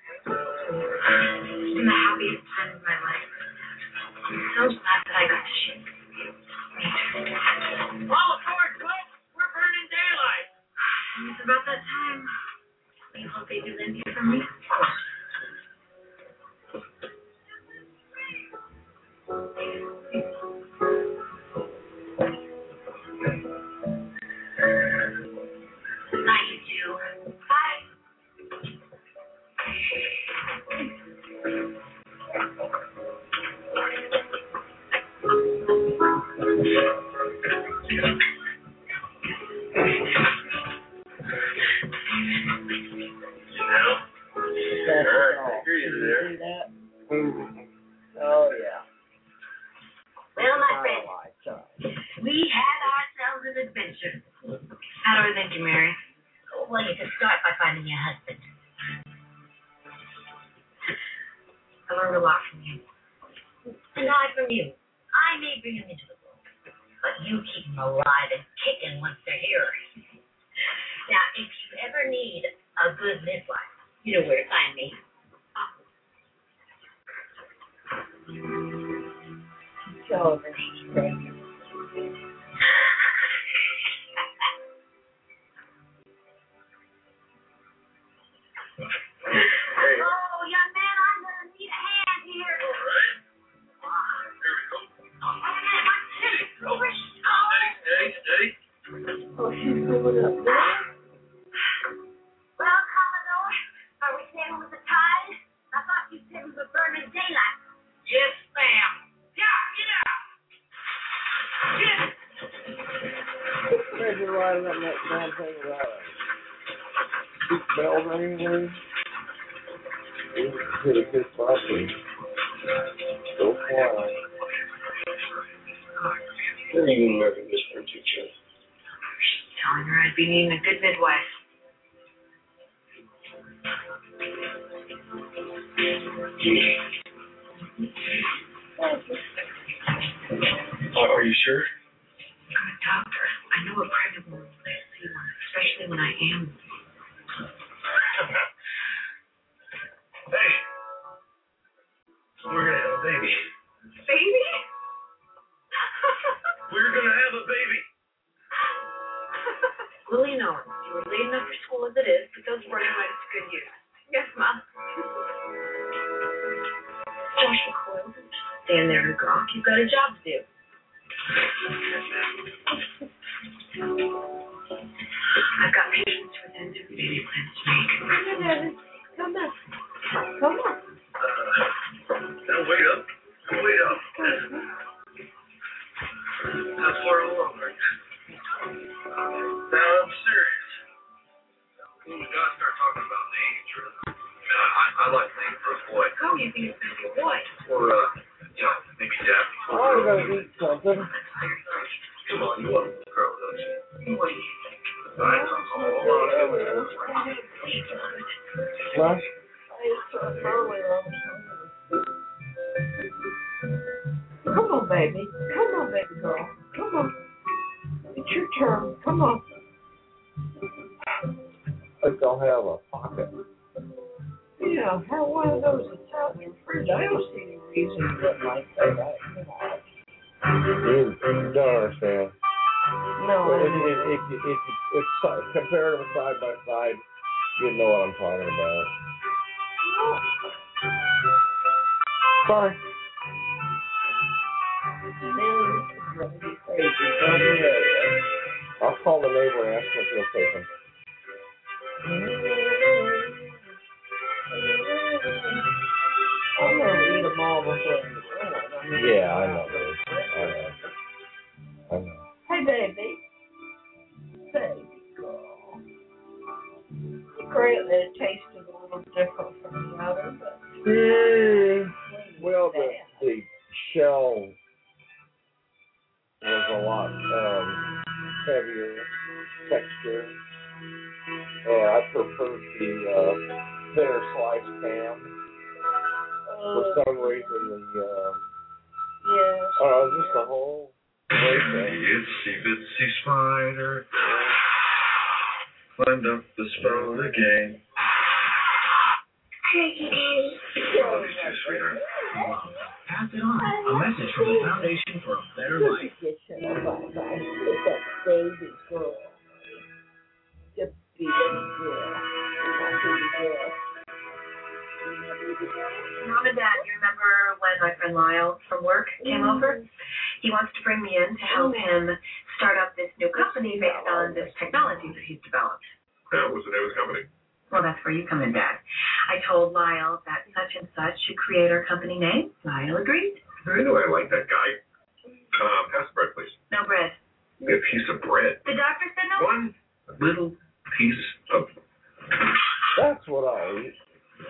It's been the happiest time of my life. I'm so glad that I got to share this with you. Me too. All aboard, folks! We're burning daylight! It's about that time. Will you hold baby Lynn here for me? Of course. Night, you two. Bye. Oh, yeah. Well, my friend, we had ourselves an adventure. How do I thank you, Mary? Well, you could start by finding your husband. I learned a lot from you. And not from you. I may bring him into the world, but you keep him alive and kicking once they're here. Now, if you ever need a good midwife, you know where to find me. So, Oh, young man, I'm going to need a hand here. All right. Here we go. Steady, steady, steady. oh, she's going up there. Well, Commodore, are we staying with the tide? I thought you said we were burning daylight. Yes, ma'am. Yeah, get out. Get it. Maybe riding up that damn thing without a seat belt or anything. It's a good property. Go fly. Where are you going to marry this one to, Chip? Telling her I'd be needing a good midwife. Uh, are you sure? I'm a doctor. I know a pregnant woman when I see one, especially when I am one. Hey. We're going to have a baby. Baby? We're going to have a baby. Lily Owens, you were late enough for school as it is, but those running rights to good use. Yes, Mom. Josh McCoy, stand there and gawk. You've got a job to do. I've got patience for them to baby plans to make. Come on. Come on. Uh, now wait up. Wait up. How far along are you? Now I'm serious. When we gotta start talking about names, or I, I like names for a boy. Oh, you think it's going to be a boy? Or uh, you know, maybe Daphne. Oh, I'm gonna eat something. Come on, you want a girl, don't you? What do you think? I don't know. What? Come on, baby. Come on, baby girl. Come on. It's your turn. Come on. I think I'll have a pocket. Yeah, have one of those that's out in your fridge. I don't see any reason to look like that. You, you don't understand. No, if, if, if, if, if, if, if compare them side by side, you know what I'm talking about. Sorry. I'll call the neighbor and ask him if he'll take him. I'm going to eat them all before you. Yeah, I know, babe. I know. I know. Hey, baby. Baby girl. Great that it tasted a little different from the other, but... Mm, well, the, the shell was a lot um, heavier texture. And I preferred the uh, thinner sliced ham. For some reason, the, uh, yes. oh, just the whole Itsy bitsy spider climbed up the spout again. Oh, sweetheart. Pass it on. A message from the Foundation for a Better Life. Baby girl. The baby girl. Baby girl. Mom and Dad, you remember when my friend Lyle from work came over? He wants to bring me in to help him start up this new company based on this technology that he's developed. Yeah, what's the name of the company? Well, that's where you come in, Dad. I told Lyle that such and such should create our company name. Lyle agreed. I know I like that guy. Uh, pass the bread, please. No bread. A piece of bread. The doctor said no. One little piece of... That's what I'll eat.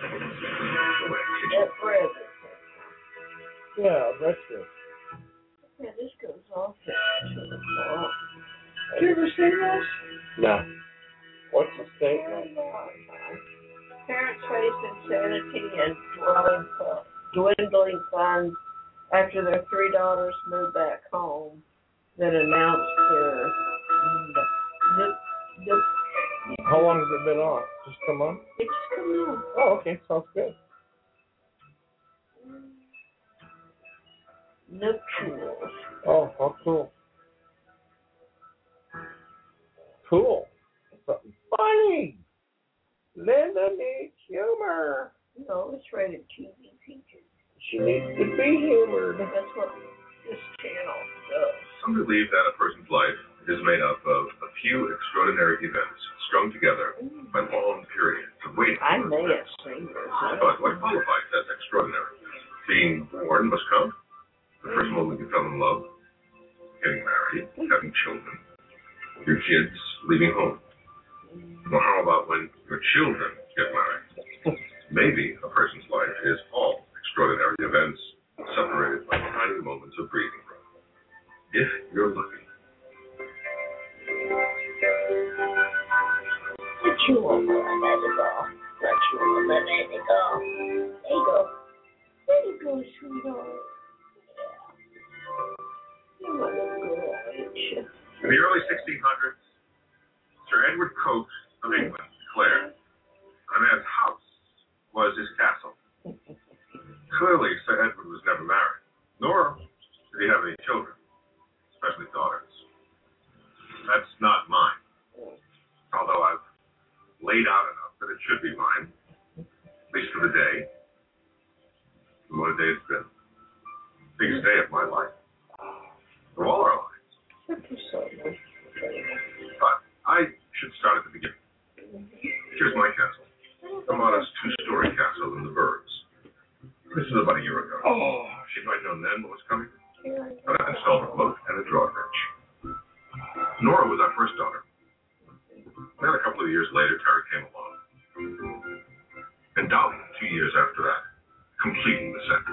That bread. Yeah, breakfast. Yeah, this goes off at two o'clock. Have you ever seen this? No. What's the statement? Parents face insanity and dwindling, dwindling funds after their three daughters moved back home, then announced their nip, nip. How long has it been on? Just come on? It just come on. Oh, okay. Sounds good. Nuptials. Oh, how cool. Cool. Something funny. Linda needs humor. No, it's rated T V P G. She needs to be humored. That's what this channel does. Some believe that a person's life is made up of a few extraordinary events strung together by long periods of waiting. I may have seen this. But what qualifies as extraordinary? Being born must count. The first moment you fell in love, getting married, having children, your kids leaving home. Well, how about when your children get married? Maybe a person's life is all extraordinary events separated by tiny moments of breathing room. If you're lucky. What you want, let it go. What you want, let it go. There you go. There you go, sweetheart. Yeah. You're a little girl, ain't you? In the early sixteen hundreds, Sir Edward Coke of England declared a man's house was his castle. Clearly, Sir Edward was never married, nor did he have any children, especially daughters. That's not mine, although I've laid out enough that it should be mine, at least for the day. And what a day it's been. Biggest day of my life. Of all our lives. But I should start at the beginning. Here's my castle. A modest two-story castle in the Burbs. This is about a year ago. Oh, if I'd known then what was coming, I'd have installed a float and a drawbridge. Nora was our first daughter. Then a couple of years later, Terry came along. And Dolly, two years after that, completing the set.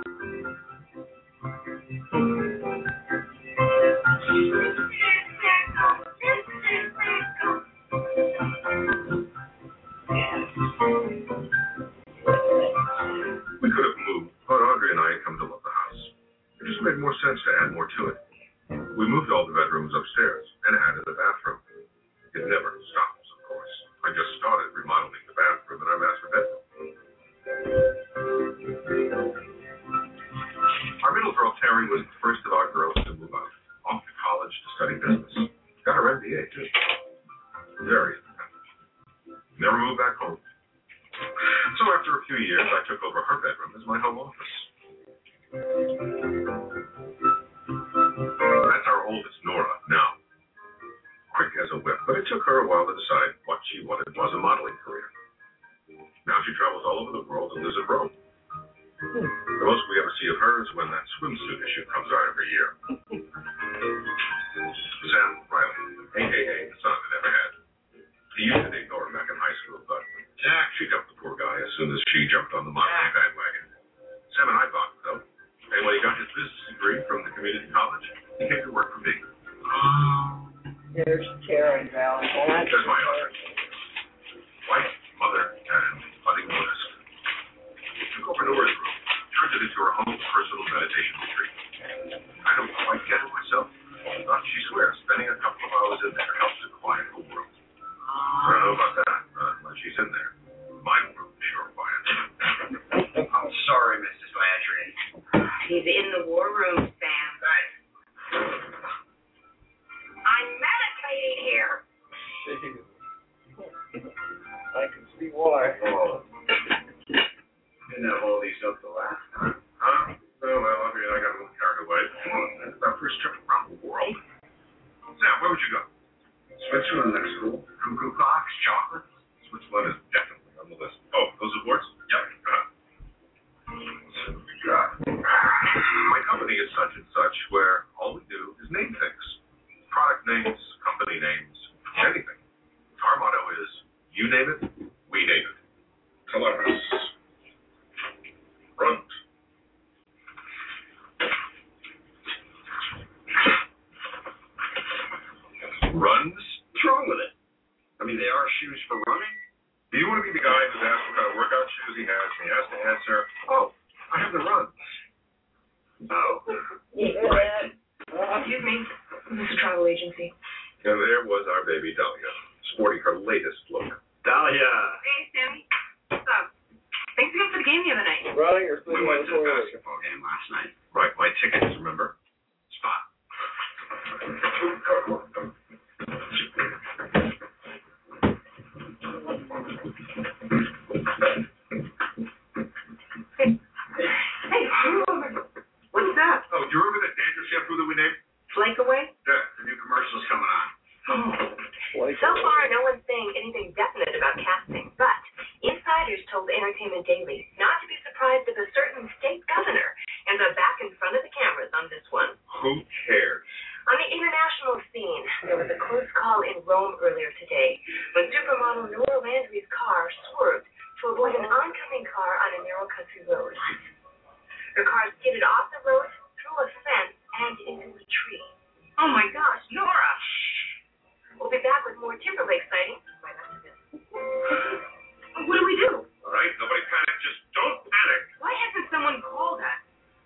We could have moved, but Audrey and I had come to love the house. It just made more sense to add more to it. We moved all the bedrooms upstairs and added a bathroom. It never stops, of course. I just started remodeling the bathroom in our master bedroom. Our middle girl, Terry, was the first of our girls to move out, off to college to study business. Got her M B A, too. Very independent. Never moved back home. So after a few years, I took over her bedroom as my home office. That's our oldest, Nora, now. Quick as a whip, but it took her a while to decide what she wanted was a modeling career. Now she travels all over the world and lives in Rome. Hmm. The most we ever see of her is when that swimsuit issue comes out every year. Sam Riley, a k a the son I never had. He used to date Nora back in high school, but Jack, she dumped the poor guy as soon as she jumped on the modeling bandwagon. Sam and I bonded, though. And when he got his business degree from the community college, he came to work for me. There's Terry Valley. There's my daughter. Wife, mother, and budding artist. Took over Nora's room, turned it into her own personal meditation retreat. I don't quite get it myself, but she swears spending a couple of hours in there helps to quiet her world. I don't know about that, but when she's in there, my world is sure quiet. I'm sorry, Missus Landry. He's in the war room, Sam. Thanks. I'm meditating here. I can see why. Oh. Didn't have all these up the last time. Huh? Oh, well, I mean, I got a little carried away. It's our first trip around the world. Sam, where would you go? Switzerland next school. Cuckoo clocks, chocolates. Switzerland is definitely on the list. Oh, those awards? Yep. Uh, God. My company is such and such, where all we do is name things. Product names, company names, anything. Our motto is, you name it, we name it. Columbus. Runt. runs? What's wrong with it? I mean, they are shoes for running. Do you want to be the guy who's asked what kind of workout shoes he has, and he has to answer, oh, I have the runs. Oh. Right. Excuse me. This is a travel agency. And there was our baby Dahlia, sporting her latest look. Dahlia. Hey, Sammy. What's up? Thanks again for the game the other night. Running or We went to the basketball game last night. Right, my tickets, remember? Spot. Hey, what's that? Oh, do you remember that dandruff shampoo that we named? Flake away? Yeah, the new commercial's coming on. So far, no one's saying anything definite about casting, but insiders told Entertainment Daily not to be surprised if a certain state governor ends up back in front of the cameras on this one. Who cares? On the international scene, there was a close call in Rome earlier today when supermodel Nora Landry's car swerved to avoid an oncoming car on a narrow country road. Her car skidded off the road, through a fence, and into a tree. Oh my gosh, Nora! We'll be back with more Timberlake sightings right after this. What do we do? All right, nobody panic. Just don't panic. Why hasn't someone called us?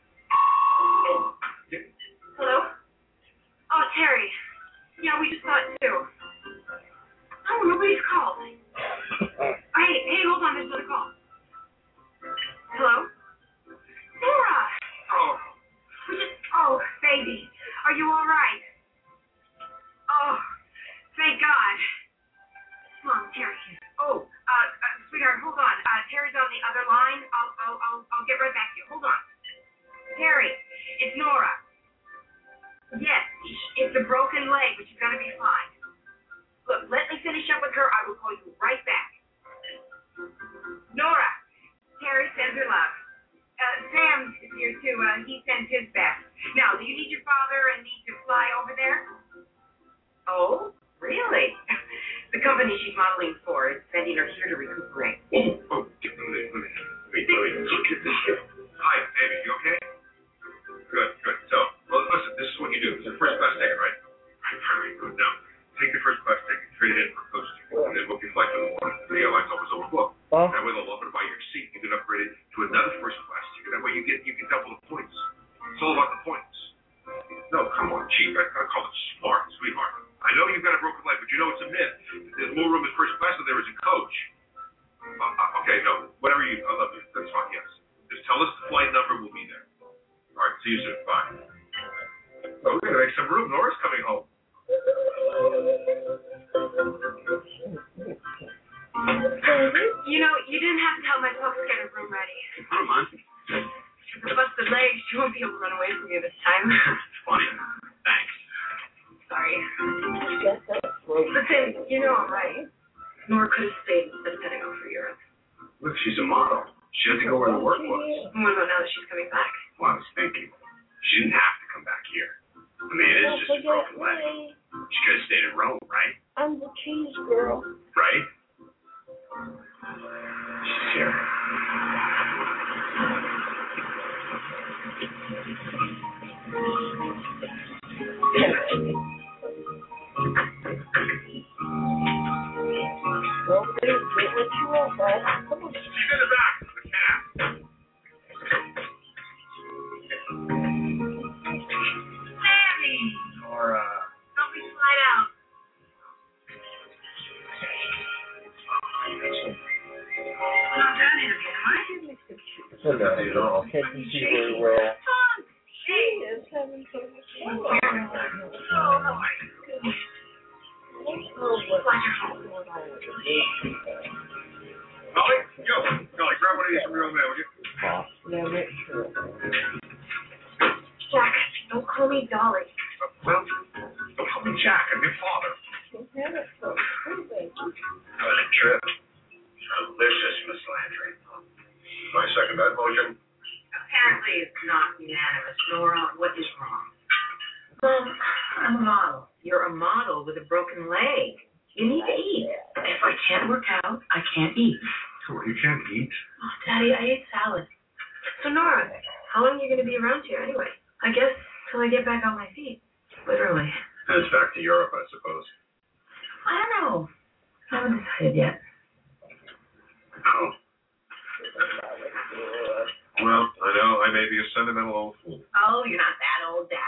Hello? Oh, Terry. Yeah, we just saw it too. Oh, nobody's called. Hey, hey, hold on, there's another call. Hello? Nora! Oh. We just, oh, baby, are you all right? Oh, thank God. Mom, Terry. Oh, uh, uh, sweetheart, hold on. Uh, Terry's on the other line. I'll, I'll, I'll, I'll get right back to you. Hold on. Terry, it's Nora. Yes, it's a broken leg, but she's gonna be fine. Look, let me finish up with her. I will call you right back. Nora, Terry sends her love. Uh, Sam is here too. Uh, he sends his best. Now, do you need your father and me to fly over there? Oh, really? The company she's modeling for is sending her here to recuperate. Oh, let me, let me, let me, let me look at this here. Hi, baby, you okay? Good, good. So, well, listen, this is what you do. It's a first class ticket, right? Very good. Now, take the first class ticket, trade it in for a coach ticket, and then book your flight in the morning. The airline's always overbooked. Huh? That way they'll offer to buy your seat. You can upgrade it to another first class ticket. That way you get you can double the points. It's all about the points. No, come on, cheap. I gotta call it smart, sweetheart. I know you've got a broken leg, but you know it's a myth. There's more room in first class than there is in coach. Uh, uh, okay, no, whatever you. I love you. That's fine. Yes. Just tell us the flight number. We'll be there. All right. See you soon. Bye. Oh, we're gonna make some room. Nora's coming home. You know, you didn't have to tell my folks to get her room ready. I don't mind. With a busted leg, she won't be able to run away from you this time. It's funny. Thanks. Sorry. Listen, you know I'm right. Nora could have stayed instead of heading off for Europe. Look, she's a model. She doesn't go where the work was. What about now that she's coming back? Well, I was thinking, she didn't have to come back here. I mean, it is just a broken leg. She could have stayed in Rome, right? I'm the cheese girl. Right? She's here. Well, get what you want, bud. Come on. She's in the back of the cab. Sammy! Nora. Help me slide out. I'm not done interviewing, am I? No, you don't. Can't you see very well? She is having trouble. Molly, yo, Molly, grab one of these from your old man, would you? Jack, don't call me Dolly. Well, don't call me Jack. I'm your father. What a trip. Delicious, Miss Landry. I second that motion. Apparently it's not unanimous. Nora, what is wrong? Well, I'm a model. You're a model with a broken leg. You need to eat. If I can't work out, I can't eat. So you can't eat? Oh, Daddy, I ate salad. So, Nora, how long are you going to be around here anyway? I guess till I get back on my feet. Literally. And it's back to Europe, I suppose.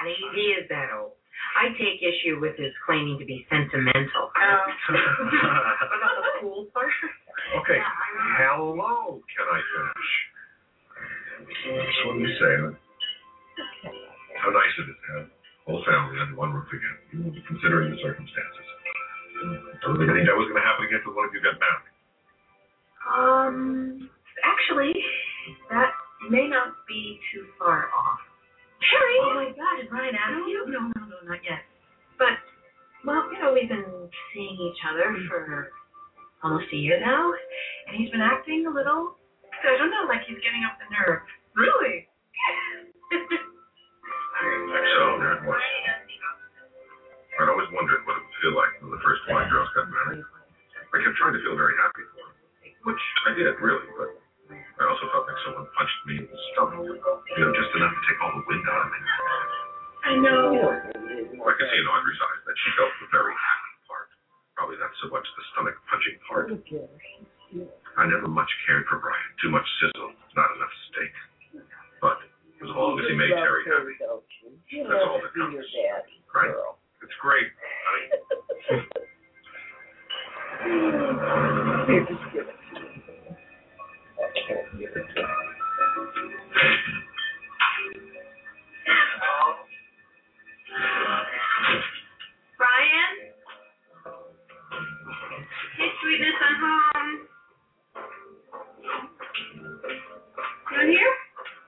he is that old. I take issue with his claiming to be sentimental. Oh. But not the cool part. Okay. Hello, can I finish? So what are you saying? How nice it is to have the whole family under one roof again, considering the circumstances. I don't think that was going to happen again till one of you got married. Um, actually, that may not be too far off. Harry! Oh my God, did Brian ask you? No, no, no, not yet. But, well, you know, we've been seeing each other for almost a year now, and he's been acting a little, I don't know, like he's getting up the nerve. Really? So, there it was. I'd always wondered what it would feel like when the first white girls got married. I kept trying to feel very happy for them, which I did, really, but I also felt like someone punched me in the stomach. You know, just enough to take all the wind out of me. I know. I could see in Audrey's eyes that she felt the very happy part. Probably not so much the stomach punching part. I never much cared for Brian. Too much sizzle, not enough steak. But as long as he made Terry happy, that's all that counts. Right? It's great, honey. Here, just give it to me. I can't give it to me. Brian? Hey, sweetness, I'm home. You in here?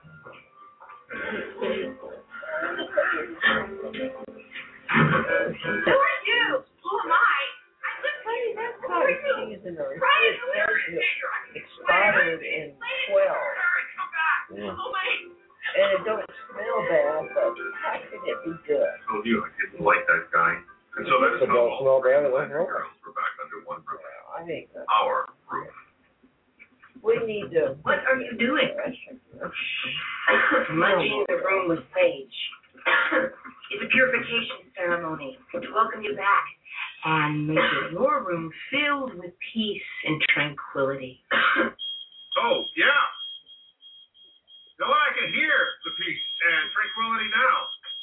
Who are you? Who am I? I live here. That's how cheese in her expired in twelve. Yeah. And it don't smell bad, but how can it be good? I told you I didn't like that guy. And so that is how all the girls were back under one roof. I think that's our roof. We need to. What are you doing? Munching the room with Paige. It's a purification ceremony to welcome you back and make your room filled with peace and tranquility. Oh, yeah. No, I can hear the peace and tranquility now.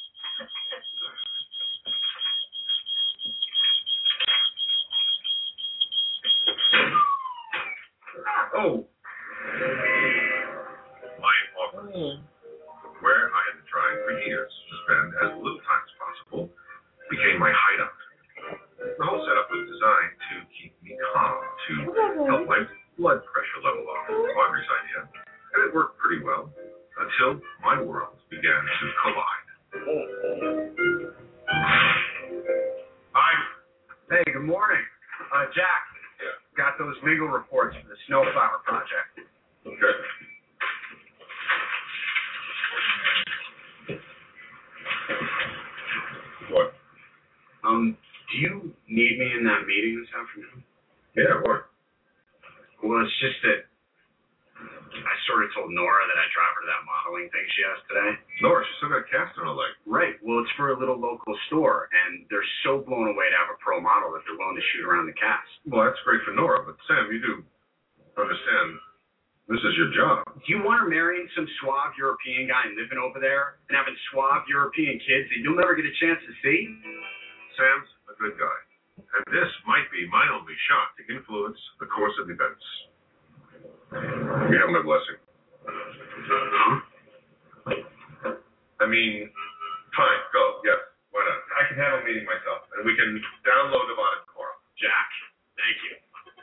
Oh. My office, where I had been trying for years to spend as little time as possible, became my hideout. The whole setup was designed to keep me calm, to help my blood pressure level off. Audrey's idea. And it worked pretty well, until my worlds began to collide. Hi. Hey, good morning. Uh, Jack. Yeah. Got those legal reports for the Snowflower Project. Okay. What? Um, do you need me in that meeting this afternoon? Yeah, what? Well, it's just that I sort of told Nora that I'd drive her to that modeling thing she has today. Nora, she's still got a cast on her leg. Right. Well, it's for a little local store, and they're so blown away to have a pro model that they're willing to shoot around the cast. Well, that's great for Nora, but Sam, you do understand this is your job. Do you want her marrying some suave European guy and living over there and having suave European kids that you'll never get a chance to see? Sam's a good guy, and this might be my only shot to influence the course of events. You have my blessing. Huh? I mean, fine, go, yes, why not? I can handle a meeting myself, and we can download Devon tomorrow. Jack, thank you.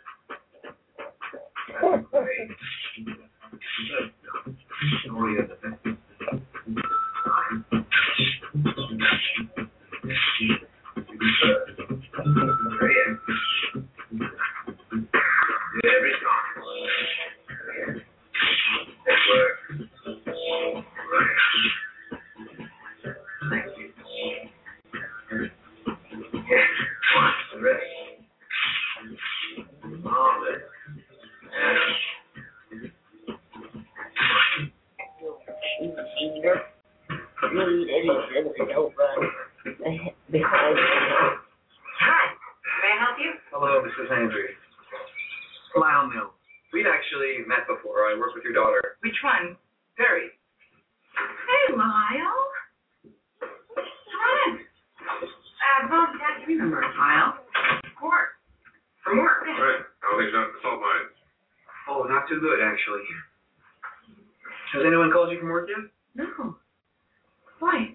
Hello, this is Andrew. Lyle Mill. We'd actually met before. I work with your daughter. Which one? Terry. Hey, Lyle. phone number, Lyle. Of course. From work. Right. How are things out in the salt mines? Oh, not too good, actually. Has anyone called you from work yet? No. Why?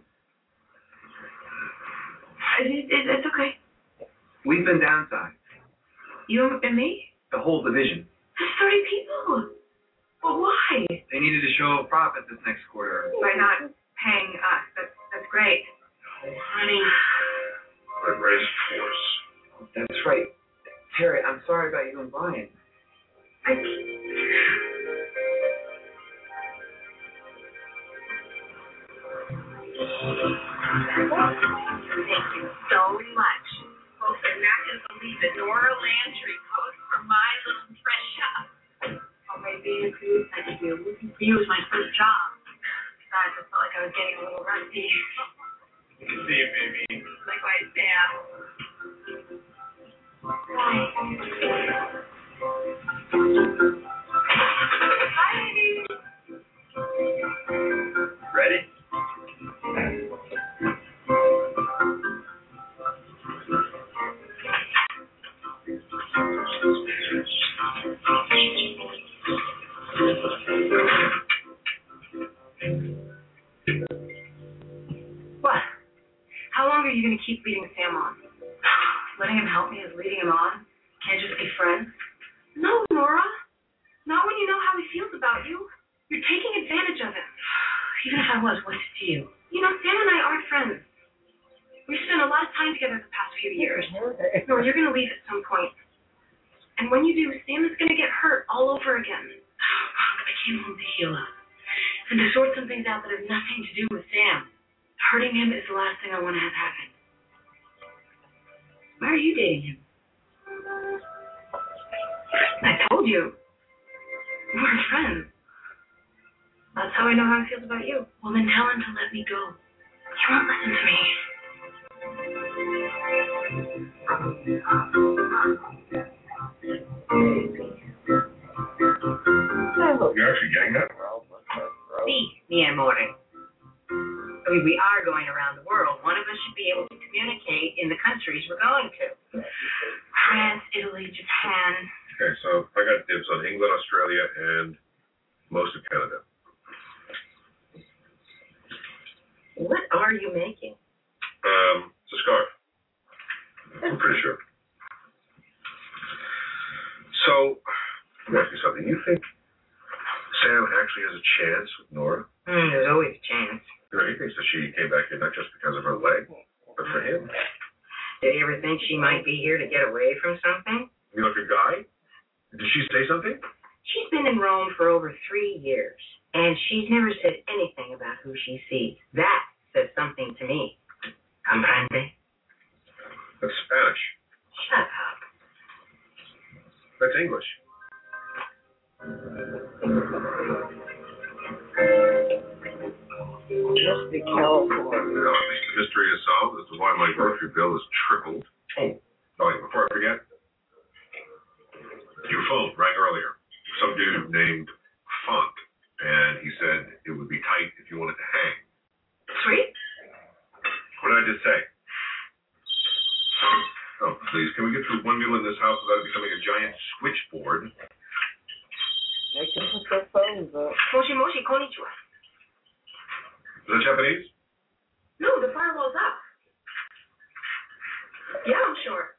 It, it, it's okay. We've been downsized. You and me? The whole division. That's thirty people. Well, why? They needed to show a profit this next quarter. By not paying us. That's, that's great. Oh, honey. What a race force. That's right. Terry, I'm sorry about you and Brian. I... Thank you so much. Folks are not going to believe it. Nora Landry posed for my little dress shop. Oh, maybe it's you. Thank you. Working for you was my first job. Besides, I felt like I was getting a little rusty. Good to see you, baby. Likewise, Sam. Hi. Hi, baby. Ready? What? How long are you going to keep leading Sam on? Letting him help me is leading him on? Can't just be friends? No, Nora. Not when you know how he feels about you. You're taking advantage of him. Even if I was, what's it to you? You know, Sam and I aren't friends. We've spent a lot of time together the past few years. Nora, you're going to leave at some point. And when you do, Sam is going to get hurt all over again. I came home to heal up. And to sort some things out that have nothing to do with Sam. Hurting him is the last thing I want to have happen. Why are you dating him? I told you. We're friends. That's how I know how he feels about you. Well, then tell him to let me go. He won't listen to me. You're actually getting that? Sí, mi amore. I mean, we are going around the world. One of us should be able to communicate in the countries we're going to. France, Italy, Japan. Okay, so I got dibs on England, Australia, and most of Canada. What are you making? Um, it's a scarf. I'm pretty sure. So, let me ask you something. You think Sam actually has a chance with Nora? Mm, there's always a chance. You know, he thinks that she came back here not just because of her leg, but for him. Did you ever think she might be here to get away from something? You like a guy? Did she say something? She's been in Rome for over three years, and she's never said anything about who she sees. That says something to me. Comprende? That's Spanish. Shut up. That's English. Must be California. Well, at least the mystery is solved as to why my grocery bill has tripled. Oh, sorry, before I forget, your phone rang earlier. Some dude named Font, and he said it would be tight if you wanted to hang. Sweet. What did I just say? Oh, please, can we get through one meal in this house without it becoming a giant switchboard? They can put their phones up. Moshi moshi konnichiwa. Is that Japanese? No, the firewall's up. Yeah, I'm sure.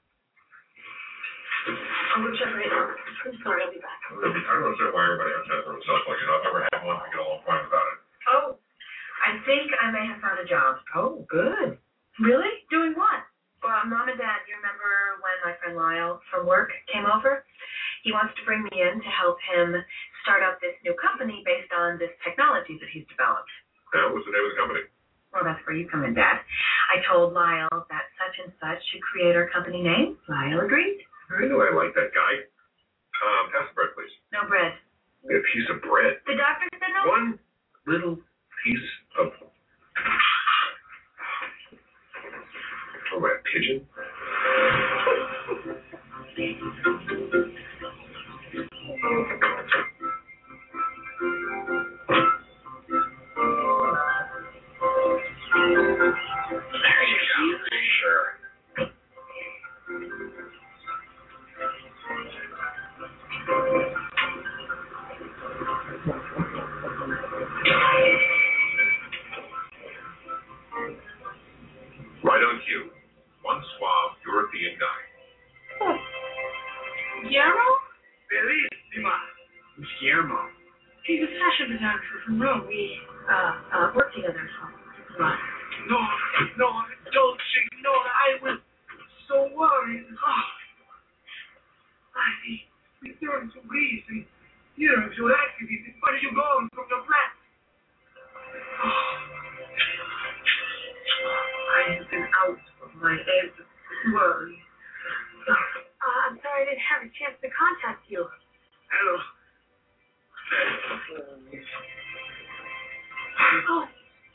I'm going to check right now. I'm sorry, I'll be back. I don't understand why everybody has that for themselves. Like, you know, I've never had one. I get along fine without it. Oh, I think I may have found a job. Oh, good. Really? Doing what? Well, Mom and Dad, you remember when my friend Lyle from work came over? He wants to bring me in to help him start up this new company based on this technology that he's developed. Now, what's the name of the company? Well, that's where you come in, Dad. I told Lyle that such and such should create our company name. Lyle agreed. I know I like that guy. Um, pass the bread, please. No bread. A piece of bread. The doctor said no? One little piece of... Oh, my pigeon? There you go. Sure. Right on cue. One suave European guy. Oh. Guillermo? Bellissima. Who's Guillermo? He's a fashion photographer from Rome. We uh, uh, work together for a while. No, no, don't say no. I was so worried. Oh. I returned to Greece and here is your activity. Where are you going from your flat? Oh. I have been out of my head worry. Uh, I'm sorry I didn't have a chance to contact you. Hello. Oh.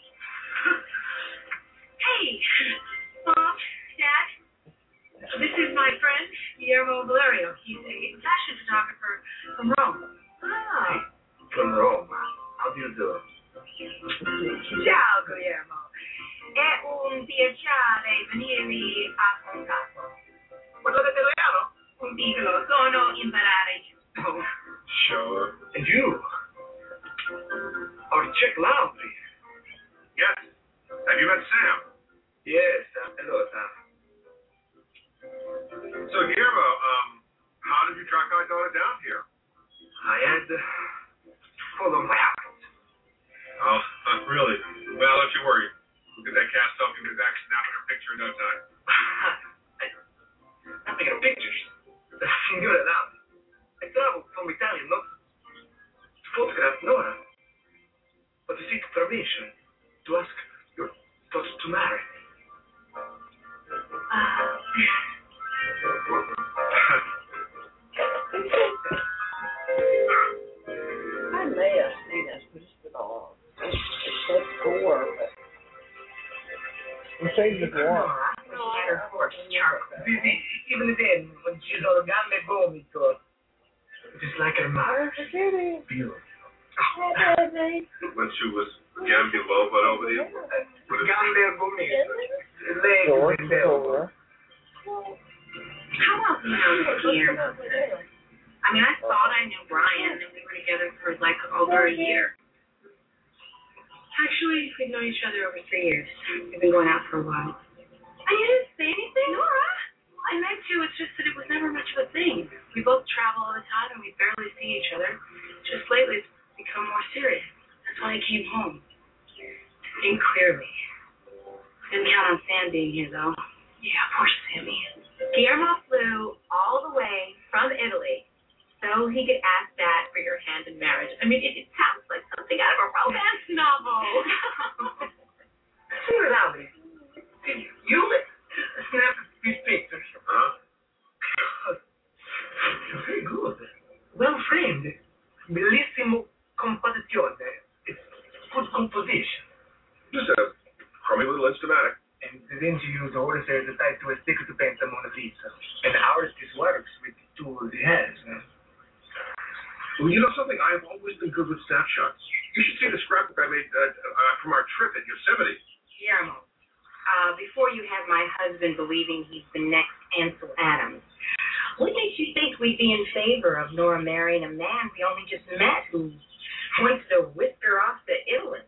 Hey, Mom, Dad. This is my friend, Guillermo Valerio. He's a fashion photographer from Rome. Ah. From Rome. How do you do? Ciao, Guillermo. È un piacere venirvi a contatto. Parlate italiano? Un piccolo, sono imparare. Oh, sure. And you? Our Czech Laundry. Yes. Have you met Sam? Yes. Uh, hello, Sam. So, Guillermo, um, how did you track my daughter down here? I had to follow my heart. Oh, really? Well, don't you worry. We'll get that cast off. You'll be back snapping her picture in no time. I'm taking pictures. Signora Laundry. I traveled from Italy not to photograph Nora, but to seek permission to ask your thoughts to marry me. Uh, I may have seen this, but it's been a long. It says four, but I'm saying the four. better horse, Charlie. Even then, when she's origami gomito, just like her mother. Beautiful. When she was Gambia Loba over there? Gambia gomito. Leg over. How else do you know Guillermo? I mean, I thought I knew Brian, and we were together for like over a year. Actually, we've known each other over three years. We've been going out for a while. And you didn't say anything, Nora? I meant to. It's just that it was never much of a thing. We both travel all the time, and we barely see each other. Just lately, it's become more serious. That's why I came home. To think clearly. Didn't count on Sam being here, though. Yeah, poor Sammy. Guillermo flew all the way from Italy so he could ask Dad for your hand in marriage. I mean, it, it sounds like something out of a romance novel. Signora Laundry, did you snap these pictures? Huh? Very good. Well framed. Bellissimo composizione. It's good composition. Just a crummy little Instamatic. And then you use the orders as tied to a stick to paint the Mona Lisa. And the artist works with the tools he has. Well, you know something? I have always been good with snapshots. You should see the scrapbook I made uh, uh, from our trip at Yosemite. Guillermo, uh, before you had my husband believing he's the next Ansel Adams, what makes you think we'd be in favor of Nora marrying a man we only just met who wants to whisk her off to Italy?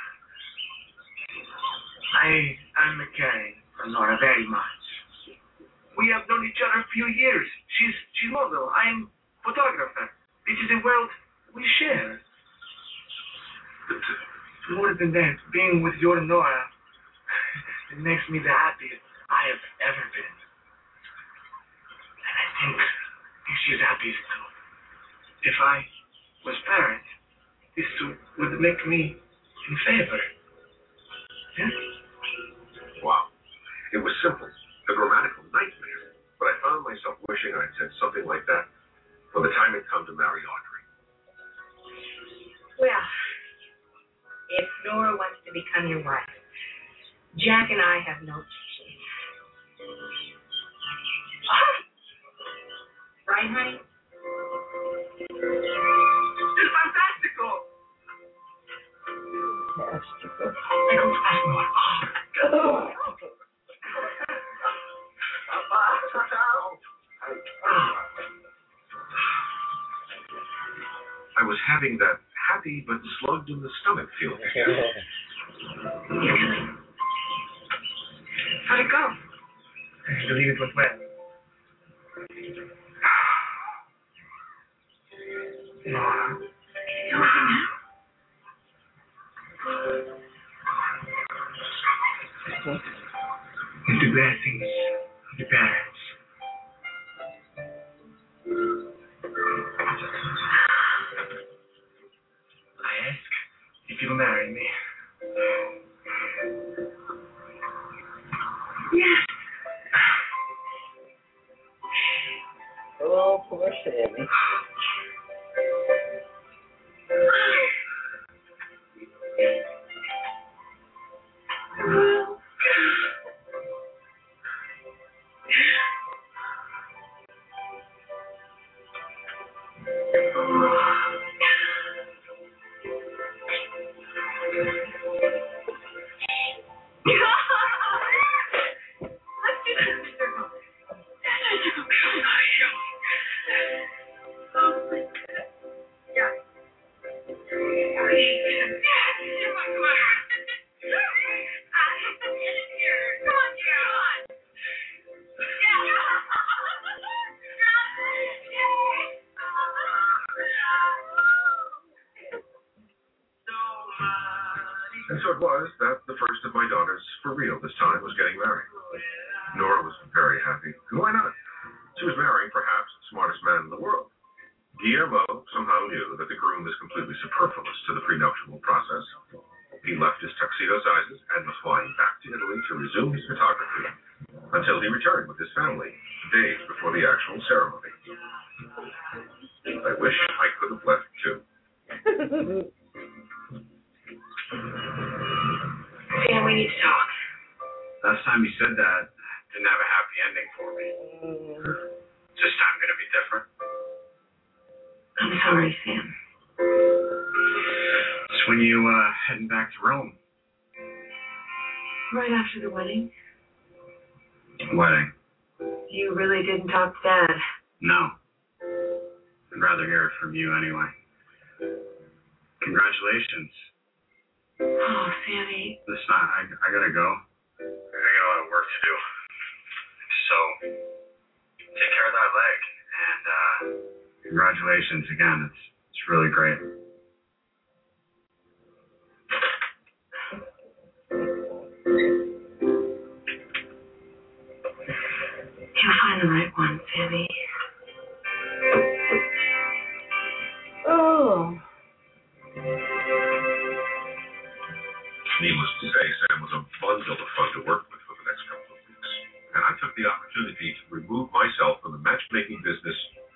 I am caring for Nora very much. We have known each other a few years. She's she's model. I'm photographer. This is a world we share. But more than that, being with your Nora, it makes me the happiest I have ever been. And I think, I think she's happy too. If I was parent, this would make me in favor. Yeah? Wow. It was simple, a grammatical nightmare, but I found myself wishing I'd said something like that when the time had come to marry Audrey. Well, if Nora wants to become your wife, Jack and I have no choice. Right, honey? It's fantastico! Fantastico. I don't ask more. Oh, I was having that happy but slugged in the stomach feeling. I believe it went well. Nora. With the blessings of the parents. I ask if you'll marry me. Yes. Oh, poor Sammy. And so it was that the first of my daughters, for real this time, was getting married. Nora was very happy. And why not? She was marrying perhaps the smartest man in the world. Guillermo somehow knew that the groom was completely superfluous to the prenuptial process. He left his tuxedo sizes and was flying back to Italy to resume his photography until he returned with his family days before the actual ceremony. I wish I could have left too. Sam, we need to talk. Last time you said that, didn't have a happy ending for me. Is this time going to be different? I'm sorry, Sam. It's when you uh, heading back to Rome. Right after the wedding. Wedding? You really didn't talk to Dad. No. I'd rather hear it from you anyway. Congratulations. Oh, Sammy. Listen, I, I gotta go. I got a lot of work to do. So, take care of that leg. And, uh, congratulations again. It's, it's really great. You'll find the right one, Sammy. Oh. Needless to say, Sam was a bundle of fun to work with for the next couple of weeks. And I took the opportunity to remove myself from the matchmaking business